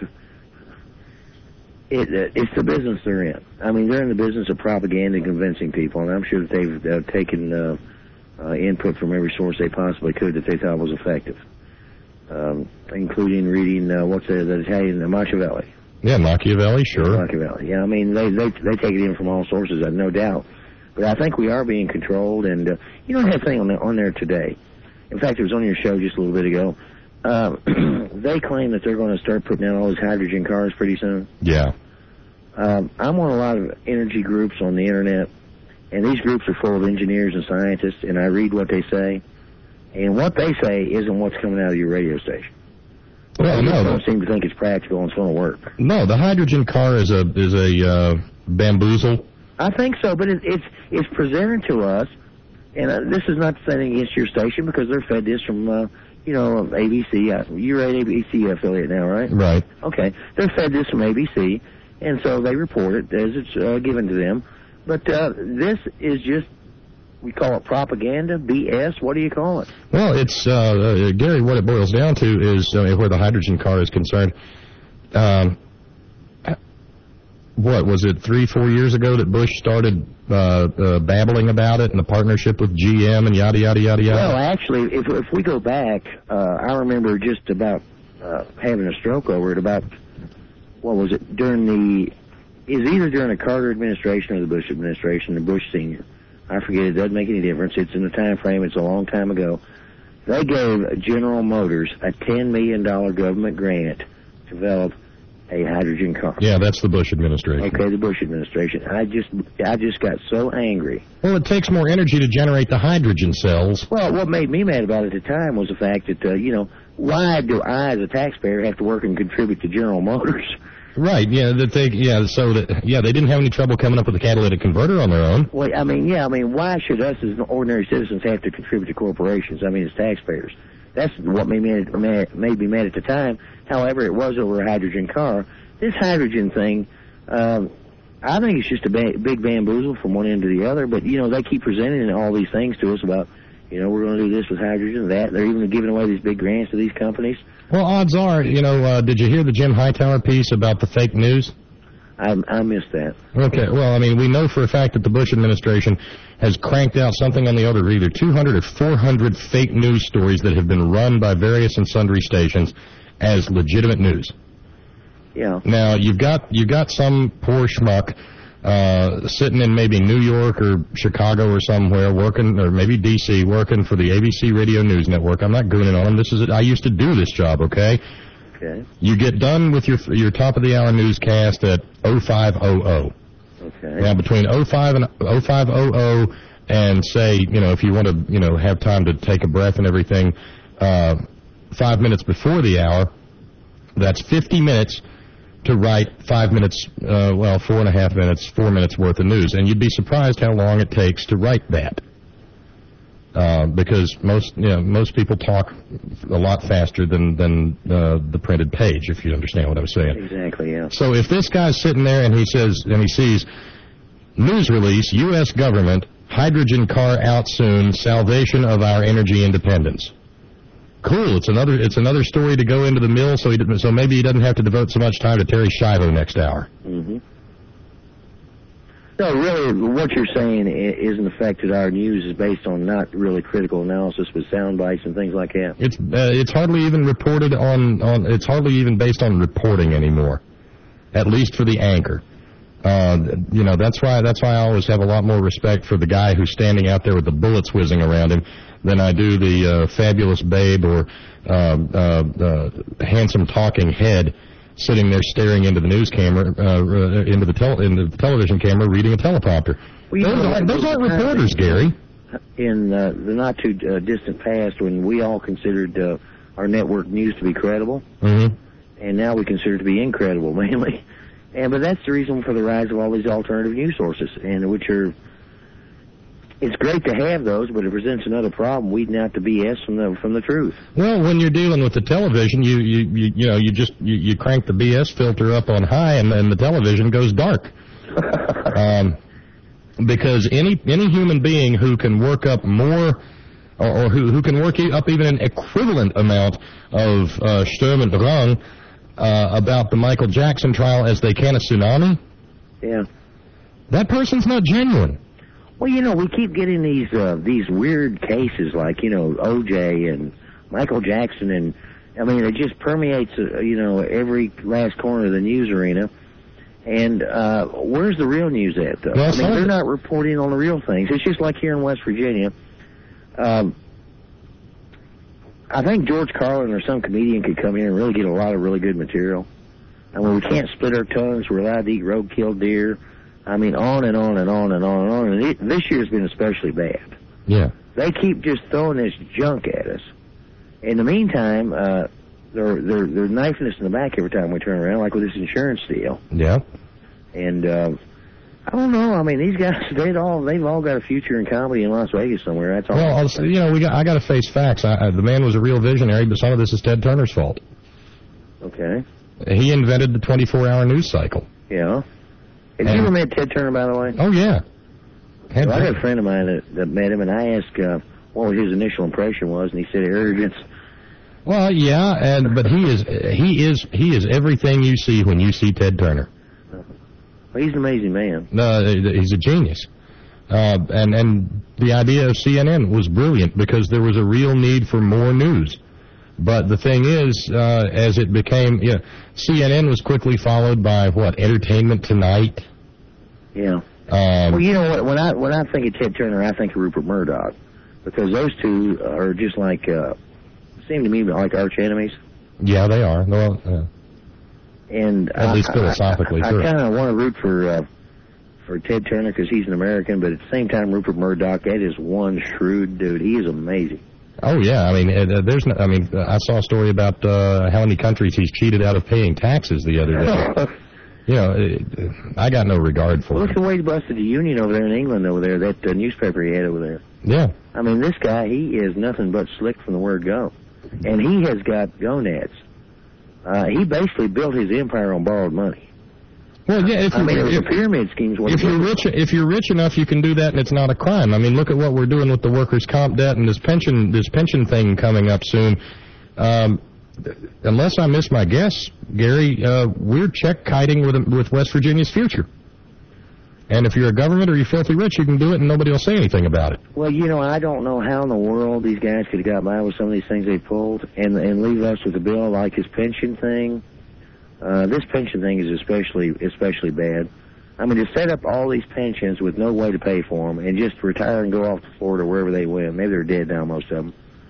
it's the business they're in. I mean, they're in the business of propaganda and convincing people, and I'm sure that they've taken input from every source they possibly could that they thought was effective, including reading, the Italian, Machiavelli. Yeah, Machiavelli, sure. Machiavelli, yeah. I mean, they take it in from all sources, no doubt. But I think we are being controlled, and you don't have a thing on there today. In fact, it was on your show just a little bit ago. They claim that they're going to start putting out all these hydrogen cars pretty soon. Yeah. I'm on a lot of energy groups on the internet, and these groups are full of engineers and scientists, and I read what they say, and what they say isn't what's coming out of your radio station. Well, no, don't seem to think it's practical and it's going to work. No, the hydrogen car is a bamboozle. I think so, but it's presented to us, and this is not saying against your station because they're fed this from ABC. You're an ABC affiliate now, right? Right. Okay, they're fed this from ABC, and so they report it as it's given to them. But this is just, we call it propaganda, BS. What do you call it? Well, it's, Gary, what it boils down to is, where the hydrogen car is concerned, what, was it 3-4 years ago that Bush started babbling about it and the partnership with GM and yada, yada, yada, yada? Well, actually, if we go back, I remember just about having a stroke over it about, what was it, either during the Carter administration or the Bush administration, the Bush senior. I forget, it doesn't make any difference. It's in the time frame. It's a long time ago. They gave General Motors a $10 million government grant to develop a hydrogen car. Yeah, that's the Bush administration. Okay, the Bush administration. I just got so angry. Well, it takes more energy to generate the hydrogen cells. Well, what made me mad about it at the time was the fact that, why do I, as a taxpayer, have to work and contribute to General Motors Right, yeah, they didn't have any trouble coming up with a catalytic converter on their own. Well, why should us as ordinary citizens have to contribute to corporations? I mean, as taxpayers. That's what made me mad at the time. However, it was over a hydrogen car. This hydrogen thing, I think it's just a big bamboozle from one end to the other, but, they keep presenting all these things to us about, we're going to do this with hydrogen, that. They're even giving away these big grants to these companies. Well, odds are, did you hear the Jim Hightower piece about the fake news? I missed that. Okay, well, we know for a fact that the Bush administration has cranked out something on the order of either 200 or 400 fake news stories that have been run by various and sundry stations as legitimate news. Yeah. Now, you've got some poor schmuck sitting in maybe New York or Chicago or somewhere working, or maybe D.C., working for the ABC Radio News Network. I'm not gooning on them. I used to do this job, okay? Okay. You get done with your top-of-the-hour newscast at 0500. Okay. Now, between 05 and 0500 and, say, if you want to, have time to take a breath and everything, 5 minutes before the hour, that's 50 minutes to write 5 minutes, 4.5 minutes, 4 minutes worth of news. And you'd be surprised how long it takes to write that. Because most people talk a lot faster than the printed page, if you understand what I'm saying. Exactly, yeah. So if this guy's sitting there and he sees news release, U.S. government, hydrogen car out soon, salvation of our energy independence. Cool. It's another story to go into the mill, so maybe he doesn't have to devote so much time to Terry Schiavo next hour. Mm-hmm. No, really, what you're saying is, in the fact that our news is based on not really critical analysis, but sound bites and things like that. It's hardly even reported on. It's hardly even based on reporting anymore, at least for the anchor. That's why I always have a lot more respect for the guy who's standing out there with the bullets whizzing around him than I do the fabulous babe or handsome talking head sitting there staring into the news camera, into the television camera, reading a teleprompter. Well, those aren't reporters, Gary. In the not too distant past, when we all considered our network news to be credible, and now we consider it to be incredible mainly. But that's the reason for the rise of all these alternative news sources, and it's great to have those, but it presents another problem, weeding out the BS from the truth. Well, when you're dealing with the television, you crank the BS filter up on high, and the television goes dark. Because any human being who can work up more, or who can work up even an equivalent amount of Sturm und Drang about the Michael Jackson trial as they can a tsunami, that person's not genuine. Well, we keep getting these weird cases like, O.J. and Michael Jackson, and, it just permeates, every last corner of the news arena. And where's the real news at, though? Well, they're not reporting on the real things. It's just like here in West Virginia. I think George Carlin or some comedian could come here and really get a lot of really good material. We can't split our tongues. We're allowed to eat roadkill deer. On and on and on and on and on. And this year's been especially bad. Yeah. They keep just throwing this junk at us. In the meantime, they're knifing us in the back every time we turn around, like with this insurance deal. Yeah. And I don't know. These guys, they've all got a future in comedy in Las Vegas somewhere. That's all. Well, I got to face facts. The man was a real visionary, but some of this is Ted Turner's fault. Okay. He invented the 24-hour news cycle. Yeah. Have you ever met Ted Turner, by the way? Oh, yeah. I got a friend of mine that met him, and I asked what his initial impression was, and he said arrogance. Well, yeah, but he is everything you see when you see Ted Turner. Well, he's an amazing man. He's a genius. And the idea of CNN was brilliant because there was a real need for more news. But the thing is, as it became, CNN was quickly followed by Entertainment Tonight. Yeah. Well, you know what? When I think of Ted Turner, I think of Rupert Murdoch, because those two are just like seem to me like arch enemies. Yeah, they are. Well, and at least philosophically, I kind of want to root for Ted Turner because he's an American, but at the same time, Rupert Murdoch, that is one shrewd dude. He is amazing. Oh yeah, I saw a story about how many countries he's cheated out of paying taxes the other day. I got no regard for Look it. at the way he busted the union over there in England over there, that newspaper he had over there. Yeah. I mean, this guy, he is nothing but slick from the word go. And he has got gonads. He basically built his empire on borrowed money. Well, yeah. It was a pyramid scheme. If you're rich enough, you can do that, and it's not a crime. I mean, look at what we're doing with the workers' comp debt and this pension thing coming up soon. Unless I miss my guess, Gary, we're check-kiting with West Virginia's future. And if you're a government or you're filthy rich, you can do it, and nobody will say anything about it. Well, I don't know how in the world these guys could have got by with some of these things they pulled and leave us with a bill like his pension thing. This pension thing is especially bad. I mean, to set up all these pensions with no way to pay for them and just retire and go off to Florida wherever they went. Maybe they're dead now, most of them.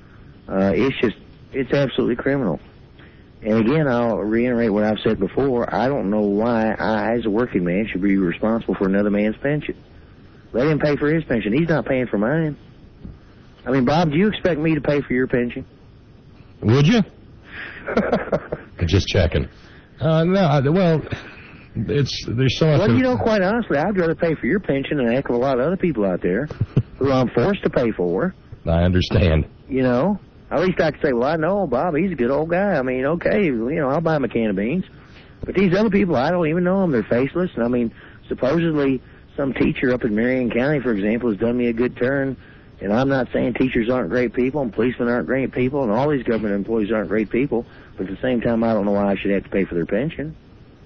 It's absolutely criminal. And again, I'll reiterate what I've said before. I don't know why I, as a working man, should be responsible for another man's pension. Let him pay for his pension. He's not paying for mine. I mean, Bob, do you expect me to pay for your pension? Would you? Just checking. No, well, there's so much... Well, quite honestly, I'd rather pay for your pension than a heck of a lot of other people out there who I'm forced to pay for. I understand. At least I could say, well, I know Bob, he's a good old guy. I mean, okay, I'll buy him a can of beans. But these other people, I don't even know them. They're faceless. And I mean, supposedly some teacher up in Marion County, for example, has done me a good turn. And I'm not saying teachers aren't great people and policemen aren't great people and all these government employees aren't great people. But at the same time, I don't know why I should have to pay for their pension.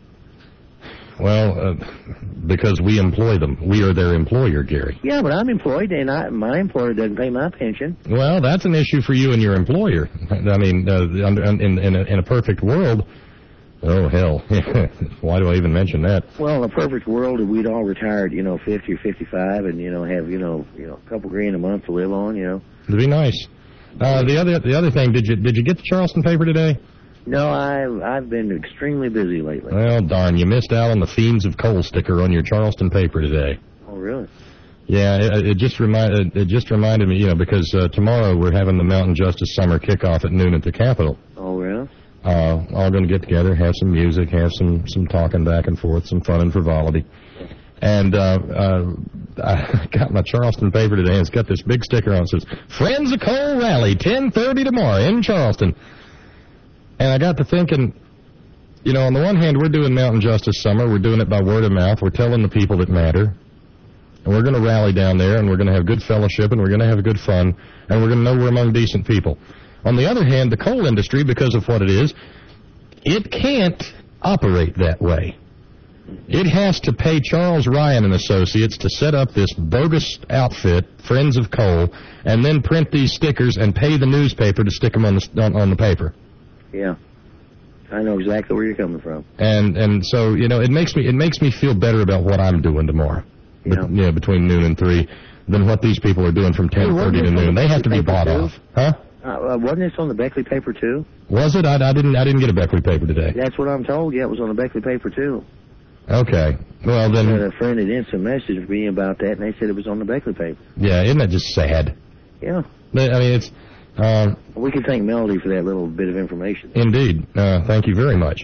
Well, because we employ them. We are their employer, Gary. Yeah, but I'm employed, and my employer doesn't pay my pension. Well, that's an issue for you and your employer. I mean, in a perfect world, oh, hell, why do I even mention that? Well, in a perfect world, we'd all retired, 50 or 55, and, have, a couple grand a month to live on, It'd be nice. The other thing, did you get the Charleston paper today? No, I've been extremely busy lately. Well, darn, you missed out on the Fiends of Coal sticker on your Charleston paper today. Oh, really? Yeah, it just reminded me, because tomorrow we're having the Mountain Justice Summer kickoff at noon at the Capitol. Oh, really? All going to get together, have some music, have some talking back and forth, some fun and frivolity. And I got my Charleston paper today, and it's got this big sticker on it that says, Friends of Coal Rally, 10:30 tomorrow in Charleston. And I got to thinking, on the one hand, we're doing Mountain Justice Summer. We're doing it by word of mouth. We're telling the people that matter. And we're going to rally down there, and we're going to have good fellowship, and we're going to have good fun, and we're going to know we're among decent people. On the other hand, the coal industry, because of what it is, it can't operate that way. It has to pay Charles Ryan and Associates to set up this bogus outfit, Friends of Coal, and then print these stickers and pay the newspaper to stick them on the paper. Yeah, I know exactly where you're coming from. And so it makes me feel better about what I'm doing tomorrow. Yeah. Between noon and 3, than what these people are doing from 10:30 to noon. They have to be bought off, huh? Wasn't this on the Beckley paper too? Was it? I didn't get a Beckley paper today. That's what I'm told. Yeah, it was on the Beckley paper too. Okay. Well then. I had a friend that instant messaged me about that, and they said it was on the Beckley paper. Yeah, isn't that just sad? Yeah. I mean, it's. We can thank Melody for that little bit of information. Indeed. Thank you very much.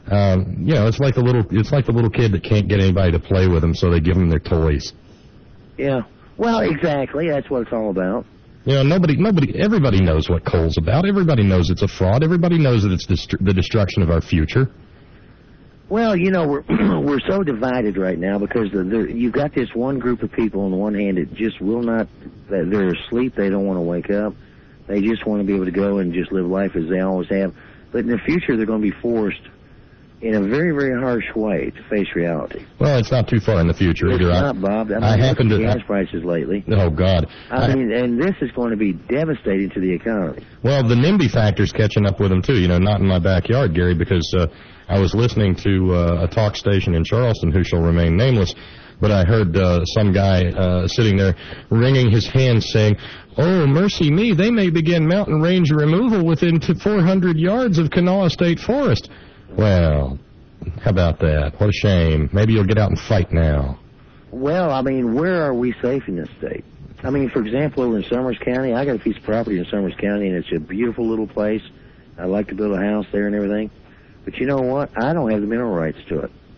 It's like the little kid that can't get anybody to play with them, so they give them their toys. Yeah. Well, exactly. That's what it's all about. Everybody knows what coal's about. Everybody knows it's a fraud. Everybody knows that it's the destruction of our future. Well, we're so divided right now because you've got this one group of people on the one hand that just will not, they're asleep, they don't want to wake up. They just want to be able to go and just live life as they always have. But in the future, they're going to be forced in a very, very harsh way to face reality. Well, it's not too far in the future either. It's not, Bob. I happen to gas prices lately. Oh, God. I mean, and this is going to be devastating to the economy. Well, the NIMBY factor's catching up with them, too. Not in my backyard, Gary, because I was listening to a talk station in Charleston who shall remain nameless, but I heard some guy sitting there wringing his hands saying, "Oh, mercy me, they may begin mountain range removal within 400 yards of Kanawha State Forest." Well, how about that? What a shame. Maybe you'll get out and fight now. Well, I mean, where are we safe in this state? I mean, for example, over in Summers County, I got a piece of property in Summers County, and it's a beautiful little place. I'd like to build a house there and everything. But you know what? I don't have the mineral rights to it.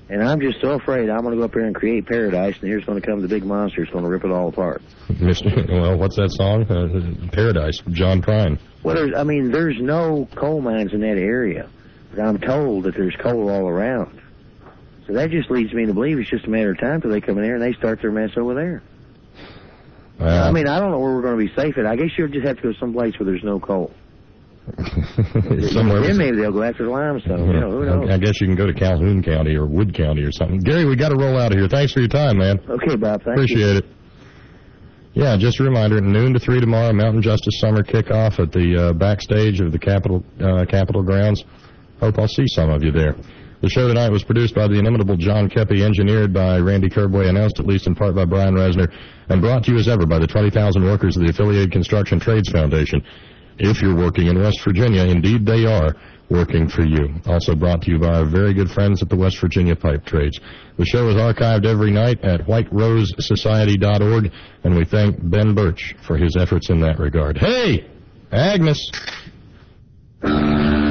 And I'm just so afraid I'm going to go up here and create paradise, and here's going to come the big monster. It's going to rip it all apart. Well, what's that song? Paradise, John Prine. Well, there's no coal mines in that area. But I'm told that there's coal all around. So that just leads me to believe it's just a matter of time till they come in there and they start their mess over there. Well, I don't know where we're going to be safe at. I guess you'll just have to go someplace where there's no coal. Somewhere. Then maybe they'll go after the limestone. You know, who knows? I guess you can go to Calhoun County or Wood County or something. Gary, we got to roll out of here. Thanks for your time, man. Okay, Bob. Appreciate it. Yeah, just a reminder, noon to 3 tomorrow, Mountain Justice Summer kickoff at the backstage of the Capitol grounds. Hope I'll see some of you there. The show tonight was produced by the inimitable John Kepi, engineered by Randy Kerbway, announced at least in part by Brian Resner, and brought to you as ever by the 20,000 workers of the Affiliated Construction Trades Foundation. If you're working in West Virginia, indeed they are working for you. Also brought to you by our very good friends at the West Virginia Pipe Trades. The show is archived every night at whiterosesociety.org, and we thank Ben Birch for his efforts in that regard. Hey, Agnes!